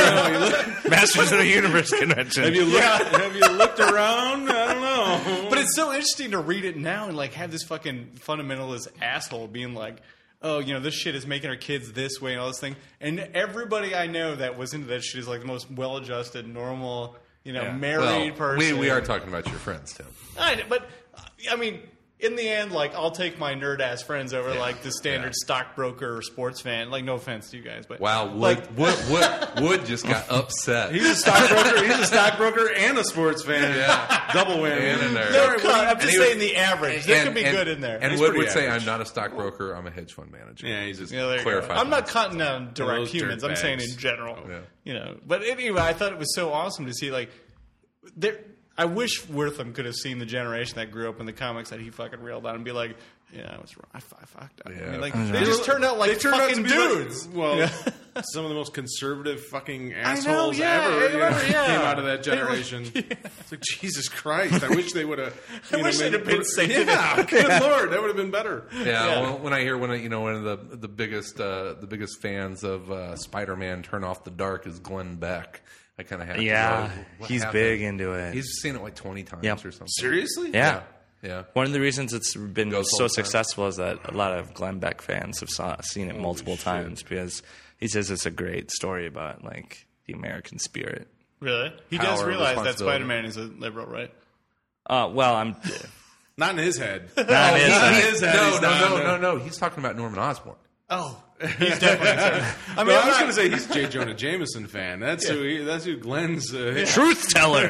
S3: Masters of the Universe convention.
S4: Have you looked around? I don't know.
S2: But it's so interesting to read it now and like have this fucking fundamentalist asshole being like, oh, you know, this shit is making our kids this way and all this thing. And everybody I know that was into that shit is like the most well-adjusted, normal, you know, married person.
S1: We are talking about your friends, Tim.
S2: But I mean, in the end, like I'll take my nerd ass friends over like the standard stockbroker or sports fan. Like, no offense to you guys, but
S1: Wow,
S2: like,
S1: Wood just got upset.
S4: He's a stockbroker. He's a stockbroker and a sports fan.
S1: Yeah.
S4: Double win.
S1: And a nerd.
S2: no, I'm
S1: And
S2: just
S1: he was-
S2: saying the average. There could be good in there.
S1: And
S4: He's
S1: Wood
S4: pretty
S1: would say,
S4: average.
S1: "I'm not a stockbroker. I'm a hedge fund manager."
S4: Yeah, he's just
S2: Yeah, there you
S1: clarify
S2: go. I'm not
S1: that.
S2: cutting on direct
S4: Those
S2: humans. I'm
S4: dirtbags.
S2: saying in general.
S1: Yeah.
S2: You know. But anyway, I thought it was so awesome to see like there. I wish Wortham could have seen the generation that grew up in the comics that he fucking reeled on and be like, yeah, I was wrong. I fucked up. I mean, like, they just turned out like
S4: They turned out
S2: fucking
S4: to be
S2: dudes.
S4: Like, some of the most conservative fucking
S2: I know,
S4: assholes
S2: yeah,
S4: ever
S2: I remember, yeah.
S4: came out of that generation. It's like, Jesus Christ, I wish they would have.
S2: I wish they'd have been Satan.
S4: Yeah, good Lord, that would have been better.
S1: Yeah, well, when I hear one of the biggest fans of Spider-Man Turn Off the Dark is Glenn Beck. I kind of have to
S3: Yeah,
S1: go, what
S3: he's
S1: happened?
S3: big into it.
S1: He's seen it like 20 times
S3: Yep.
S1: or something.
S4: Seriously?
S3: Yeah.
S1: Yeah.
S3: One of the reasons it's been
S1: Goes
S3: so
S1: all the time.
S3: successful is that a lot of Glenn Beck fans have seen it multiple times because he says it's a great story about like the American spirit.
S2: Really? He
S1: Power,
S2: does realize that
S1: responsibility.
S2: Spider-Man is a liberal, right?
S3: Well, I'm
S4: Not in his head.
S3: not in his side.
S4: his head, he's not.
S1: No. He's talking about Norman Osborn.
S2: Oh, he's definitely. I mean,
S4: I was going to say he's a J. Jonah Jameson fan. That's who Glenn's.
S3: Truth teller.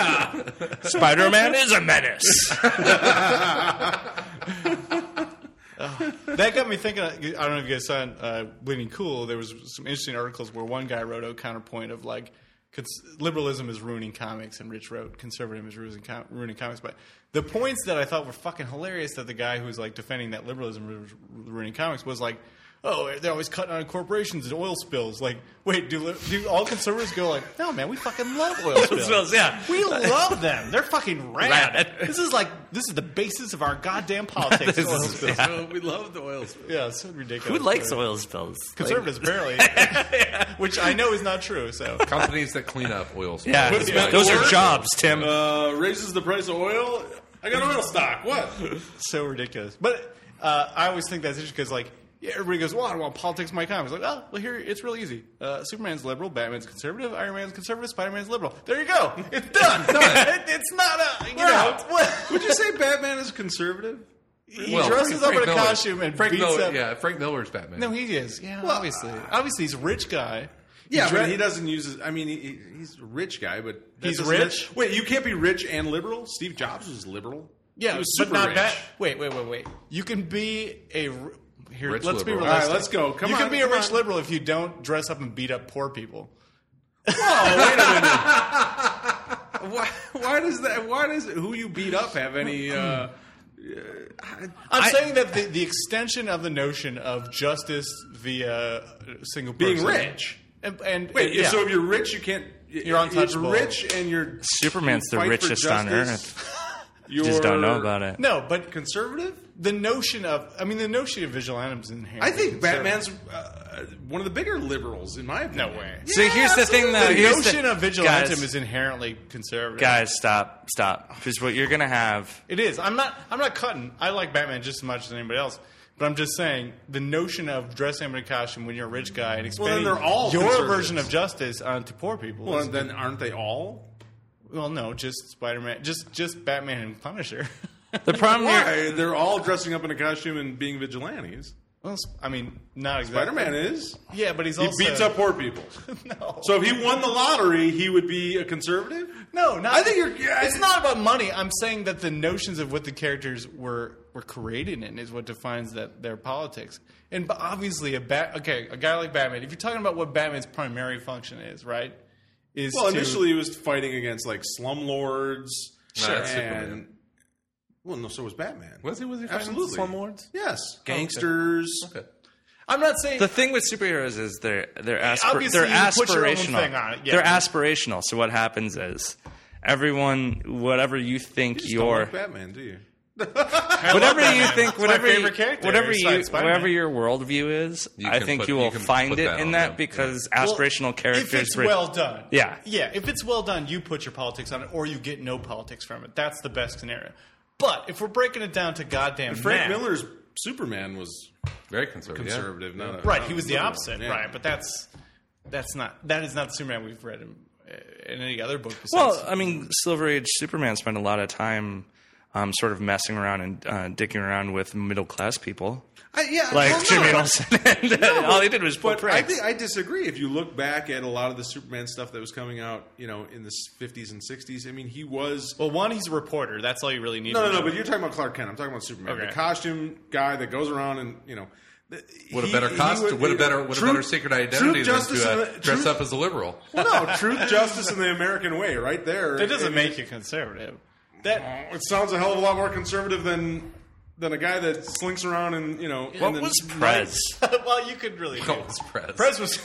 S3: Spider-Man is a menace.
S2: that got me thinking. I don't know if you guys saw Bleeding Cool. There was some interesting articles where one guy wrote a counterpoint of like, liberalism is ruining comics, and Rich wrote conservatism is ruining comics. But the points that I thought were fucking hilarious that the guy who was like defending that liberalism was ruining comics was like, oh, they're always cutting on corporations and oil spills. Like, wait, do all conservatives go like, no, man, we fucking love oil spills.
S3: Yeah.
S2: We love them. They're fucking rad. This is the basis of our goddamn politics. Oil spills.
S4: We love the oil spill.
S2: Yeah, it's so ridiculous.
S3: Who likes oil spills?
S2: Conservatives, apparently. Which I know is not true, so.
S1: Companies that clean up oil spills.
S3: Yeah, those are jobs, Tim.
S4: Raises the price of oil. I got oil stock. What?
S2: So ridiculous. But I always think that's interesting because, like, everybody goes, well, I don't want politics in my comics. Like, oh, well, here, it's real easy. Superman's liberal, Batman's conservative, Iron Man's conservative, Spider-Man's liberal. There you go. It's done. It's not a, you know.
S4: Would you say Batman is conservative?
S2: He dresses up in a costume and
S1: Frank
S2: beats
S1: Miller,
S2: up.
S1: Yeah, Frank Miller's Batman.
S2: No, he is. Yeah, obviously. Obviously, he's a rich guy.
S4: Yeah, but he doesn't use his. I mean, he's a rich guy, but that
S2: He's
S4: doesn't-
S2: rich?
S4: Wait, you can't be rich and liberal. Steve Jobs was liberal.
S2: Yeah,
S4: he was
S2: but
S4: super
S2: not
S4: rich.
S2: that. Wait. You can be a. Here,
S1: Rich
S2: let's
S1: liberal.
S2: be
S1: All
S2: realistic.
S4: right, let's go. Come
S2: you
S4: on,
S2: can be a
S4: come
S2: rich
S4: on.
S2: liberal if you don't dress up and beat up poor people.
S4: Why does that? Why does who you beat up have any?
S2: I'm saying that the extension of the notion of justice via single
S4: Being
S2: person.
S4: rich.
S2: And
S4: Wait,
S2: yeah.
S4: so if you're rich, you can't.
S2: You're untouchable.
S4: You're rich and you're
S3: Superman's
S4: you
S3: the
S4: fight for
S3: richest on
S4: justice.
S3: Earth.
S4: You're
S3: Just don't know about it.
S2: No, but
S4: conservative.
S2: the notion of the notion of vigilantism is inherent.
S4: I think Batman's one of the bigger liberals, in my opinion.
S2: No way.
S3: So here's the thing, though.
S2: The
S3: Here's
S2: notion of vigilantism
S3: guys,
S2: is inherently conservative.
S3: guys, stop. Because what you're gonna have.
S2: It is. I'm not cutting. I like Batman just as much as anybody else. But I'm just saying the notion of dressing up in a costume when you're a rich guy and
S4: then
S2: expanding
S4: they're all
S2: your
S4: conservatives.
S2: version of justice onto poor people.
S4: Well, then aren't they all?
S2: Well, no, just Spider-Man, just Batman and Punisher.
S3: The problem here,
S4: Why? They're all dressing up in a costume and being vigilantes.
S2: Well, I mean, not exactly.
S4: Spider-Man is.
S2: Yeah, but he's
S4: He
S2: also
S4: beats up poor people.
S2: No,
S4: So if he won the lottery, he would be a conservative?
S2: no, not.
S4: I think you're- yeah,
S2: It's not about money. I'm saying that the notions of what the characters were created in is what defines their politics. And obviously, a guy like Batman. If you're talking about what Batman's primary function is, right? Is
S4: Well,
S2: to,
S4: initially he was fighting against like slumlords.
S1: No, that's Superman.
S4: And well, no, so was Batman.
S1: Was he fighting
S4: Absolutely.
S1: slumlords?
S4: Yes, gangsters.
S1: Okay.
S2: I'm not saying
S3: the thing with superheroes is they're
S2: Obviously,
S3: they're
S2: you put your own
S3: aspirational.
S2: thing on it, yeah.
S3: They're aspirational. So what happens is everyone, whatever you think
S4: You just don't
S3: you're,
S4: like Batman, do you?
S3: whatever you think,
S2: It's my
S3: whatever
S2: favorite character, besides Spider-Man.
S3: whatever your worldview is,
S1: You
S3: I
S1: can
S3: think
S1: put-
S3: you
S1: you
S3: will
S1: can
S3: find
S1: put
S3: it
S1: that
S3: in
S1: on
S3: that
S1: them.
S3: because
S2: Well,
S3: aspirational characters.
S2: If it's
S3: bring-
S2: well done,
S3: Yeah.
S2: If it's well done, you put your politics on it, or you get no politics from it. That's the best scenario. But if we're breaking it down to goddamn
S4: Frank
S2: math,
S4: Miller's Superman was
S1: Very conservative. yeah.
S4: conservative. Not a-
S2: right?
S4: not
S2: He was the
S4: liberal.
S2: opposite,
S4: Yeah.
S2: right? But that is not the Superman we've read in any other book. Besides,
S3: Well, I mean, Silver Age Superman spent a lot of time sort of messing around and dicking around with middle class people.
S4: Yeah,
S3: Like
S4: well, no.
S3: Jimmy Olsen. And all he did was put
S4: But I
S3: pranks.
S4: think I disagree. If you look back at a lot of the Superman stuff that was coming out, in the 50s and 60s, I mean, he was.
S2: well, one, he's a reporter. That's all you really need.
S4: No,
S2: to know.
S4: but you're talking about Clark Kent. I'm talking about Superman,
S2: Okay.
S4: the costume guy that goes around and
S1: What a better costume! What a better secret identity than to dress up as a liberal.
S4: Well, no, truth, justice, and the American way, right there.
S2: That doesn't make you conservative. That
S4: It sounds a hell of a lot more conservative than a guy that slinks around and
S3: What was Prez?
S2: well, you could really.
S1: What was Prez?
S2: Prez was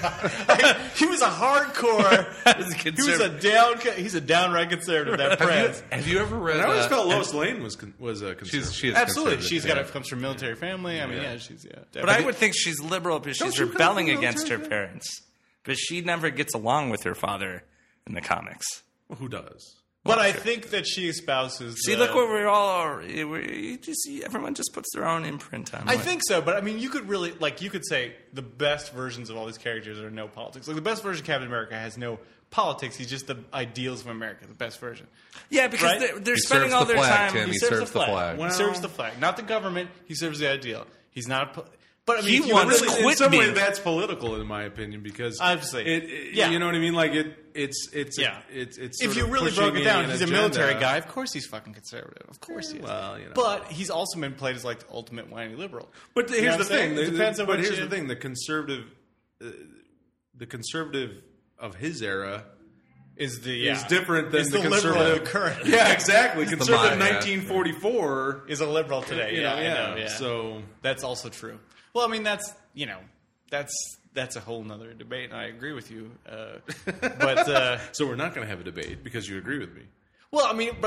S2: he was a hardcore. He was he's a downright conservative. That Prez.
S1: Have you ever read?
S4: I always felt Lois Lane was a conservative.
S1: she is
S2: Absolutely,
S1: conservative,
S2: comes from a military family. I mean, she's
S3: But I would think she's liberal because she's
S4: you come
S3: rebelling
S4: from
S3: against her
S4: military
S3: parents. But she never gets along with her father in the comics.
S4: Well, who does?
S2: But I think that she espouses.
S3: See, look what we're all are. Everyone just puts their own imprint on.
S2: I
S3: what-
S2: think so, but I mean, you could really you could say the best versions of all these characters are no politics. Like the best version of Captain America has no politics. He's just the ideals of America. The best version.
S3: Yeah, because
S2: Right?
S3: they're
S1: He
S3: spending
S1: serves
S3: all
S1: the
S3: their
S1: flag,
S3: time.
S1: Tim. He serves the flag.
S2: He serves the flag, not the government. He serves the ideal. He's not. But I mean,
S3: He
S2: if you
S3: wants
S2: really-
S3: quit
S4: in some way,
S3: being-
S4: that's political, in my opinion, because
S2: Obviously. Yeah.
S4: you know what I mean. Like it's
S2: Yeah.
S4: it's
S2: if
S4: sort
S2: you
S4: of
S2: really
S4: pushing
S2: broke it down,
S4: an
S2: he's a
S4: agenda.
S2: military guy. Of course, he's fucking conservative. Of course, he is.
S4: Well,
S2: But he's also been played as like the ultimate whiny liberal.
S4: But
S2: You know
S4: here's
S2: what
S4: the
S2: I'm saying?
S4: thing.
S2: It depends on
S4: but
S2: what
S4: here's
S2: you-
S4: the thing: the conservative of his era
S2: Is the
S4: is different than
S2: It's
S4: the
S2: liberal
S4: conservative
S2: of the current.
S4: Yeah, exactly. Conservative
S1: mind, yeah.
S4: 1944
S2: Is a liberal today. Yeah, I know, yeah.
S4: So
S2: That's also true. Well, I mean, that's that's a whole nother debate, and I agree with you. But
S4: so we're not going to have a debate because you agree with me.
S2: well, I mean, but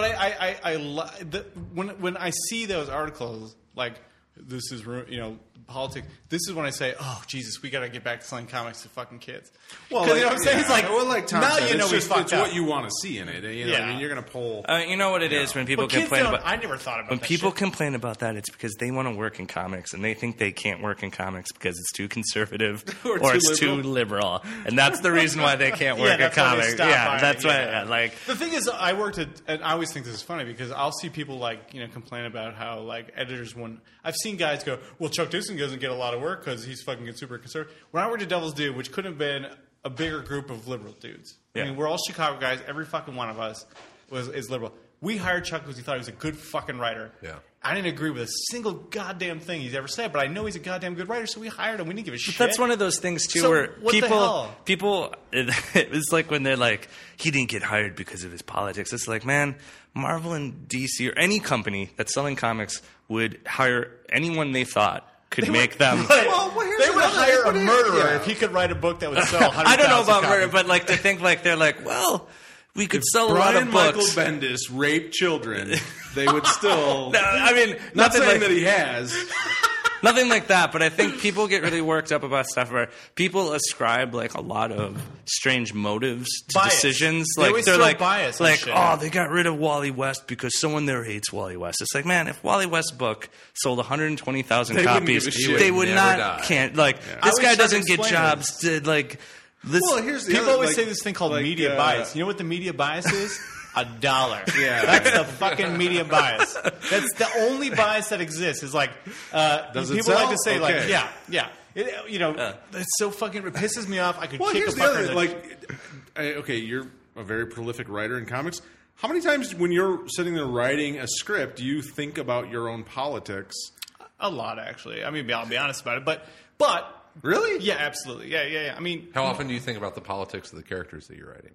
S2: when I see those articles like this is politics. This is when I say, oh Jesus, we got to get back to selling comics to fucking kids.
S4: Well,
S2: 'Cause you know what I'm saying? It's like
S4: Tom
S2: now
S4: said,
S2: you know
S4: it's
S2: we
S4: just,
S2: fucked
S4: it's
S2: up.
S4: what you want to see in it. You know,
S2: Yeah.
S4: I mean, you're going to pull.
S3: You know what it is when people
S2: But kids
S3: complain
S2: don't.
S3: about.
S2: I never thought about
S3: When
S2: that
S3: people
S2: shit.
S3: complain about that, it's because they want to work in comics and they think they can't work in comics because it's too conservative
S4: Or
S3: or
S4: too
S3: it's too liberal, and that's the reason why they can't work in
S2: that's why they
S3: comics.
S2: stop
S3: Yeah,
S2: buying
S3: that's
S2: it,
S3: why.
S2: yeah.
S3: Like,
S2: The thing is, I worked at, and I always think this is funny because I'll see people complain about how editors I've seen guys go, well, Chuck Dixon doesn't get a lot of work because he's fucking super conservative. When I worked at Devil's Due, which could have been a bigger group of liberal dudes.
S3: Yeah.
S2: I mean, we're all Chicago guys. Every fucking one of us is liberal. We hired Chuck because we thought he was a good fucking writer.
S1: Yeah.
S2: I didn't agree with a single goddamn thing he's ever said, but I know he's a goddamn good writer, so we hired him. We didn't give a shit.
S3: that's one of those things too,
S2: So,
S3: where
S2: what the hell?
S3: people, it's like when they're like, he didn't get hired because of his politics. It's like, man, Marvel and DC or any company that's selling comics would hire anyone they thought could make them.
S4: Well, here's
S2: They would
S4: another-
S2: hire a
S4: but here-
S2: murderer
S4: yeah.
S2: if he could write a book that would sell 100,000
S3: I don't know about murder,
S2: copies.
S3: but like to think like they're like, well, we could sell a lot
S4: Brian
S3: of
S4: Michael
S3: books.
S4: Bendis raped children. They would still.
S3: No, I mean,
S4: Not
S3: nothing
S4: saying
S3: like,
S4: that he has.
S3: Nothing like that, but I think people get really worked up about stuff where people ascribe like a lot of strange motives to
S2: Bias.
S3: decisions.
S2: They
S3: Like
S2: always
S3: they're
S2: throw
S3: like,
S2: bias on shit.
S3: oh, they got rid of Wally West because someone there hates Wally West. It's like, man, if Wally West's book sold 120,000
S4: They wouldn't
S3: copies,
S4: give a shit.
S3: they would
S1: Never
S3: not
S1: die.
S3: can't like
S2: I
S3: this
S2: always
S3: guy
S2: try to
S3: doesn't get
S2: explain
S3: jobs to like this.
S4: Well, here's the
S2: People
S4: other,
S2: always
S4: like-
S2: say this thing called
S4: like,
S2: media bias. You know what the media bias is? $1.
S4: Yeah.
S2: That's the fucking media bias. That's the only bias that exists. Is like
S4: Does it
S2: people like to
S4: sell?
S2: say like
S4: Okay.
S2: yeah. It's so fucking. It pisses me off. I could
S4: Well,
S2: kick
S4: here's
S2: a
S4: the
S2: fucker.
S4: other
S2: in
S4: thing. Like, okay, you're a very prolific writer in comics. How many times when you're sitting there writing a script do you think about your own politics?
S2: a lot actually. I mean, I'll be honest about it, but
S4: Really?
S2: yeah, absolutely, yeah. I mean,
S1: How often do you think about the politics of the characters that you're writing?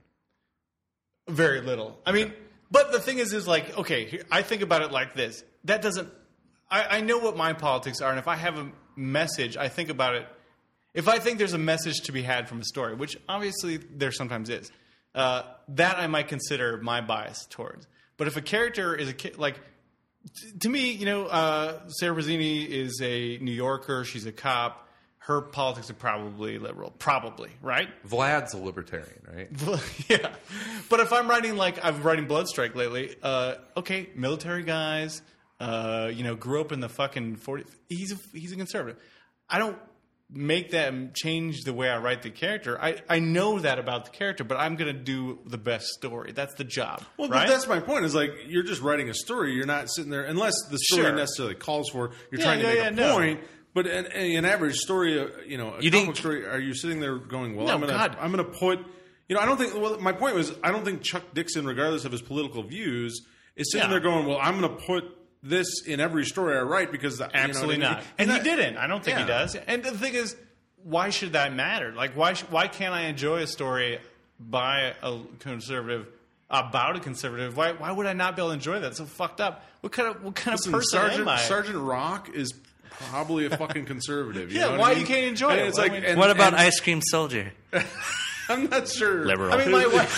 S2: very little. I mean, but the thing is like, okay, I think about it like this. That doesn't. I know what my politics are, and if I have a message, I think about it. If I think there's a message to be had from a story, which obviously there sometimes is, that I might consider my bias towards. But if a character is like, to me, Sarah Bazzini is a New Yorker. She's a cop. Her politics are probably liberal. Probably, right?
S1: Vlad's a libertarian, right?
S2: Yeah. But if I'm writing I'm writing Bloodstrike lately, okay, military guys, grew up in the fucking 40s. He's a conservative. I don't make them change the way I write the character. I know that about the character, but I'm going to do the best story. That's the job.
S4: Well,
S2: right?
S4: but that's my point. Is like you're just writing a story. You're not sitting there unless the story
S2: Sure.
S4: necessarily calls for. You're
S2: Yeah,
S4: trying to
S2: yeah,
S4: make
S2: yeah,
S4: a
S2: no.
S4: point. But an average story, a
S3: You
S4: comic
S3: didn't-
S4: book story, are you sitting there going, "Well,
S2: No,
S4: I'm
S2: God.
S4: gonna put." I don't think. Well, my point was, I don't think Chuck Dixon, regardless of his political views, is sitting
S2: Yeah.
S4: there going, "Well, I'm going to put this in every story I write because
S2: Absolutely
S4: you know what I
S2: not.
S4: mean?
S2: And he
S4: that-
S2: didn't. I don't think he
S4: Yeah.
S2: does. And the thing is, why should that matter? Like, why can't I enjoy a story by a conservative about a conservative? Why would I not be able to enjoy that? It's so fucked up. What kind of
S4: Listen,
S2: person am I?
S4: Sergeant Rock is probably a fucking conservative. You
S2: Yeah,
S4: know what
S2: why
S4: I mean?
S2: you can't enjoy
S4: And
S2: it?
S4: It's
S2: I
S4: like,
S2: mean,
S4: and-
S3: What about
S4: and
S3: Ice Cream Soldier?
S4: I'm not sure.
S3: Liberal.
S2: I mean, my wife.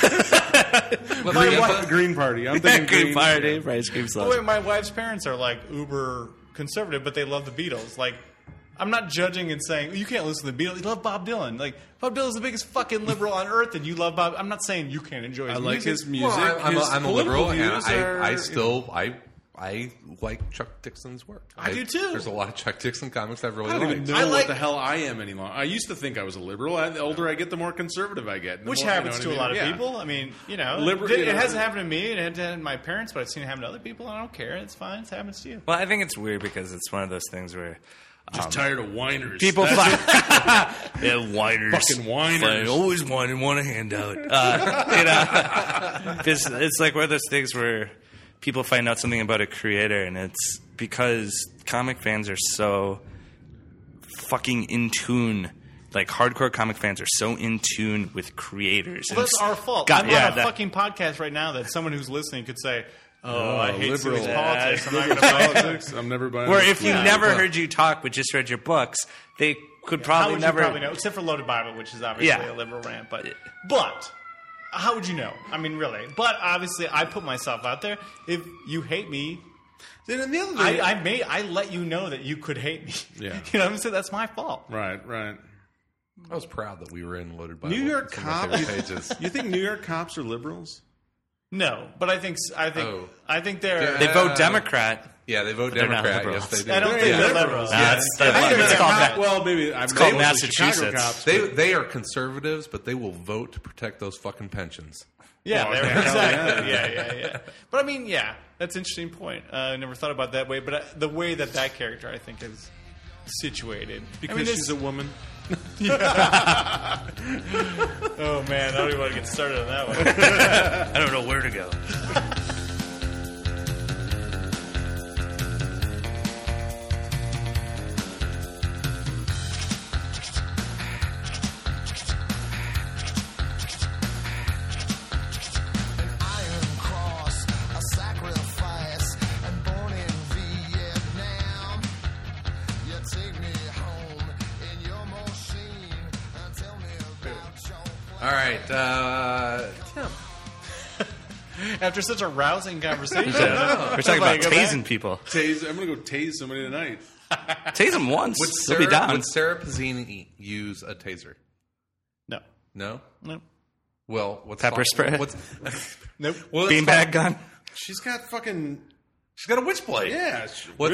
S4: Green Party. I'm thinking
S3: Green Party, Ice Cream Soldier.
S2: My wife's parents are like uber conservative, but they love the Beatles. Like, I'm not judging and saying you can't listen to the Beatles. You love Bob Dylan. Like, Bob Dylan's the biggest fucking liberal on earth, and you love Bob. I'm not saying you can't enjoy his
S4: I like
S2: music.
S4: his music.
S1: Well, I'm a
S4: His
S1: liberal,
S4: political
S1: and
S4: views are-
S1: I like Chuck Dixon's work.
S2: I do too.
S1: There's a lot of Chuck Dixon comics I've really
S4: I don't even
S1: liked.
S4: know
S2: I
S4: what
S2: like-
S4: the hell I am anymore. I used to think I was a liberal. The older I get, the more conservative I get. The
S2: Which
S4: more,
S2: happens
S4: you know
S2: to
S4: what
S2: a
S4: I
S2: lot
S4: mean?
S2: of
S4: Yeah.
S2: people. I mean,
S4: Liberal-
S2: it hasn't happened to me. It hasn't happened to my parents, but I've seen it happen to other people. And I don't care. It's fine. It happens to you.
S3: Well, I think it's weird because it's one of those things where
S4: Just tired of whiners.
S3: people
S4: That's
S3: find yeah, whiners,
S4: Fucking whiners.
S3: Fine, always whine and want a handout. It's like one of those things where people find out something about a creator, and it's because comic fans are so fucking in tune. Like hardcore comic fans are so in tune with creators.
S2: Well, that's our fault.
S3: God,
S2: I'm
S3: yeah,
S2: on a
S3: that-
S2: fucking podcast right now that someone who's listening could say, "Oh, I hate
S4: liberal.
S2: Sue's politics. I'm not
S4: Liberal
S2: going to
S4: politics. I'm never buying.
S3: Where
S4: this.
S3: if you
S2: Yeah,
S3: never
S2: well-
S3: heard you talk but just read your books, they could
S2: How
S3: probably
S2: would
S3: never.
S2: you probably know? Except for Loaded Bible, which is obviously
S3: Yeah.
S2: a liberal rant. But how would you know? I mean, really. But obviously, I put myself out there. If you hate me,
S4: Then the other thing,
S2: I let you know that you could hate me.
S4: Yeah.
S2: You know what I'm saying? That's my fault.
S4: right.
S1: I was proud that we were in Loaded Bible.
S4: New York
S1: It's one of my
S4: cops.
S1: favorite pages.
S4: You think New York cops are liberals?
S2: No, but I think
S1: Oh.
S2: they're.
S1: Yeah.
S3: They vote Democrat.
S1: Yeah, they vote
S3: they're not
S1: Democrat.
S3: liberals.
S1: Yes, they do.
S2: I don't
S4: They're
S2: think they're
S4: liberals.
S2: liberals.
S3: Nah,
S2: Yeah.
S3: it's
S2: I think
S3: it's
S2: they're
S3: called
S2: not-
S3: that.
S4: Well, maybe it's
S3: called Massachusetts.
S1: They are conservatives, but they will vote to protect those fucking pensions.
S2: Yeah,
S4: Oh,
S2: they're-
S4: okay.
S2: exactly. Yeah. But I mean, yeah, that's an interesting point. I never thought about it that way, but the way that character, I think, is situated.
S4: because
S2: I mean,
S4: she's a woman.
S2: oh man, I don't even want to get started on that one.
S3: I don't know where to go.
S6: Iron cross, a sacrifice, and born in Vietnam. You take me home in your machine and tell me about your
S1: All right, Tim.
S2: After such a rousing conversation,
S3: We're talking about tasing people.
S4: I'm gonna go tase somebody tonight.
S3: Tase him once.
S1: Would
S3: He'll be down.
S1: Sarah Pazzini use a taser?
S2: No.
S1: No.
S2: No.
S1: Well, what's
S3: Pepper spray?
S1: What's
S2: Nope.
S1: well,
S3: Beanbag gun.
S4: She's got fucking
S1: She's got a Witchblade.
S4: yeah.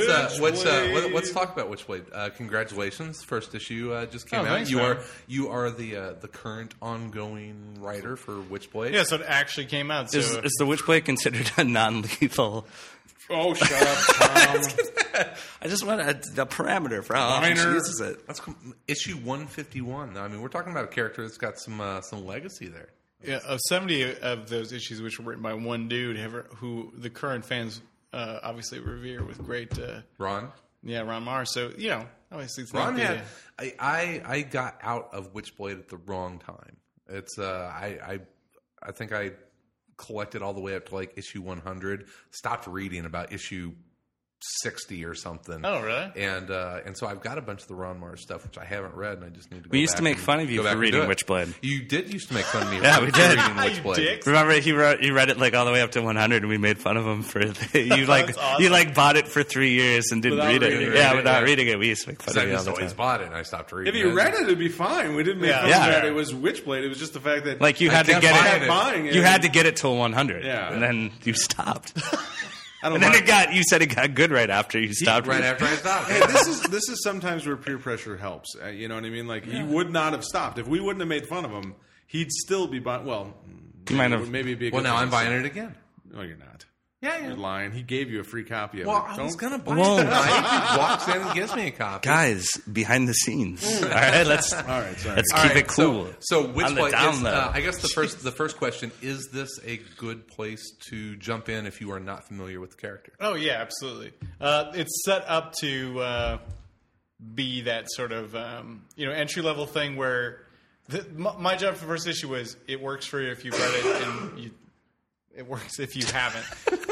S1: Let's talk about Witchblade. Congratulations, first issue just came
S2: Oh,
S1: out.
S2: thanks,
S1: You
S2: man.
S1: are the current ongoing writer for Witchblade.
S2: Yeah, so it actually came out. So
S3: Is the Witchblade considered a non-lethal?
S4: Oh, shut up, Tom.
S3: I just want a parameter for how often she
S4: Minor.
S3: uses it.
S1: That's issue 151. I mean, we're talking about a character that's got some legacy there.
S2: yeah, of 70 of those issues, which were written by one dude, who the current fans obviously revere with great,
S1: Ron.
S2: Ron Marr. So obviously it's
S1: Ron
S2: not
S1: had. I got out of Witchblade at the wrong time. It's I think I collected all the way up to like issue 100. Stopped reading about issue 60 or something.
S2: Oh, really?
S1: And so I've got a bunch of the Ron Mars stuff which I haven't read, and I just need to.
S3: We used to make fun of you for reading Witchblade.
S1: You did used to make fun of me.
S3: Yeah,
S1: for
S3: we did.
S1: reading
S2: You
S1: Witchblade.
S2: dick.
S3: Remember, he read it like all the way up to 100, and we made fun of him for you
S2: That's awesome.
S3: you like bought it for 3 years and didn't
S4: Without
S3: read it.
S4: reading it,
S3: Yeah,
S1: yeah.
S3: without reading it, we used to make fun
S1: So I
S3: of you all
S1: just
S3: the
S1: always
S3: time.
S1: bought it, and I stopped reading.
S4: If you read it, it'd be fine. We didn't make fun
S3: Yeah.
S4: of that. It was Witchblade. It was just the fact that
S3: Like you had to
S1: kept
S3: get
S1: buying
S3: it.
S1: it.
S4: buying it.
S3: You had to get it till 100.
S4: Yeah.
S3: and then you stopped.
S4: I don't
S3: And then
S4: mind.
S3: you said it got good right after you stopped.
S1: right
S3: reading.
S1: after I stopped.
S4: Hey, this is sometimes where peer pressure helps. You know what I mean? Like he would not have stopped if we wouldn't have made fun of him. He'd still be buying. Well,
S3: You might have.
S4: maybe it'd be. A
S1: Well,
S4: good
S1: now
S4: thing
S1: I'm
S4: to
S1: buying
S4: say.
S1: it again.
S4: No, you're not.
S1: Yeah,
S4: You're lying. He gave you a free copy of
S1: Well,
S4: it.
S1: I was
S4: Don't-
S1: gonna buy
S3: Whoa.
S1: it tonight. He walks in and gives me a copy.
S3: Guys, behind the scenes. All right, let's
S4: right, sorry.
S3: let's
S1: All
S3: keep
S1: right,
S3: it cool.
S1: So which
S3: On the
S1: way?
S3: down low.
S1: I guess the first question is: this a good place to jump in if you are not familiar with the character?
S2: Oh yeah, absolutely. It's set up to be that sort of entry level thing where my job for the first issue was it works for you if you've read it and it works if you haven't.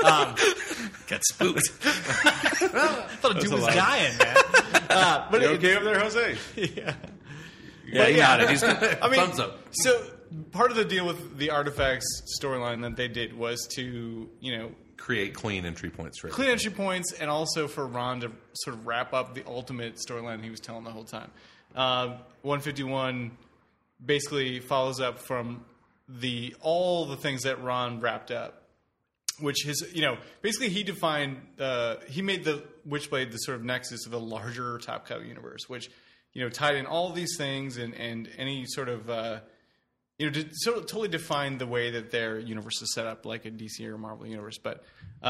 S3: Get spooked.
S2: I thought a dude was dying, man. But
S4: You okay over there, Jose?
S2: yeah.
S3: Yeah, he nodded. He's
S2: I mean,
S1: Thumbs up.
S2: So part of the deal with the Artifacts storyline that they did was to
S1: Create clean entry points for it.
S2: clean entry points, and also for Ron to sort of wrap up the ultimate storyline he was telling the whole time. 151 basically follows up from all the things that Ron wrapped up, which basically he defined, he made the Witchblade the sort of nexus of the larger Top Cow universe, which tied in all of these things and any sort of totally defined the way that their universe is set up, like a DC or Marvel universe. But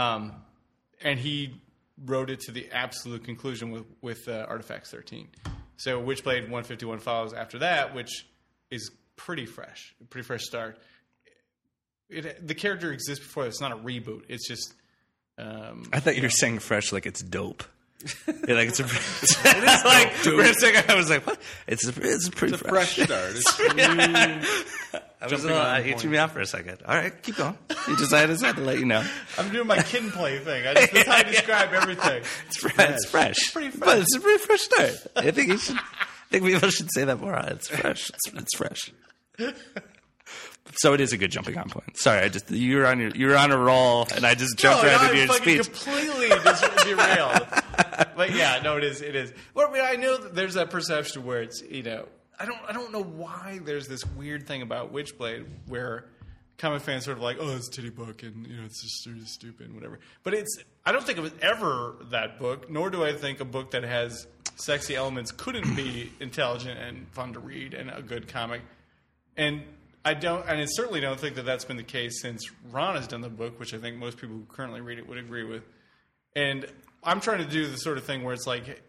S2: and he wrote it to the absolute conclusion with Artifacts 13. So Witchblade 151 follows after that, which is pretty fresh start. The character exists before. It's not a reboot. It's just.
S3: I thought you were saying fresh like it's dope. Yeah, like it's a. Like for a second, I was like, "What? It's pretty
S4: It's a fresh start. It's new.
S3: I was
S4: jumping on
S3: you
S4: point.
S3: threw me off for a second. All right, keep going. I just had to let you know.
S2: I'm doing my kid and play thing. That's how I describe everything.
S3: It's fresh.
S2: pretty fresh.
S3: But it's a pretty fresh start. I think you should. I think people should say that more. It's fresh. It's fresh. So it is a good jumping on point. Sorry, you were on a roll, and I just jumped right into your
S2: fucking
S3: speech.
S2: completely just derailed. But yeah, no, it is. Well, I mean, I know that there's that perception where it's I don't know why there's this weird thing about Witchblade where comic fans sort of like, oh, it's a titty book and it's just sort of stupid and whatever. But I don't think it was ever that book, nor do I think a book that has sexy elements couldn't be intelligent and fun to read and a good comic. And I certainly don't think that that's been the case since Ron has done the book, which I think most people who currently read it would agree with. And I'm trying to do the sort of thing where it's like,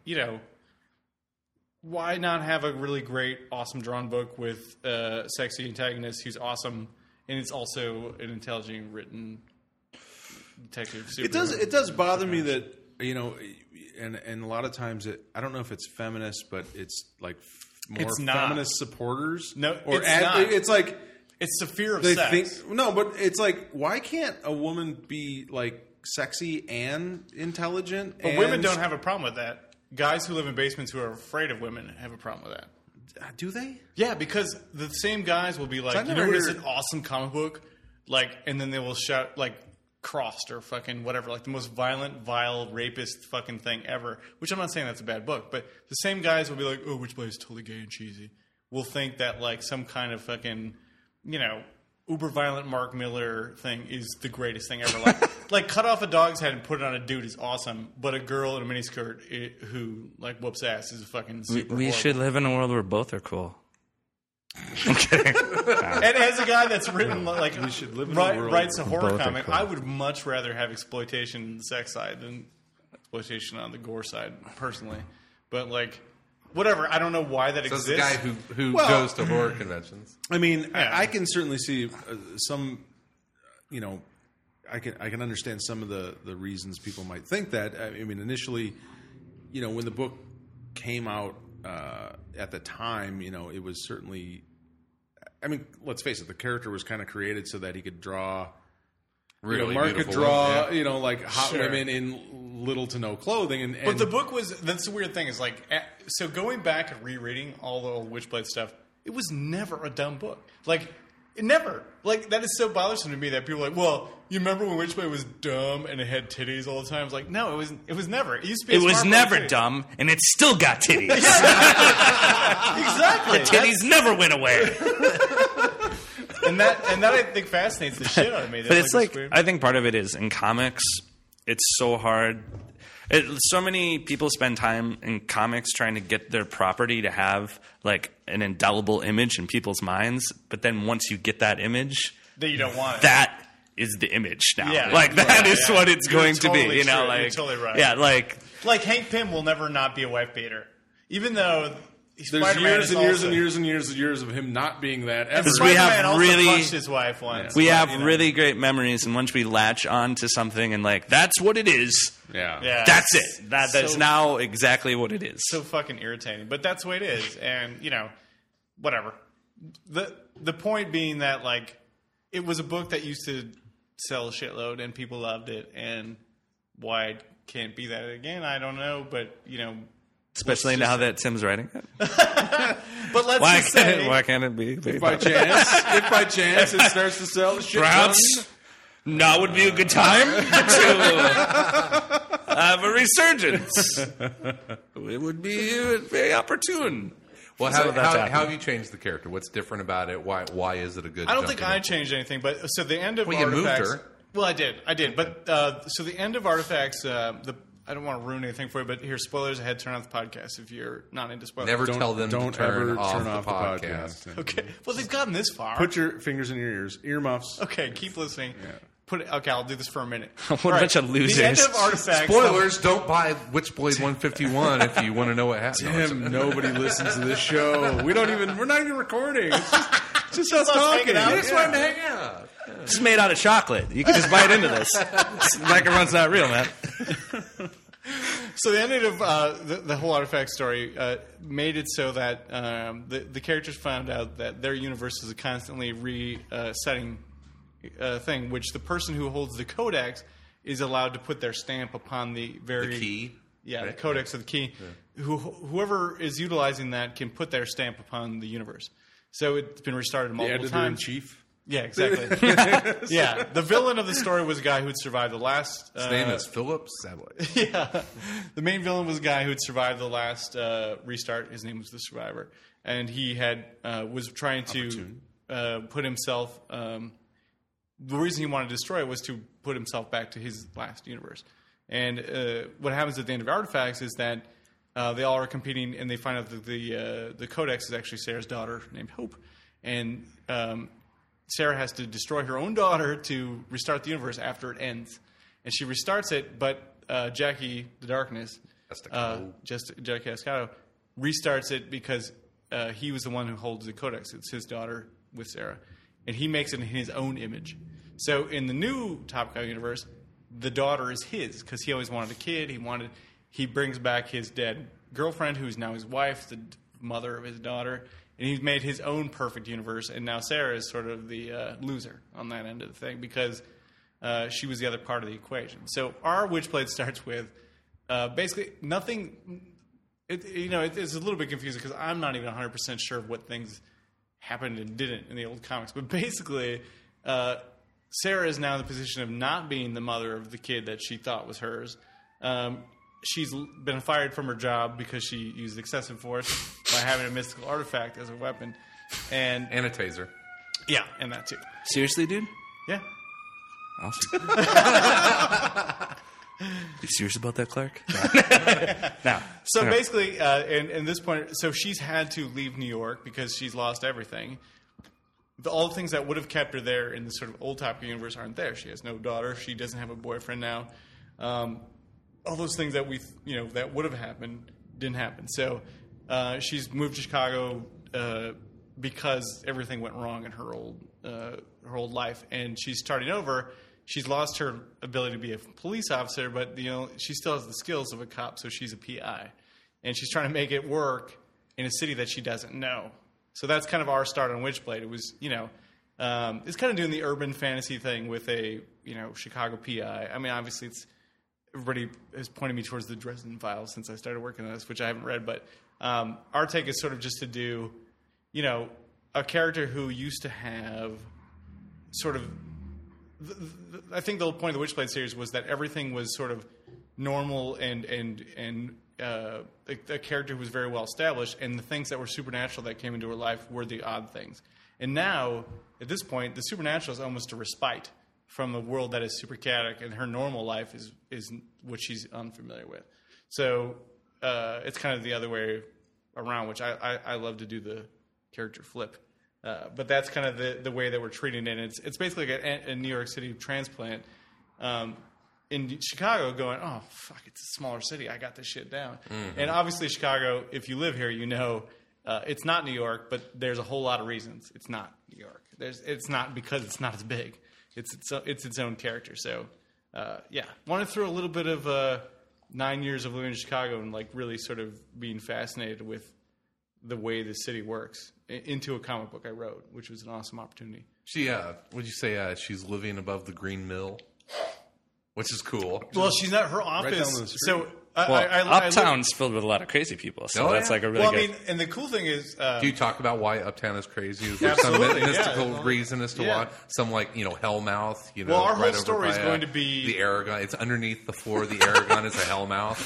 S2: why not have a really great, awesome drawn book with a sexy antagonist who's awesome, and it's also an intelligently written detective superhero?
S4: It does bother me that and a lot of times I don't know if it's feminist, but it's like more
S2: It's not.
S4: feminist supporters.
S2: No,
S4: or
S2: it's not.
S4: It's like
S2: It's the fear of
S4: they
S2: sex.
S4: think no, but it's like why can't a woman be like sexy and intelligent?
S2: But women don't have a problem with that. Guys who live in basements who are afraid of women have a problem with that.
S4: Do they?
S2: Yeah, because the same guys will be like,
S4: I've
S2: you
S4: never
S2: know what is
S4: heard-
S2: an awesome comic book? Like, and then they will shout, like, crossed or fucking whatever, like the most violent, vile, rapist fucking thing ever. Which I'm not saying that's a bad book, but the same guys will be like, "Oh, Witchblade is totally gay and cheesy." Will think that like some kind of fucking, uber violent Mark Miller thing is the greatest thing ever. Like cut off a dog's head and put it on a dude is awesome, but a girl in a miniskirt who like whoops ass is fucking super.
S3: We should
S2: horrible.
S3: live in a world where both are cool. I'm kidding.
S2: And as a guy that's written like
S4: We should live in a world
S2: writes a
S3: where
S2: horror
S3: both are
S2: comic,
S3: cool.
S2: I would much rather have exploitation on the sex side than exploitation on the gore side, personally. But like, whatever. I don't know why that
S1: So it's
S2: exists.
S1: the guy who
S4: Well-
S1: goes to horror conventions.
S4: I mean,
S2: Yeah.
S4: I can certainly see some, I can understand some of the reasons people might think that. I mean, initially, when the book came out at the time, it was certainly. I mean, let's face it. The character was kind of created so that he could draw.
S1: Really
S4: Mark could
S1: beautiful
S4: draw,
S1: women,
S4: like hot
S2: Sure.
S4: women in little to no clothing, and
S2: But the book that's the weird thing is like, so going back and rereading all the old Witchblade stuff, it was never a dumb book. Like, it never. Like, that is so bothersome to me that people are like, well, you remember when Witchblade was dumb and it had titties all the time? It's like, no, it was never. It used to be
S3: It
S2: a
S3: was
S2: smart book
S3: never
S2: with titties.
S3: dumb, and it still got titties.
S2: Exactly.
S3: Titties never went away.
S2: And that I think fascinates the shit out of me.
S3: But it's like,
S2: weird.
S3: I think part of it is in comics, it's so hard. So many people spend time in comics trying to get their property to have like an indelible image in people's minds. But then once you get that image,
S2: that you don't want it.
S3: that is the image now.
S2: Yeah.
S3: Like that
S2: Right,
S3: is
S2: yeah.
S3: what it's
S2: You're
S3: going to be.
S2: totally
S3: You know,
S2: true.
S3: like
S2: You're totally right.
S3: Yeah, like
S2: Like Hank Pym will never not be a wife beater, even though
S4: there's
S2: Spider-Man
S4: years
S2: is
S4: and years
S2: also-
S4: and years and years and years of him not being that. Ever.
S3: Because we have
S2: Spider-Man also
S3: really-
S2: punched his wife once.
S3: we
S2: but,
S3: have really great memories, and once we latch on to something and like that's what it is,
S4: Yeah.
S3: that's it. That's
S2: So-
S3: now exactly what it is.
S2: so fucking irritating. But that's the way it is, and whatever. The point being that like it was a book that used to sell a shitload and people loved it, and why it can't be that again, I don't know. But
S3: Especially now that Tim's writing it.
S2: but let's
S3: Why
S2: just
S3: can't,
S2: say
S3: why can't it be?
S4: If by chance it starts to sell a shit ton,
S3: Perhaps now would be a good time to have a resurgence. It would be very opportune.
S1: Well,
S3: So
S1: how
S3: that's happening.
S1: have you changed the character? What's different about it? Why is it a good?
S2: I don't think
S1: jumping
S2: I
S1: in?
S2: changed anything, but so the end of
S1: Well, you moved
S2: Artifacts.
S1: her.
S2: Well, I did. But so the end of Artifacts. I don't want to ruin anything for you, but here's spoilers ahead. Turn off the podcast if you're not into spoilers.
S1: Never tell them
S4: don't
S1: to turn
S4: ever
S1: off
S4: turn
S1: the
S4: off
S1: podcast.
S2: Okay. Well, they've gotten this far.
S4: Put your fingers in your ears, earmuffs.
S2: Okay, keep listening. Okay, I'll do this for a minute.
S3: What a
S2: All right.
S3: bunch of losers.
S2: The end of Artifacts.
S1: Spoilers! Don't buy Witchblade 151 if you want to know what happened.
S4: Tim, nobody listens to this show. We're not even recording. It's just us
S2: us
S4: talking.
S2: hanging out.
S1: I just wanted to hang out.
S3: This is made out of chocolate. You can just bite into this. Macaron's not real, man.
S2: So the ending of the whole Artifact story made it so that the characters found out that their universe is a constantly resetting thing, which the person who holds the codex is allowed to put their stamp upon the very
S1: The key.
S2: Yeah,
S1: right?
S2: the codex of the key. Whoever is utilizing that can put their stamp upon the universe. So it's been restarted
S4: The
S2: multiple
S4: editor in
S2: times.
S4: chief.
S2: Yeah, exactly. Yeah, the villain of the story was a guy who'd survived the last.
S1: His name is Philip Sadler.
S2: Yeah, the main villain was a guy who had survived the last restart. His name was the Survivor, and he had was trying to put himself. The reason he wanted to destroy it was to put himself back to his last universe. And what happens at the end of Artifacts is that they all are competing, and they find out that the Codex is actually Sarah's daughter named Hope, and Sarah has to destroy her own daughter to restart the universe after it ends. And she restarts it, but Jackie the Darkness, Jackie Escato, restarts it because he was the one who holds the Codex. It's his daughter with Sarah. And he makes it in his own image. So in the new Top Cow universe, the daughter is his because he always wanted a kid. He brings back his dead girlfriend, who's now his wife, the mother of his daughter. And he's made his own perfect universe. And now Sarah is sort of the loser on that end of the thing because she was the other part of the equation. So our Witchblade starts with basically nothing. It's a little bit confusing because I'm not even 100% sure of what things happened and didn't in the old comics. But basically, Sarah is now in the position of not being the mother of the kid that she thought was hers. She's been fired from her job because she used excessive force by having a mystical artifact as a weapon. And
S1: a taser.
S2: yeah, and that too.
S3: Seriously, dude?
S2: Yeah.
S3: Awesome. You serious about that, Clark? No.
S2: So basically, and this point, so she's had to leave New York because she's lost everything. All the things that would have kept her there in the sort of old Top Gear universe aren't there. She has no daughter. She doesn't have a boyfriend now. All those things that that would have happened didn't happen. So she's moved to Chicago because everything went wrong in her old life, and she's starting over. She's lost her ability to be a police officer, but she still has the skills of a cop. So she's a PI, and she's trying to make it work in a city that she doesn't know. So that's kind of our start on Witchblade. It was it's kind of doing the urban fantasy thing with a Chicago PI. I mean, obviously, everybody is pointing me towards the Dresden Files since I started working on this, which I haven't read. But our take is sort of just to do, a character who used to have sort of. I think the whole point of the Witchblade series was that everything was sort of normal and a character who was very well established, and the things that were supernatural that came into her life were the odd things. And now, at this point, the supernatural is almost a respite from a world that is super chaotic, and her normal life is what she's unfamiliar with. So it's kind of the other way around, which I love to do the character flip. But that's kind of the way that we're treating it. And it's basically like a New York City transplant in Chicago going, oh, fuck, it's a smaller city. I got this shit down. Mm-hmm. And obviously Chicago, if you live here, it's not New York, but there's a whole lot of reasons it's not New York. It's not because it's not as big. It's its own character. So, want to throw a little bit of 9 years of living in Chicago and really sort of being fascinated with the way the city works into a comic book I wrote, which was an awesome opportunity.
S1: She, would you say she's living above the Green Mill? Which is cool.
S2: Well, she's not her office.
S4: Right down the street.
S2: So
S3: Uptown's filled with a lot of crazy people, so that's like a really good...
S2: and the cool thing is...
S1: do you talk about why Uptown is crazy? Is there
S2: Absolutely,
S1: some mystical reason as to why? Some Hellmouth,
S2: Well, our whole
S1: right
S2: story
S1: over
S2: is
S1: by,
S2: going to be...
S1: the Aragon. It's underneath the floor of the Aragon is a Hellmouth.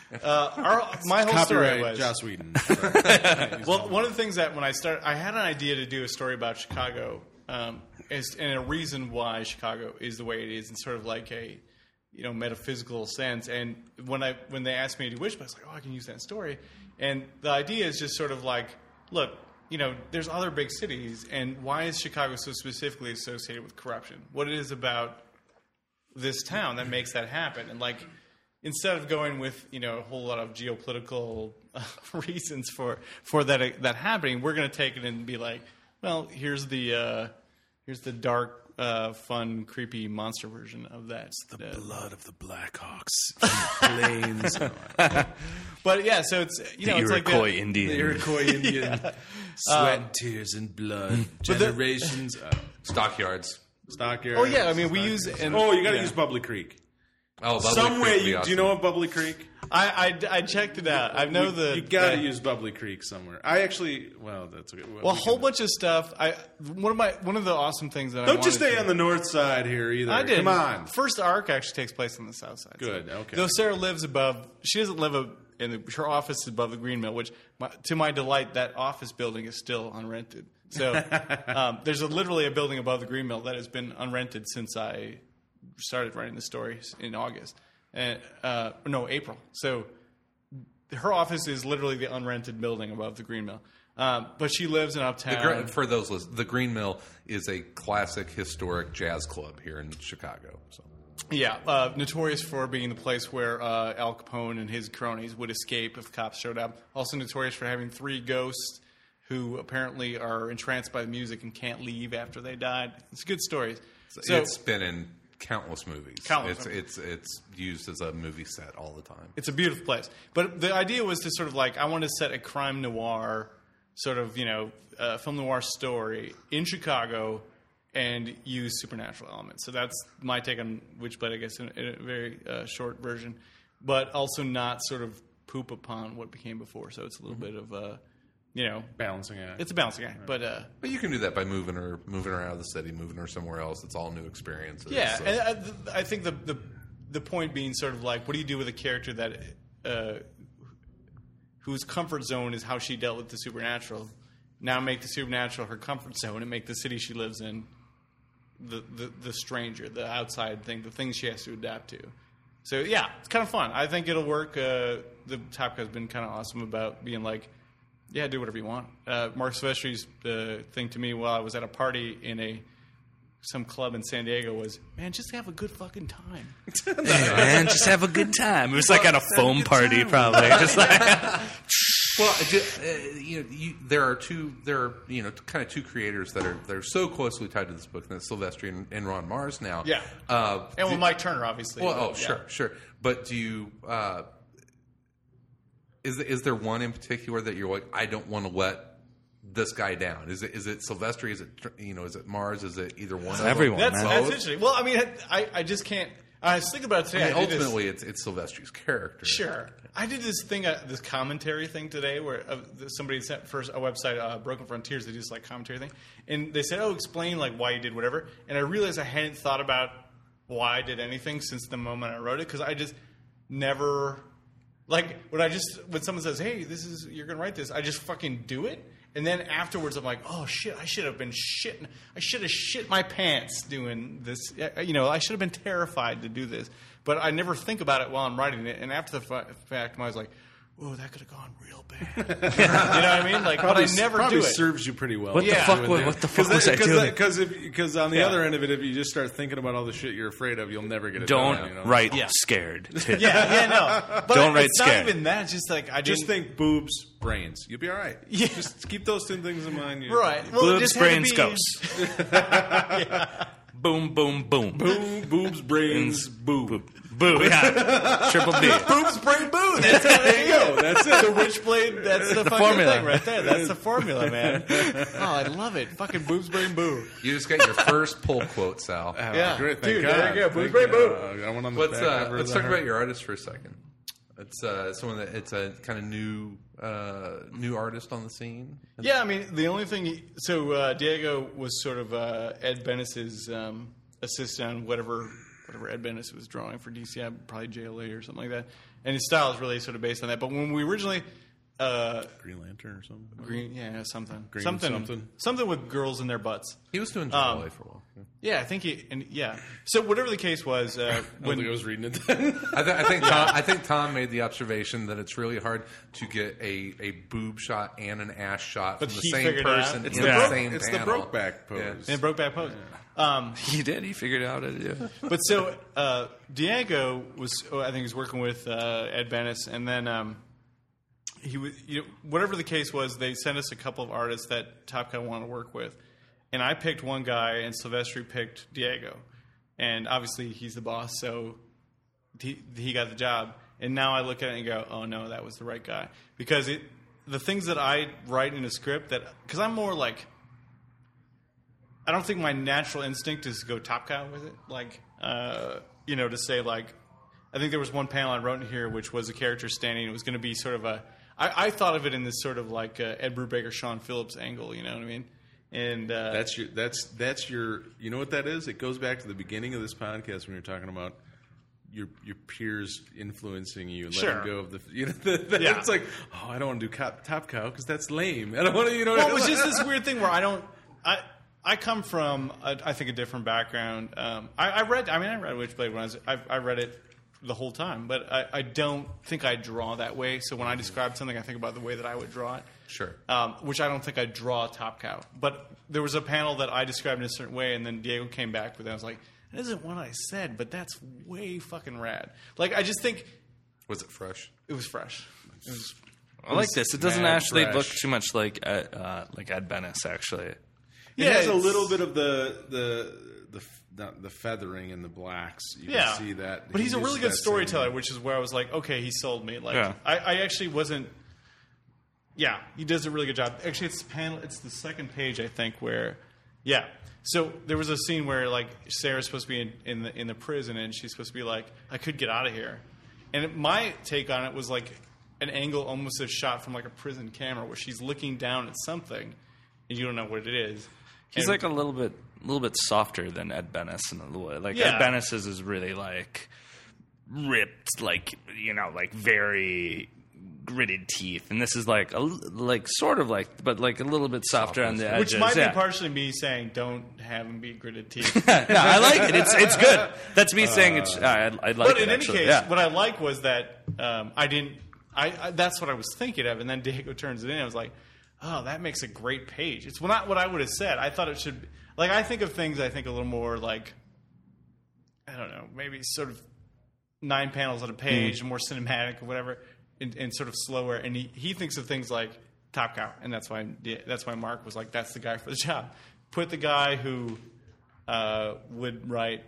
S2: My whole story was...
S4: Joss Whedon.
S2: Well, one of the things that when I started... I had an idea to do a story about Chicago, and a reason why Chicago is the way it is, and sort of like a... metaphysical sense. And when they asked me to do Witchblade, I was like, oh, I can use that story. And the idea is just sort of like, look, there's other big cities, and why is Chicago so specifically associated with corruption? What it is about this town that makes that happen? And instead of going with a whole lot of geopolitical reasons for that happening, we're going to take it and be like, well, here's the dark, fun, creepy monster version of that.
S4: It's the blood of the Blackhawks in the plains.
S2: But yeah, so it's it's like
S3: Iroquois Indian.
S4: The Iroquois Indian. Sweat, tears, and blood. Generations.
S1: Stockyards.
S4: Stockyards.
S2: Oh yeah, I mean we use.
S4: you got to use Bubbly Creek.
S1: Oh, Bubbly
S4: Somewhere
S1: Creek would be
S4: do
S1: awesome.
S4: you know of Bubbly Creek?
S2: I checked it out. I know
S4: you got to use Bubbly Creek somewhere. That's okay.
S2: Well, a whole bunch of stuff. One of the awesome things that
S4: Don't just stay on the north side here either.
S2: I did.
S4: Come on.
S2: First arc actually takes place on the south side.
S4: Good. Okay.
S2: Though Sarah lives above, she doesn't live her office is above the Green Mill, which, to my delight, that office building is still unrented. So there's literally a building above the Green Mill that has been unrented since I started writing the stories in August. April. So her office is literally the unrented building above the Green Mill. But she lives in Uptown.
S1: For those listeners, the Green Mill is a classic historic jazz club here in Chicago. So.
S2: Yeah, notorious for being the place where Al Capone and his cronies would escape if cops showed up. Also notorious for having 3 ghosts who apparently are entranced by the music and can't leave after they died. It's good stories. So,
S1: it's been in countless movies. It's used as a movie set all the time.
S2: It's a beautiful place. But the idea was to sort of I want to set a crime noir sort of, film noir story in Chicago and use supernatural elements. So that's my take on Witchblade, I guess, in a very short version. But also not sort of poop upon what became before. So it's a little bit of
S4: Balancing act.
S2: it's a balancing act. But
S1: But you can do that by moving her out of the city, moving her somewhere else. It's all new experiences.
S2: yeah,
S1: So-
S2: and I think the point being sort of like, what do you do with a character that whose comfort zone is how she dealt with the supernatural? Now make the supernatural her comfort zone and make the city she lives in the stranger, the outside thing, the things she has to adapt to. So yeah, it's kind of fun. I think it'll work. The Top Cow's been kind of awesome about being like, yeah, do whatever you want. Mark Silvestri's thing to me while I was at a party in some club in San Diego was, man, just have a good fucking time.
S3: Hey, man, just have a good time. It was like at a foam party, probably. Just like,
S1: Well, there are kind of two creators that are so closely tied to this book, and that's Silvestri and Ron Mars now.
S2: Yeah. And with Mike Turner, obviously.
S1: Well,
S2: but, yeah.
S1: sure. But do you? Is there one in particular that you're like, I don't want to let this guy down? Is it Silvestri? Is it Is it Mars? Is it either one? Of
S3: everyone.
S1: them?
S2: That's interesting. Well, I mean, I just can't. I was thinking about it today.
S1: I mean,
S2: I did this-
S1: ultimately, it's Silvestri's character.
S2: Sure. I did this thing, this commentary thing today where somebody sent first a website, Broken Frontiers, they do this like commentary thing. And they said, explain like why you did whatever. And I realized I hadn't thought about why I did anything since the moment I wrote it, because I just never, like, when someone says, hey, you're going to write this, I just fucking do it. And then afterwards, I'm like, oh shit, I should have been shitting. I should have shit my pants doing this. I should have been terrified to do this. But I never think about it while I'm writing it. And after the fact, I was like, oh, that could have gone real bad. You know what I mean? Like, but I never
S4: probably
S2: do it.
S4: serves you pretty well.
S3: what the fuck? What the fuck was I doing?
S4: Because on the
S2: Yeah.
S4: other end of it, if you just start thinking about all the shit you're afraid of, you'll never get it
S3: Don't
S4: done.
S3: write
S2: Yeah.
S3: scared.
S2: No. But
S3: Don't write
S2: it's
S3: scared.
S2: not even that. It's just like, I
S4: Just
S2: didn't.
S4: think boobs, brains. You'll be all right.
S2: Yeah.
S4: Just keep those two things in mind.
S2: Right. Well, it
S3: Boobs,
S2: just had to
S3: brains,
S2: be-
S3: ghosts. Boom, boom, boom.
S4: Boom, boobs, brains, boob.
S3: Boo, yeah. Triple B.
S2: Boobs, brain, boo. That's there you go.
S4: That's it.
S2: The Witchblade, that's the fucking
S3: formula.
S2: thing right there. That's the formula, man. Oh, I love it. Fucking boobs, brain, boo.
S1: You just got your first pull quote, Sal.
S2: Yeah.
S4: Great. Thank
S2: Dude,
S4: God.
S2: there you go.
S4: Thank
S2: Boobs, brain,
S4: God.
S2: boo.
S4: I went on the
S1: Let's
S4: back cover of
S1: let's
S4: the
S1: talk
S4: Heart.
S1: about your artist for a second. It's someone that it's a kind of new artist on the scene.
S2: Yeah, I mean, the only thing... Diego was sort of Ed Bennis's assistant on whatever Ed Bennis was drawing for DCI, probably JLA or something like that. And his style is really sort of based on that. But when we originally...
S4: Green Lantern or something.
S2: Something.
S4: Green
S2: something. Something with girls in their butts.
S1: He was doing JLA for a while.
S2: Yeah, I think So whatever the case was,
S4: I don't
S2: when
S4: think I was reading it then.
S1: I think Tom made the observation that it's really hard to get a boob shot and an ass shot
S2: But
S1: from the
S2: he
S1: same
S2: figured it out.
S1: person
S2: It's
S1: in
S2: the
S1: the
S2: Broke-
S1: same
S4: It's
S1: panel.
S4: the Brokeback pose.
S2: in Brokeback Pose.
S3: He did. He figured out it. Yeah.
S2: But so Diego was, I think, he was working with Ed Bennis, and then he was, whatever the case was, they sent us a couple of artists that Top Cow wanted to work with, and I picked one guy, and Silvestri picked Diego, and obviously he's the boss, so he got the job. And now I look at it and go, oh no, that was the right guy, because the things that I write in a script because I'm more like. I don't think my natural instinct is to go Top Cow with it. Like, to say, like, I think there was one panel I wrote in here which was a character standing. It was going to be sort of I thought of it in this sort of like Ed Brubaker, Sean Phillips angle, you know what I mean? And
S4: That's your. You know what that is? It goes back to the beginning of this podcast when you're talking about your peers influencing you and
S2: Sure.
S4: letting go of the.
S2: Yeah.
S4: It's like, oh, I don't want to do Top Cow because that's lame. I don't want to.
S2: well, it was just this weird thing where I come from, I think, a different background. I read Witchblade when I read it the whole time, but I don't think I draw that way. So when I describe something, I think about the way that I would draw it.
S1: Sure.
S2: Which I don't think I draw Top Cow. But there was a panel that I described in a certain way, and then Diego came back with it. I was like, that isn't what I said, but that's way fucking rad. Like, I just think
S1: Was it fresh?
S2: it was fresh. It was,
S3: I like this. It doesn't
S4: mad
S3: actually
S4: fresh.
S3: look too much like Ed Bennis, actually.
S4: It has a
S2: it's-
S4: little bit of the feathering in the blacks. You
S2: Yeah,
S4: can see that.
S2: but he's a
S4: He
S2: really
S4: uses
S2: good
S4: that
S2: storyteller,
S4: same-
S2: which is where I was like, okay, he sold me. Like,
S3: Yeah.
S2: I actually wasn't. Yeah, he does a really good job. Actually, it's the second page, I think, where, yeah. So there was a scene where like Sarah's supposed to be in the prison, and she's supposed to be like, I could get out of here. And my take on it was like, an angle almost a shot from like a prison camera where she's looking down at something and you don't know what it is.
S3: He's
S2: And-
S3: like a little bit softer than Ed Benes in a way. Like
S2: Yeah.
S3: Ed Benes is really like ripped, like like very gritted teeth, and this is like sort of like, but like a little bit softer on the edges.
S2: which might
S3: yeah.
S2: be partially me saying don't have him be gritted teeth.
S3: No, I like it. It's good. That's me saying it's. I like
S2: But
S3: it.
S2: in any
S3: actually.
S2: case,
S3: yeah.
S2: what I like was that I didn't. I that's what I was thinking of, and then Diego turns it in. I was like, oh, that makes a great page. It's not what I would have said. I thought it should. Like I think of things. I think a little more like I don't know, maybe sort of 9 panels on a page, more cinematic or whatever, and sort of slower. And he thinks of things like Top Cow, and that's why Mark was like, that's the guy for the job. Put the guy who would write,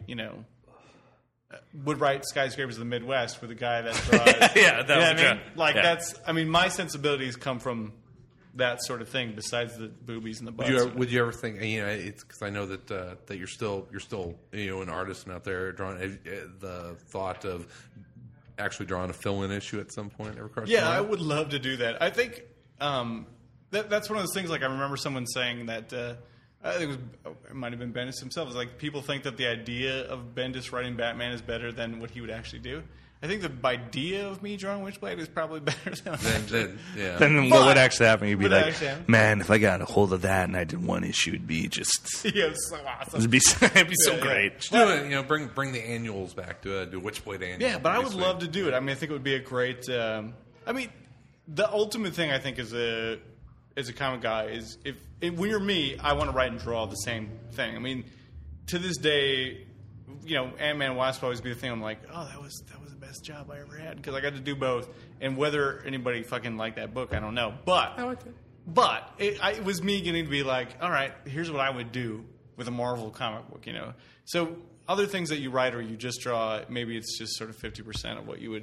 S2: would write Skyscrapers of the Midwest with a guy that draws.
S3: Yeah, that
S2: you know
S3: was
S2: what I mean?
S3: good.
S2: Like
S3: Yeah.
S2: that's. I mean, my sensibilities come from that sort of thing. Besides the boobies and the butts.
S1: Would you ever think? It's because I know that that you're still an artist and out there drawing. The thought of actually drawing a fill-in issue at some point ever crossed your
S2: Yeah, I
S1: mind?
S2: would love to do that. I think that's one of those things. Like I remember someone saying that I think it might have been Bendis himself. It's like people think that the idea of Bendis writing Batman is better than what he would actually do. I think the idea of me drawing Witchblade is probably better than
S1: Yeah.
S3: Then what would actually happen? You'd be
S2: What
S3: like,
S2: actually happen?
S3: man, if I got a hold of that and I did one issue, it'd be just
S2: yeah, it's so awesome.
S3: it'd be so
S2: Yeah.
S3: great.
S1: Just do it, bring the annuals back to do Witchblade annual.
S2: Yeah, but I would
S1: Pretty
S2: love
S1: sweet.
S2: to do it. I mean, I think it would be a great. I mean, the ultimate thing I think as a comic guy is if when you're me, I want to write and draw the same thing. I mean, to this day, Ant-Man and Wasp always be the thing. I'm like, oh, that was the best job I ever had because I got to do both. And whether anybody fucking liked that book, I don't know. But
S1: I liked it.
S2: But it was me getting to be like, all right, here's what I would do with a Marvel comic book, So other things that you write or you just draw, maybe it's just sort of 50% of what you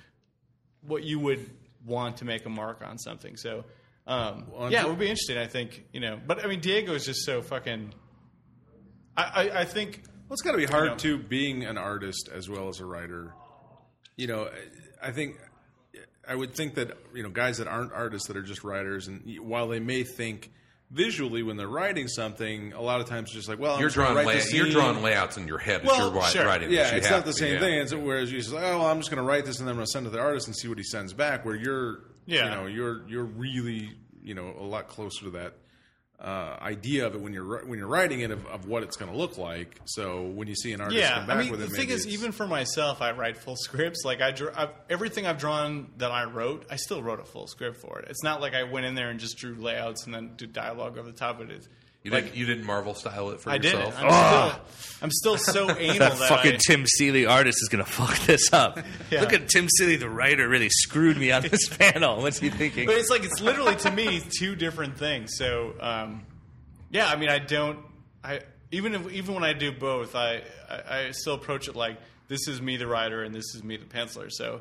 S2: would want to make a mark on something. So, it would be interesting, I think, But, I mean, Diego is just so fucking... I think...
S4: Well, it's got to be hard, too, being an artist as well as a writer. I would think that, guys that aren't artists that are just writers, and while they may think visually when they're writing something, a lot of times it's just like, well, I'm
S1: You're
S4: just gonna
S1: drawing
S4: write this scene.
S1: you're drawing layouts in your head as
S2: Well,
S1: you're
S2: sure.
S1: writing.
S4: Yeah,
S1: this. You
S4: it's
S1: have
S4: not the
S1: to,
S4: same
S1: yeah.
S4: thing. It's, whereas you just like, oh, well, I'm just going to write this and then I'm going to send it to the artist and see what he sends back. Where you're, you're really, a lot closer to that idea of it when you're writing it of what it's going to look like. So when you see an artist come back with it,
S2: the thing is, even for myself, I write full scripts. Like everything I've drawn that I wrote, I still wrote a full script for it. It's not like I went in there and just drew layouts and then did dialogue over the top of it.
S1: You didn't Marvel style it for
S2: I didn't.
S1: yourself.
S2: I'm still so anal
S3: That
S2: that
S3: fucking Tim Seeley artist is gonna fuck this up.
S2: Yeah.
S3: Look at Tim Seeley, the writer, really screwed me on this panel. What's he thinking?
S2: But it's like it's literally to me two different things. So I mean, even when I do both, I still approach it like this is me the writer and this is me the penciler. So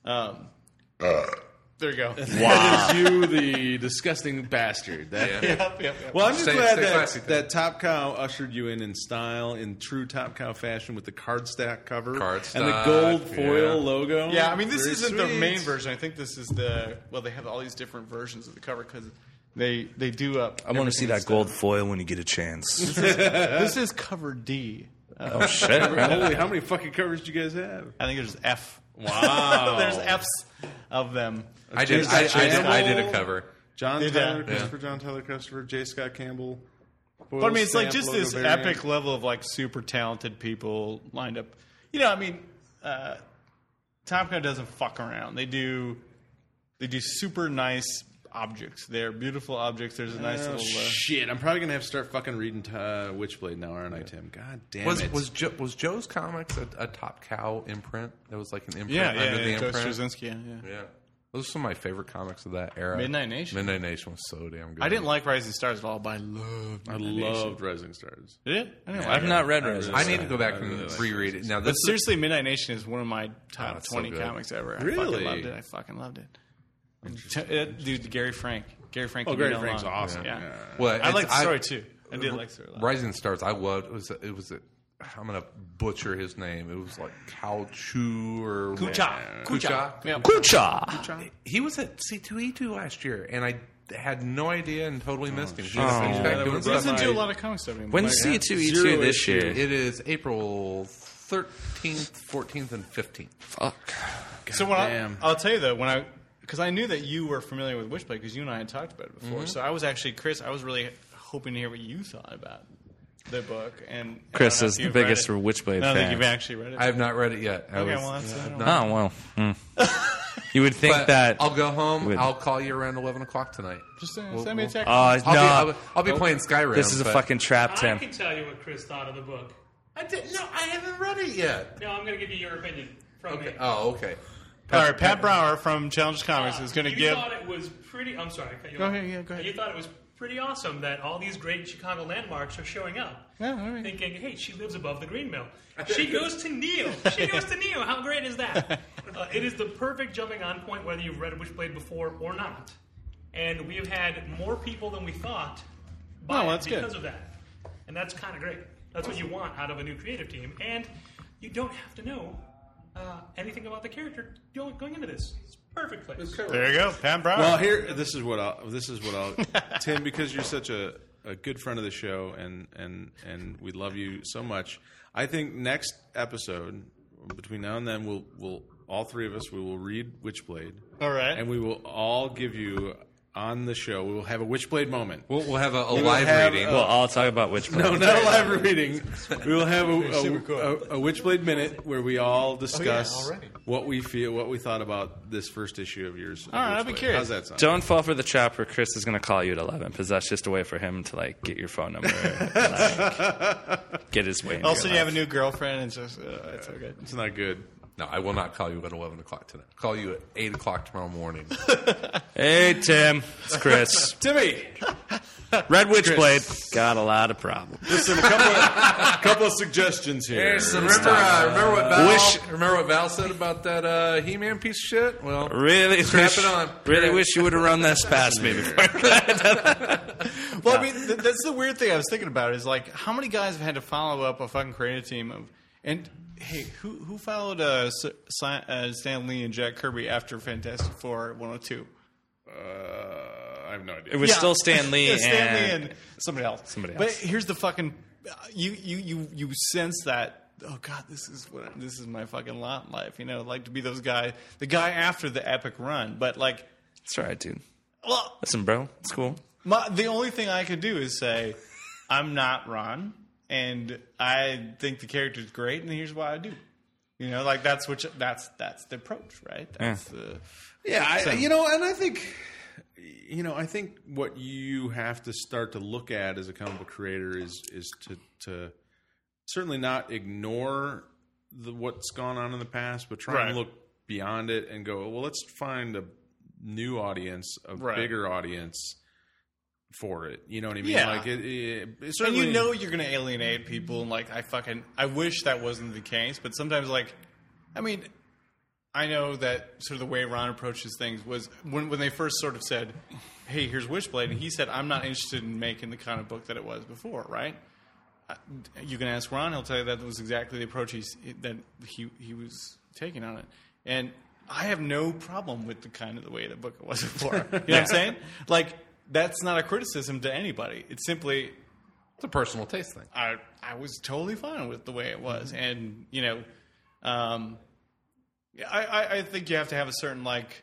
S2: there you go.
S4: that is you, the disgusting bastard.
S2: Yep.
S4: Well, I'm just
S1: Stay
S4: glad
S1: classy,
S4: that Top Cow ushered you in style, in true Top Cow fashion, with the cardstock cover and the
S1: Cardstock,
S4: gold foil
S1: yeah.
S4: logo.
S2: Yeah, I mean, this
S4: Very
S2: isn't the
S4: sweet.
S2: main version. I think this is they have all these different versions of the cover because they do up.
S3: I want to see that gold foil when you get a chance.
S2: This is cover D.
S3: Oh shit!
S4: Holy, how many fucking covers do you guys have?
S2: I think there's F.
S4: Wow.
S2: There's F's of them.
S1: I did a cover.
S4: John
S2: Did
S4: Tyler
S2: that?
S4: Christopher, John Tyler Christopher, J. Scott Campbell.
S2: But I mean, it's like
S4: Stamp,
S2: just
S4: logo
S2: this
S4: variant.
S2: epic level of like super talented people lined up. I mean, Top Gun doesn't fuck around. They do super nice objects. They're beautiful objects. There's a nice
S4: Oh,
S2: little.
S4: shit, I'm probably gonna have to start fucking reading Witchblade now, aren't I, Tim? God damn it!
S1: Was Joe's Comics a Top Cow imprint? That was like an imprint
S2: Yeah,
S1: under the
S2: Joe
S1: imprint.
S2: Straczynski, yeah.
S1: Yeah, those are some of my favorite comics of that era.
S2: Midnight Nation.
S1: Midnight Nation was so damn good.
S2: I didn't like Rising Stars at all, but I loved.
S4: I
S2: Midnight Nation.
S4: loved Rising Stars.
S2: Did it? I didn't like
S3: I've
S2: it.
S3: not read Rising.
S1: I need to go back
S4: I
S1: and
S4: really like
S1: reread it. Now,
S2: But
S1: this is,
S2: seriously, Midnight Nation is one of my top
S1: it's so
S2: 20
S1: good.
S2: comics ever. I
S4: Really?
S2: fucking loved it. Dude, Gary Frank. Gary Frank.
S4: Oh,
S2: can
S4: Gary
S2: be no
S4: Frank's
S2: long.
S4: awesome.
S2: Yeah.
S1: well,
S2: I
S1: it's-
S2: like the story too. I did like the story a lot.
S1: Rising Stars. I loved. It was I'm gonna butcher his name. It was like Kauchu or
S2: Kucha.
S1: Kucha.
S2: Yeah.
S3: Kucha.
S1: He was at C2E2 last year, and I had no idea and totally missed him. He's back
S4: that
S1: doing
S4: was
S2: He
S1: stuff.
S2: doesn't do a lot of comic stuff anymore.
S3: When's C2E2
S4: Zero
S3: this
S4: issue.
S3: year?
S1: It is April 13th, 14th, and 15th.
S3: Fuck.
S2: So
S4: damn.
S2: I'll tell you though, because I knew that you were familiar with Witchblade because you and I had talked about it before. So I was actually, Chris, I was really hoping to hear what you thought about the book. And
S3: Chris
S2: I don't know
S3: is
S2: if
S3: the
S2: you've read
S3: biggest
S2: it.
S3: Witchblade
S2: I don't think
S3: fan.
S2: you've actually read it.
S1: I have not read it yet.
S2: Okay, well, that's
S3: Oh, well. You would think
S1: But
S3: that...
S1: I'll go home.
S3: would-
S1: I'll call you around 11 o'clock tonight.
S2: Just send me a text.
S3: no.
S1: I'll be playing Skyrim.
S3: This is a
S1: but-
S3: fucking trap,
S7: I
S3: Tim.
S7: can tell you what Chris thought of the book.
S1: I didn't. No, I haven't read it yet.
S7: No, I'm going to give you your opinion from me.
S1: Okay. Oh, okay.
S2: All right, Pat Brower from Challenge Comics is going to
S7: you
S2: give.
S7: thought it was pretty. I'm sorry. I cut you
S2: Go
S7: off.
S2: ahead, yeah, go ahead.
S7: You thought it was pretty awesome that all these great Chicago landmarks are showing up.
S2: Yeah, all right.
S7: Thinking, hey, she lives above the Green Mill. She goes to Neil. She goes to Neil. How great is that? It is the perfect jumping on point whether you've read Witchblade before or not. And we have had more people than we thought buy
S2: Oh,
S7: it
S2: that's good.
S7: because of that. And that's kind of great. That's what you want out of a new creative team. And you don't have to know anything about the character going into this. It's a perfect place.
S2: There you go, Pat Brower.
S4: Well, here, this is what I'll, Tim, because you're such a good friend of the show, and we love you so much. I think next episode, between now and then, we'll all three of us we will read Witchblade.
S2: All right.
S4: and we will all give you on the show. We will have a Witchblade moment.
S1: We'll have a
S4: will
S1: live
S4: have
S1: reading.
S3: Well, I'll talk about Witchblade.
S4: No, not a live reading. We will have a Witchblade minute where we all discuss
S2: already.
S4: what we feel, what we thought about this first issue of yours.
S2: All right, I'd be curious.
S4: How's that sound?
S3: Don't fall for the trap where Chris is going to call you at 11 because that's just a way for him to like get your phone number, like, get his way. Into
S2: Also,
S3: your
S2: you have a
S3: life.
S2: new girlfriend, and just it's okay.
S4: It's not good.
S1: No, I will not call you at 11 o'clock tonight. I'll call you at 8 o'clock tomorrow morning.
S3: Hey Tim, it's Chris.
S4: Timmy,
S3: Red Witchblade got a lot of problems.
S4: listen, a couple of suggestions here.
S1: Remember what Val said about that He-Man piece of shit? Well,
S3: Really
S1: Strap
S3: wish,
S1: it on.
S3: Really wish you would have run this past me before.
S2: Well, I mean, that's the weird thing I was thinking about is like how many guys have had to follow up a fucking creative team of and hey, who followed Stan Lee and Jack Kirby after Fantastic Four 102?
S4: I have no idea.
S3: It was still Stan Lee,
S2: Yeah, Stan Lee
S3: and
S2: and somebody else.
S3: Somebody
S2: But
S3: else.
S2: here's the fucking you sense that. Oh God, this is my fucking lot in life. You know, like to be those guy, the guy after the epic run. But like,
S3: it's all right, dude.
S2: well,
S3: Listen, bro, it's cool.
S2: the only thing I could do is say, I'm not Ron, and I think the character's great, and here's why I do. You know, like that's the approach, right? That's the
S4: Yeah,
S2: So-
S4: and I think, I think what you have to start to look at as a comic book creator is to certainly not ignore what's gone on in the past, but try
S2: Right.
S4: and look beyond it and go, well, let's find a new audience, a
S2: Right.
S4: bigger audience for it. You know what I mean?
S2: Yeah.
S4: Like it
S2: and
S4: certainly,
S2: you know you're going to alienate people, and like I wish that wasn't the case, but sometimes like, I mean, I know that sort of the way Ron approaches things was when they first sort of said, "Hey, here's Witchblade," and he said, "I'm not interested in making the kind of book that it was before." Right? You can ask Ron; he'll tell you that was exactly the approach that he was taking on it, and I have no problem with the way the book was before. You know what I'm saying? Like that's not a criticism to anybody. It's simply
S1: it's a personal taste thing.
S2: I was totally fine with the way it was, and I think you have to have a certain like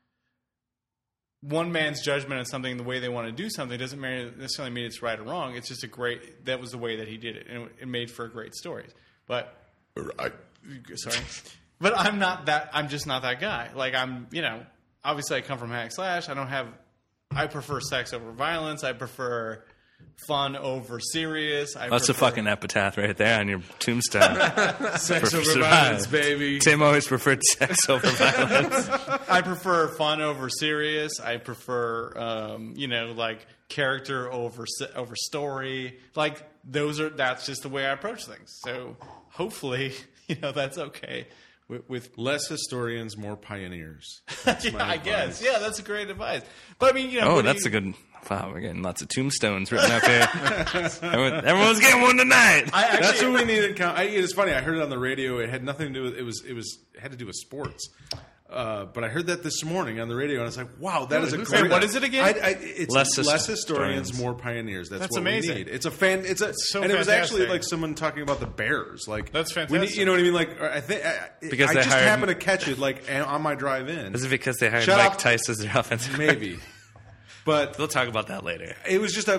S2: one man's judgment on something, the way they want to do something doesn't necessarily mean it's right or wrong. It's just that was the way that he did it, and it made for great stories. But sorry, but I'm not that. I'm just not that guy. Like obviously I come from hack slash. I prefer sex over violence. I prefer fun over serious.
S3: That's a fucking epitaph right there on your tombstone.
S4: sex
S3: For
S4: over
S3: survive.
S4: violence, baby.
S3: Tim always preferred sex over violence.
S2: I prefer fun over serious. I prefer, like character over story. Like that's just the way I approach things. So hopefully, that's okay with
S4: Less historians, more pioneers.
S2: yeah, I guess. Yeah, that's a great advice. But I mean, you know,
S3: Oh,
S2: what do
S3: that's
S2: you-
S3: a good. Wow, we're getting lots of tombstones written up here. Everyone's getting one tonight.
S4: That's what we needed. It's funny. I heard it on the radio. It had nothing to do with it had to do with sports. But I heard that this morning on the radio, and I was like, "Wow, that is a
S2: Wait,
S4: great."
S2: what is it again?
S4: It's
S3: Less
S4: less historians,
S3: historians.
S4: more pioneers. That's what
S2: amazing.
S4: we need. It's a fan. It's a.
S2: so
S4: and it was actually
S2: fantastic.
S4: like someone talking about the Bears. Like
S2: That's
S4: we
S2: fantastic.
S4: need, you know what I mean? Like I think
S3: Because
S4: I
S3: they
S4: just
S3: hired-
S4: happened to catch it like on my drive in.
S3: Is it because they hired
S4: Shut
S3: Mike
S4: up.
S3: Tice as their offensive?
S4: Maybe, but
S3: We'll talk about that later.
S4: it was just a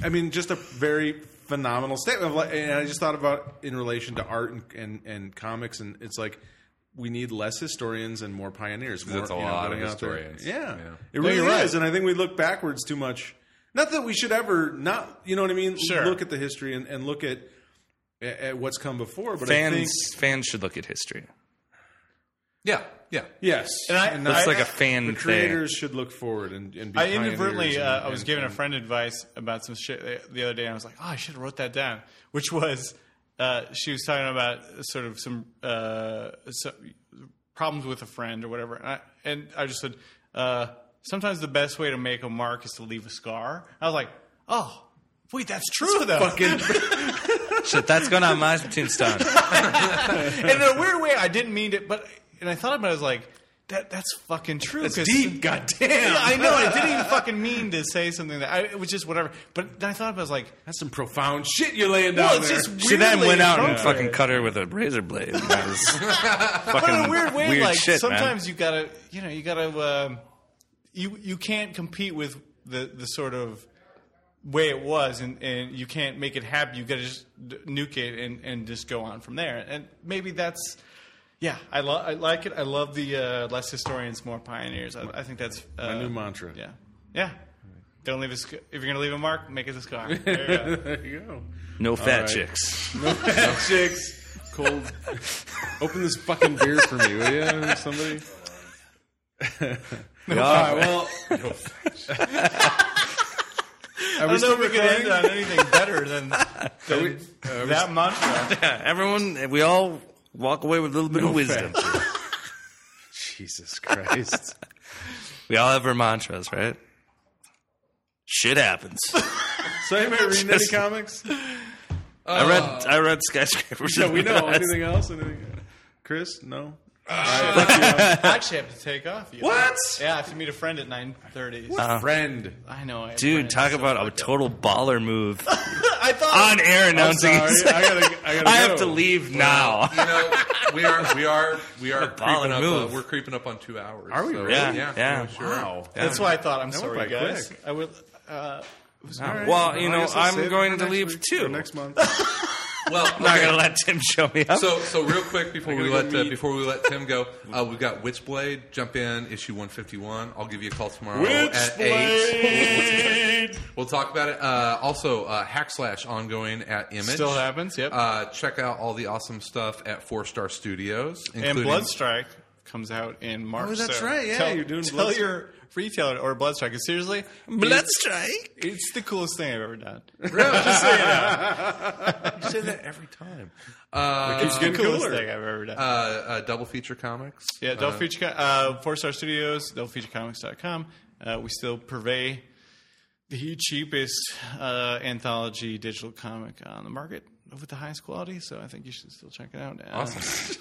S4: very phenomenal statement. And I just thought about in relation to art and comics, and it's like we need less historians and more pioneers. More,
S1: That's a
S4: you know,
S1: lot of
S4: going out there.
S1: historians.
S4: Yeah,
S1: Yeah.
S4: it really
S2: you're right.
S4: is. And I think we look backwards too much. Not that we should ever not, you know what I mean?
S2: Sure.
S4: Look at the history and look at what's come before. But I think
S3: Fans should look at history.
S1: Yeah.
S4: yes,
S3: That's like a fan
S4: the
S3: thing.
S4: creators should look forward and be.
S2: I inadvertently,
S4: pioneers
S2: I was
S4: and-
S2: giving a friend advice about some shit the other day, and I was like, oh, I should have wrote that down. Which was, she was talking about sort of some problems with a friend or whatever. And I just said, sometimes the best way to make a mark is to leave a scar. I was like, oh, wait, that's true, though.
S3: Shit, that's going on my tombstone.
S2: And in a weird way, I didn't mean it, and I thought about it, I was like, that's fucking true.
S4: It's
S2: 'cause-
S4: deep, goddamn.
S2: Yeah, I know. I didn't even fucking mean to say something it was just whatever. But then I thought about it, I was like,
S4: That's some profound shit you're laying down
S2: well, it's
S4: there.
S2: just
S3: She then
S2: weirdly
S3: went out and
S2: appropriate.
S3: fucking cut her with a razor blade. That was
S2: But
S3: fucking
S2: in a weird way,
S3: weird
S2: like
S3: shit,
S2: sometimes
S3: man.
S2: you gotta, you can't compete with the sort of way it was, and you can't make it happen. You gotta just nuke it and just go on from there. And maybe that's. Yeah, I like it. I love the less historians, more pioneers. I think that's
S4: My new mantra.
S2: Yeah. Don't leave a if you're gonna leave a mark, make it a scar. There you go.
S4: There you go.
S3: No fat
S4: right.
S3: chicks.
S4: Chicks, cold. Open this fucking beer for me, will you? Somebody. All right. Well,
S2: I don't know if we can end on anything better than that mantra.
S3: Yeah, everyone, we all walk away with a little bit of wisdom.
S4: Jesus Christ.
S3: We all have our mantras, right? Shit happens.
S4: So, anybody reading any comics?
S3: I read skyscrapers.
S4: Yeah, we know. Anything else? Chris? No.
S2: I actually have to take off.
S4: What?
S2: Yeah, I have to meet a friend at 9:30.
S4: Friend.
S2: I know. I have
S3: Dude,
S2: friends,
S3: talk
S2: so
S3: about a
S2: fuck it.
S3: total baller move.
S2: I thought
S3: On air announcing.
S4: Sorry, I gotta
S3: I have
S4: go.
S3: to leave now.
S1: You know, we are creeping up.
S3: move.
S1: We're creeping up on 2 hours.
S4: Are we
S1: so,
S4: really?
S3: Yeah.
S1: Sure.
S4: Wow.
S2: That's why I thought. I'm
S4: That
S2: sorry,
S4: went by
S2: guys.
S4: quick.
S2: I would.
S3: Well, you know,
S4: I guess I'll save
S3: I'm
S4: it
S3: going
S4: for
S3: to
S4: next
S3: leave
S4: week,
S3: too.
S4: or next month.
S1: Well,
S3: I'm not going to let Tim show me up.
S1: So real quick before we
S4: gotta go
S1: let Tim go, we've got Witchblade. Jump in issue 151. I'll give you a call tomorrow at 8. We'll talk about it. Also, Hackslash ongoing at Image
S2: Still happens. Yep.
S1: Check out all the awesome stuff at 4-Star Studios,
S2: and
S1: including
S2: Bloodstrike comes out in March.
S4: Oh, that's
S2: so
S4: right. Yeah,
S2: tell,
S4: you're doing
S2: Tell
S4: Bloodstrike.
S2: your retailer or Bloodstrike. Seriously,
S3: Bloodstrike.
S2: it's the coolest thing I've ever done.
S1: You say that every time.
S2: It's the
S4: getting
S2: coolest
S4: cooler.
S2: thing I've ever done.
S1: Double Feature Comics.
S2: Yeah, Double Feature, 4-Star Studios, doublefeaturecomics.com. We still purvey the cheapest anthology digital comic on the market with the highest quality, so I think you should still check it out.
S1: Awesome.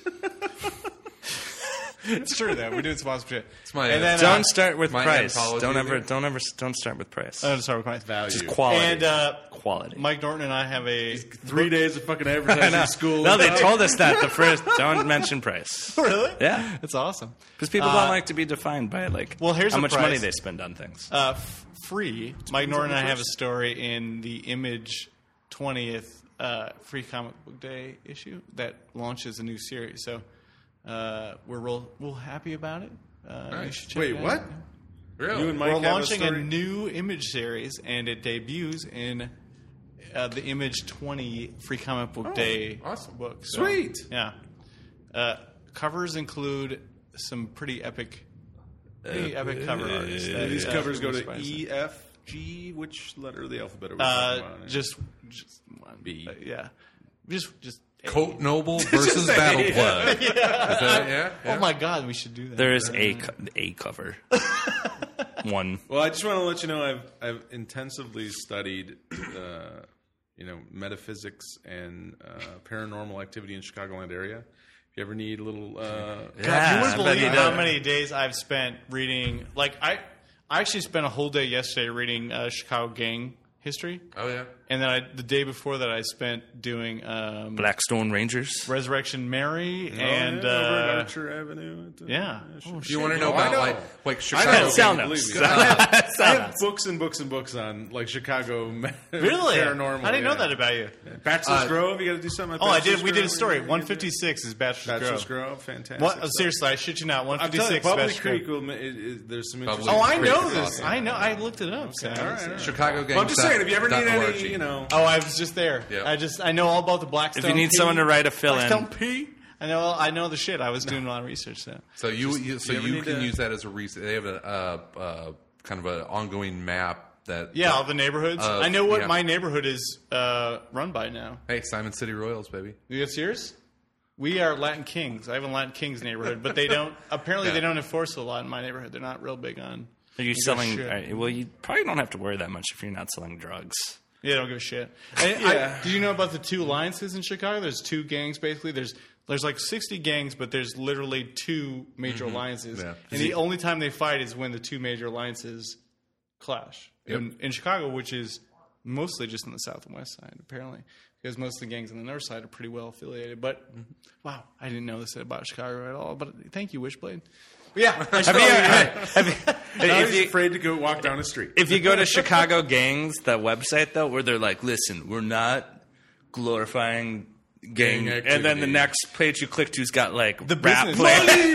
S2: It's true, though. We're doing sponsorship.
S1: It's my
S2: And then,
S3: Don't start with
S1: my
S3: price.
S1: anthology
S3: Don't start with price.
S2: sorry, with my
S4: Value.
S3: Just quality.
S2: And
S3: quality.
S2: Mike Norton and I have a
S4: 3 days of fucking advertising school.
S3: No, they told us that the first. Don't mention price.
S2: really.
S3: Yeah,
S2: That's awesome.
S3: because people don't like to be defined by
S2: well, here's
S3: how
S2: the
S3: much
S2: price.
S3: money they spend on things.
S2: Free. Mike Norton and I have a story in the Image 20th Free Comic Book Day issue that launches a new series. So we're real happy about it. You should check
S4: Wait,
S2: it out.
S4: what?
S1: Really?
S4: You and Mike
S2: We're
S4: have a
S2: launching a
S4: story?
S2: new Image series, and it debuts in the Image 20 Free Comic Book Day
S1: awesome.
S2: book. So,
S4: Sweet.
S2: Yeah. Covers include some pretty epic cover artists. that,
S4: These covers go
S2: we're
S4: to
S2: surprised.
S4: E, F, G. Which letter of the alphabet are we talking about?
S2: Just one.
S4: B.
S2: Yeah. Just
S1: Coat Noble versus Battle Plug. Yeah.
S2: Oh my God, we should do that.
S3: There is a cover. One.
S4: Well, I just want to let you know I've intensively studied, metaphysics and paranormal activity in Chicagoland area. If you ever need a little,
S2: God, you
S3: I
S2: wouldn't
S3: bet
S2: believe
S3: he
S2: how
S3: did.
S2: many days I've spent reading. Like I actually spent a whole day yesterday reading Chicago gang history,
S1: Oh yeah.
S2: and then the day before that I spent doing
S3: Blackstone Rangers.
S2: Resurrection Mary and
S4: over at Archer Avenue.
S2: yeah.
S1: Do you want to know
S4: Oh, I
S1: about
S4: know.
S1: like
S4: I
S1: Chicago?
S4: know,
S3: Sound
S4: believe
S3: notes.
S4: me. I have books and books and books on like Chicago
S2: Really?
S4: paranormal.
S2: I didn't know
S4: yeah.
S2: that about you.
S4: Bachelor's Grove. You got to do something. At
S2: Oh, I
S4: Bachelor's
S2: did. We did a
S4: Grove?
S2: story.
S4: You did-
S2: 156 is Bachelor's Grove.
S4: Grove. Fantastic.
S2: What?
S4: stuff.
S2: Seriously, I shit you not.
S4: I'm telling you,
S2: 156
S4: Bubbly
S2: Bachelor's
S4: Creek
S2: Grove.
S4: there's some
S1: Bubbly
S4: interesting.
S2: Oh, I
S1: Creek
S2: know
S1: is
S2: this.
S1: awesome.
S2: I know. I looked it up. So.
S4: All right.
S1: Chicago gang.
S4: Well, I'm just saying, if you ever need
S1: .org.
S4: any,
S2: Oh, I was just there.
S1: Yeah.
S2: I know all about the Blackstone.
S3: If you need
S2: P.
S3: someone to write a fill-in.
S2: Blackstone P. I know the shit. I was doing a lot of research.
S1: So you
S4: ever need
S1: can
S4: to-
S1: use that as a reason. They have a kind of an ongoing map that.
S2: Yeah, all the neighborhoods. I know what
S1: yeah.
S2: my neighborhood is run by now.
S1: Hey, Simon City Royals, baby.
S2: You get serious? We are Latin Kings. I have a Latin Kings neighborhood, but they don't. Apparently, they don't enforce a lot in my neighborhood. They're not real big on.
S3: Are you
S2: give a
S3: selling?
S2: shit.
S3: Well, you probably don't have to worry that much if you're not selling drugs.
S2: Yeah, don't give a shit. And did you know about the two alliances in Chicago? There's two gangs basically. There's like 60 gangs, but there's literally two major alliances.
S1: Yeah.
S2: And the only time they fight is when the two major alliances clash.
S1: Yep.
S2: In Chicago, which is mostly just on the south and west side, apparently. Because most of the gangs on the north side are pretty well affiliated. But, wow, I didn't know this about Chicago at all. But thank you, Wishblade. But yeah, I should probably-
S4: Now
S3: If
S4: he's
S3: you,
S4: afraid to go walk down the street.
S3: if you go to Chicago Gangs, the website though, where they're like, "Listen, we're not glorifying gang,"
S4: Gang
S3: and then the
S4: activity.
S3: next page you click to has got like
S2: The
S3: rap
S2: business-
S3: play.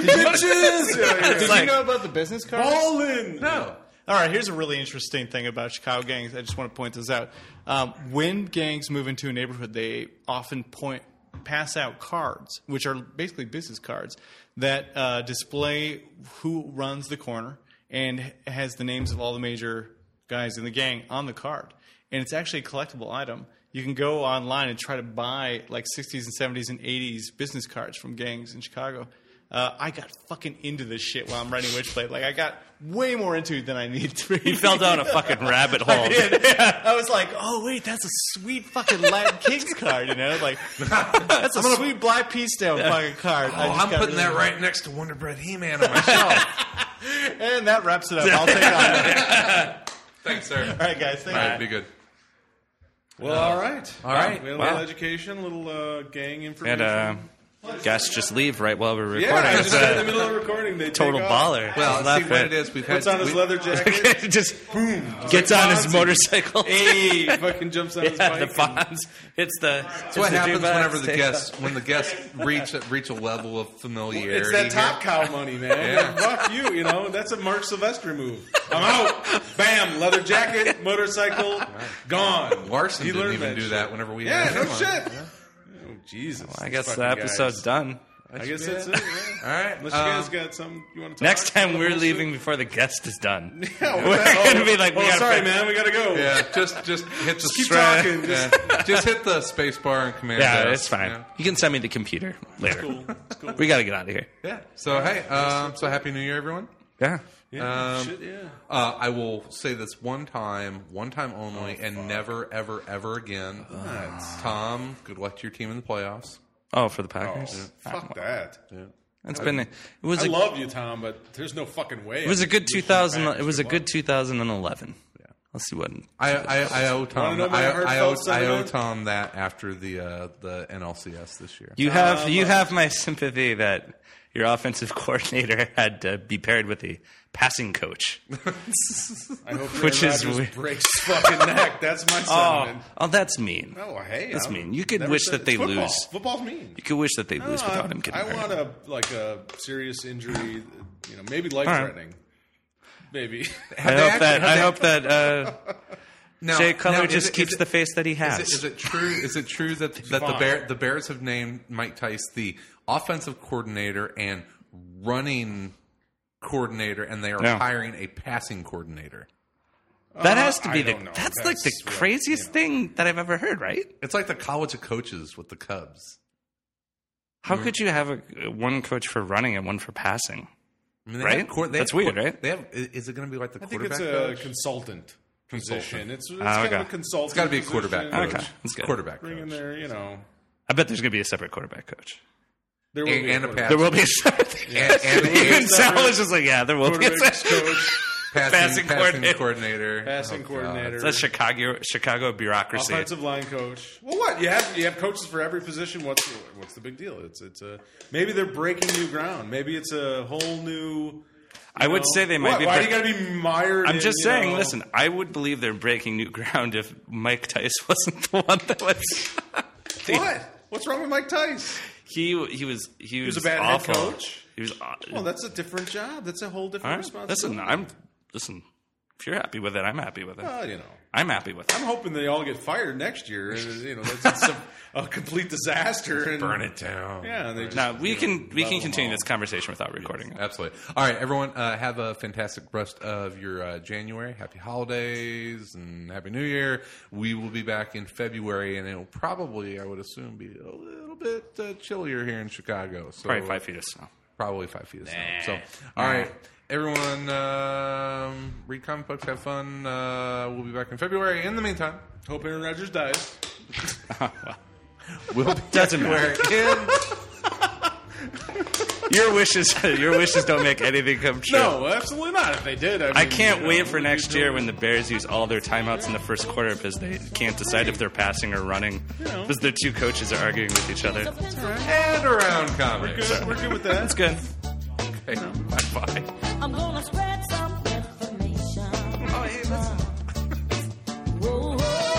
S2: Did you
S3: like-
S2: know about the business cards?
S4: Ballin'.
S1: No.
S2: All right, here's a really interesting thing about Chicago gangs. I just want to point this out. When gangs move into a neighborhood, they often pass out cards, which are basically business cards, that display who runs the corner and has the names of all the major guys in the gang on the card. And it's actually a collectible item. You can go online and try to buy like 60s and 70s and 80s business cards from gangs in Chicago. I got fucking into this shit while I'm writing Witchblade. Like, I got way more into it than I needed to be.
S3: You fell down a fucking rabbit hole.
S2: I was like, oh, wait, that's a sweet fucking Latin Kings card, you know? Like, that's a sweet Black Peacetown fucking card.
S1: Oh, I'm putting that right next to Wonder Bread He-Man on my shelf.
S2: And that wraps it up. I'll take it on.
S1: Thanks, sir.
S2: All right, guys. Thank
S1: All
S2: you.
S1: right, be good.
S4: Well, all right.
S1: All right.
S4: We had a
S3: Wow.
S4: little education, a little gang information.
S3: And guests just leave right while we're recording.
S4: yeah, I
S3: It's
S4: just got in the
S3: a
S4: middle of recording. They
S3: total
S4: take off.
S3: baller.
S1: Well,
S3: Love
S1: see what
S3: it.
S1: it is. We've had
S4: Puts on his
S1: we-
S4: leather jacket.
S3: just boom, gets on his
S4: Fonzie.
S3: motorcycle.
S4: Hey, fucking jumps on his
S3: Yeah,
S4: bike.
S3: the Fonz. It's the.
S1: That's what happens whenever the guests reach a level of familiarity.
S4: It's that
S1: here.
S4: top cow money, man.
S1: Yeah.
S4: Fuck you, you know. That's a Mark Silvestri move. I'm out. Bam. Leather jacket, motorcycle, gone.
S1: Larson
S4: He
S1: didn't
S4: learned
S1: even
S4: that
S1: do
S4: shit.
S1: that whenever we
S4: Yeah,
S1: had
S4: no
S1: him on.
S4: shit. Oh, Jesus.
S3: I
S4: these
S3: guess the
S4: fucking
S3: episode's
S4: guys.
S3: done.
S4: I guess that's it. Yeah.
S1: All right.
S4: Unless you guys got something you want to talk
S3: Next time
S4: about
S3: we're
S4: bullshit.
S3: leaving before the guest is done.
S4: Yeah,
S3: We're gonna be like, we
S4: oh,
S3: gotta
S4: sorry,
S3: fix-
S4: man. We got to go.
S1: Yeah, just hit the
S4: keep
S1: strap.
S4: talking.
S1: Yeah. Just hit the space bar and command.
S3: Yeah,
S1: S,
S3: it's fine.
S1: yeah.
S3: You can send me the computer later.
S4: Cool. It's cool.
S3: We got to get out of here.
S1: Yeah. So hey, so happy New Year, everyone.
S3: Yeah.
S4: Yeah, shit, yeah.
S1: I will say this one time only, and never, ever, ever again. Tom, good luck to your team in the playoffs.
S3: Oh, for the Packers.
S4: Fuck that.
S3: It's been. It was
S4: I
S3: a.
S4: love you, Tom, but there's no fucking way.
S3: It was a good 2000. It was a good 2011. Yeah. Let's see what.
S1: I owe Tom.
S4: know my
S1: I
S4: heartfelt
S1: owe
S4: sentiment?
S1: Tom that after the NLCS this year.
S3: You have my sympathy that your offensive coordinator had to be paired with a passing coach.
S4: I hope
S3: Which
S4: Aaron
S3: is
S4: Rodgers
S3: weird.
S4: breaks his fucking neck. That's my sentiment.
S3: Oh, that's mean.
S4: Oh, hey,
S3: That's
S4: I'm-
S3: mean. You could
S4: never
S3: wish
S4: said-
S3: that they
S4: it's football.
S3: lose.
S4: Football's mean.
S3: You could wish that they lose without him getting
S4: I
S3: hurt.
S4: want a serious injury. You know, maybe life threatening. Maybe.
S3: I hope that
S1: Now-
S3: Jay Cutler
S1: now,
S3: just keeps the face that he has.
S1: Is it true? Is it true that the Bears have named Mike Tice the offensive coordinator and running coordinator, and they are
S3: No.
S1: hiring a passing coordinator?
S3: That has to be
S4: I don't know.
S3: That's like the
S4: what,
S3: craziest thing that I've ever heard, right?
S1: It's like the College of Coaches with the Cubs.
S3: How could you have one coach for running and one for passing?
S1: I mean, they
S3: Right?
S1: have
S3: That's weird, right?
S1: They have. Is it going to be like the
S4: I think
S1: quarterback
S4: it's a
S1: coach?
S4: consultant position. It's
S3: Oh,
S4: kind
S3: okay.
S4: of a consultant.
S1: It's got to be a quarterback
S4: position.
S1: coach.
S3: Okay, that's good.
S1: Quarterback
S4: Bring in
S1: coach.
S4: there, you know.
S3: I bet there's going to be a separate quarterback coach.
S4: There will be
S1: And a
S4: quarterback.
S3: There will be a separate.
S1: And
S3: Even Sal was just like, yeah, there will be a
S4: quarterback
S3: separate.
S4: coach,
S1: passing
S3: coordinator.
S1: coordinator.
S4: passing
S1: Oh, God.
S4: coordinator,
S3: That's Chicago bureaucracy.
S4: offensive line coach. Well, what you have coaches for every position. What's the big deal? It's a maybe they're breaking new ground. Maybe it's a whole new.
S3: I would say they might be.
S4: Why do you got to be mired?
S3: I'm
S4: in,
S3: just
S4: you
S3: saying.
S4: know-
S3: Listen, I would believe they're breaking new ground if Mike Tice wasn't the one that was.
S4: What? What's wrong with Mike Tice?
S3: He was
S4: a bad head
S3: awful.
S4: coach?
S3: He was.
S4: Well, that's a different job. That's a whole different
S3: All right.
S4: responsibility.
S3: Listen. If you're happy with it, I'm happy with it.
S4: Well, you know.
S3: I'm happy with it.
S4: I'm hoping they all get fired next year. You know, that's a complete disaster. And,
S1: Burn it down.
S4: Yeah, and they just,
S3: Now we
S4: you know,
S3: can
S4: level them
S3: continue
S4: all.
S3: this conversation without recording it.
S1: Absolutely. All right, everyone, have a fantastic rest of your January. Happy holidays and Happy New Year. We will be back in February, and it will probably, I would assume, be a little bit chillier here in Chicago. So
S3: Probably 5 feet of snow.
S1: Probably 5 feet of snow. So, all right, everyone, read comic books, have fun. We'll be back in February. In the meantime,
S4: Hope Aaron Rodgers dies.
S1: we'll be
S3: Doesn't matter. Your wishes don't make anything come true.
S4: No, absolutely not. If they did,
S3: I can't
S4: you know,
S3: wait for
S4: we'd be
S3: next year
S4: doing-
S3: when the Bears use all their timeouts in the first quarter because they can't decide if they're passing or running because their two coaches are arguing with each other.
S1: and around comics.
S4: We're good with that.
S3: That's good.
S1: Okay, bye-bye.
S5: I'm gonna spread some information.
S1: Oh, hey, listen.
S5: Whoa,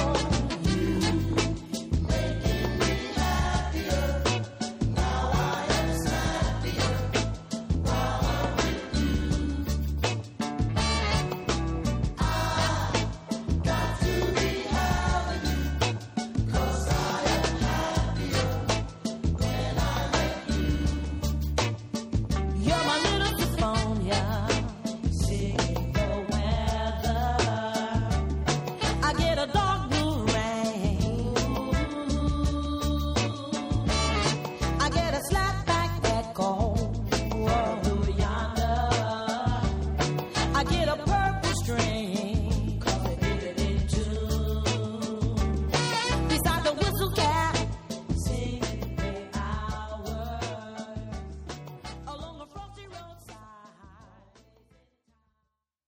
S5: you're my little California, singing the weather. I get a dark blue rain. I get a slapback echo yonder. I get a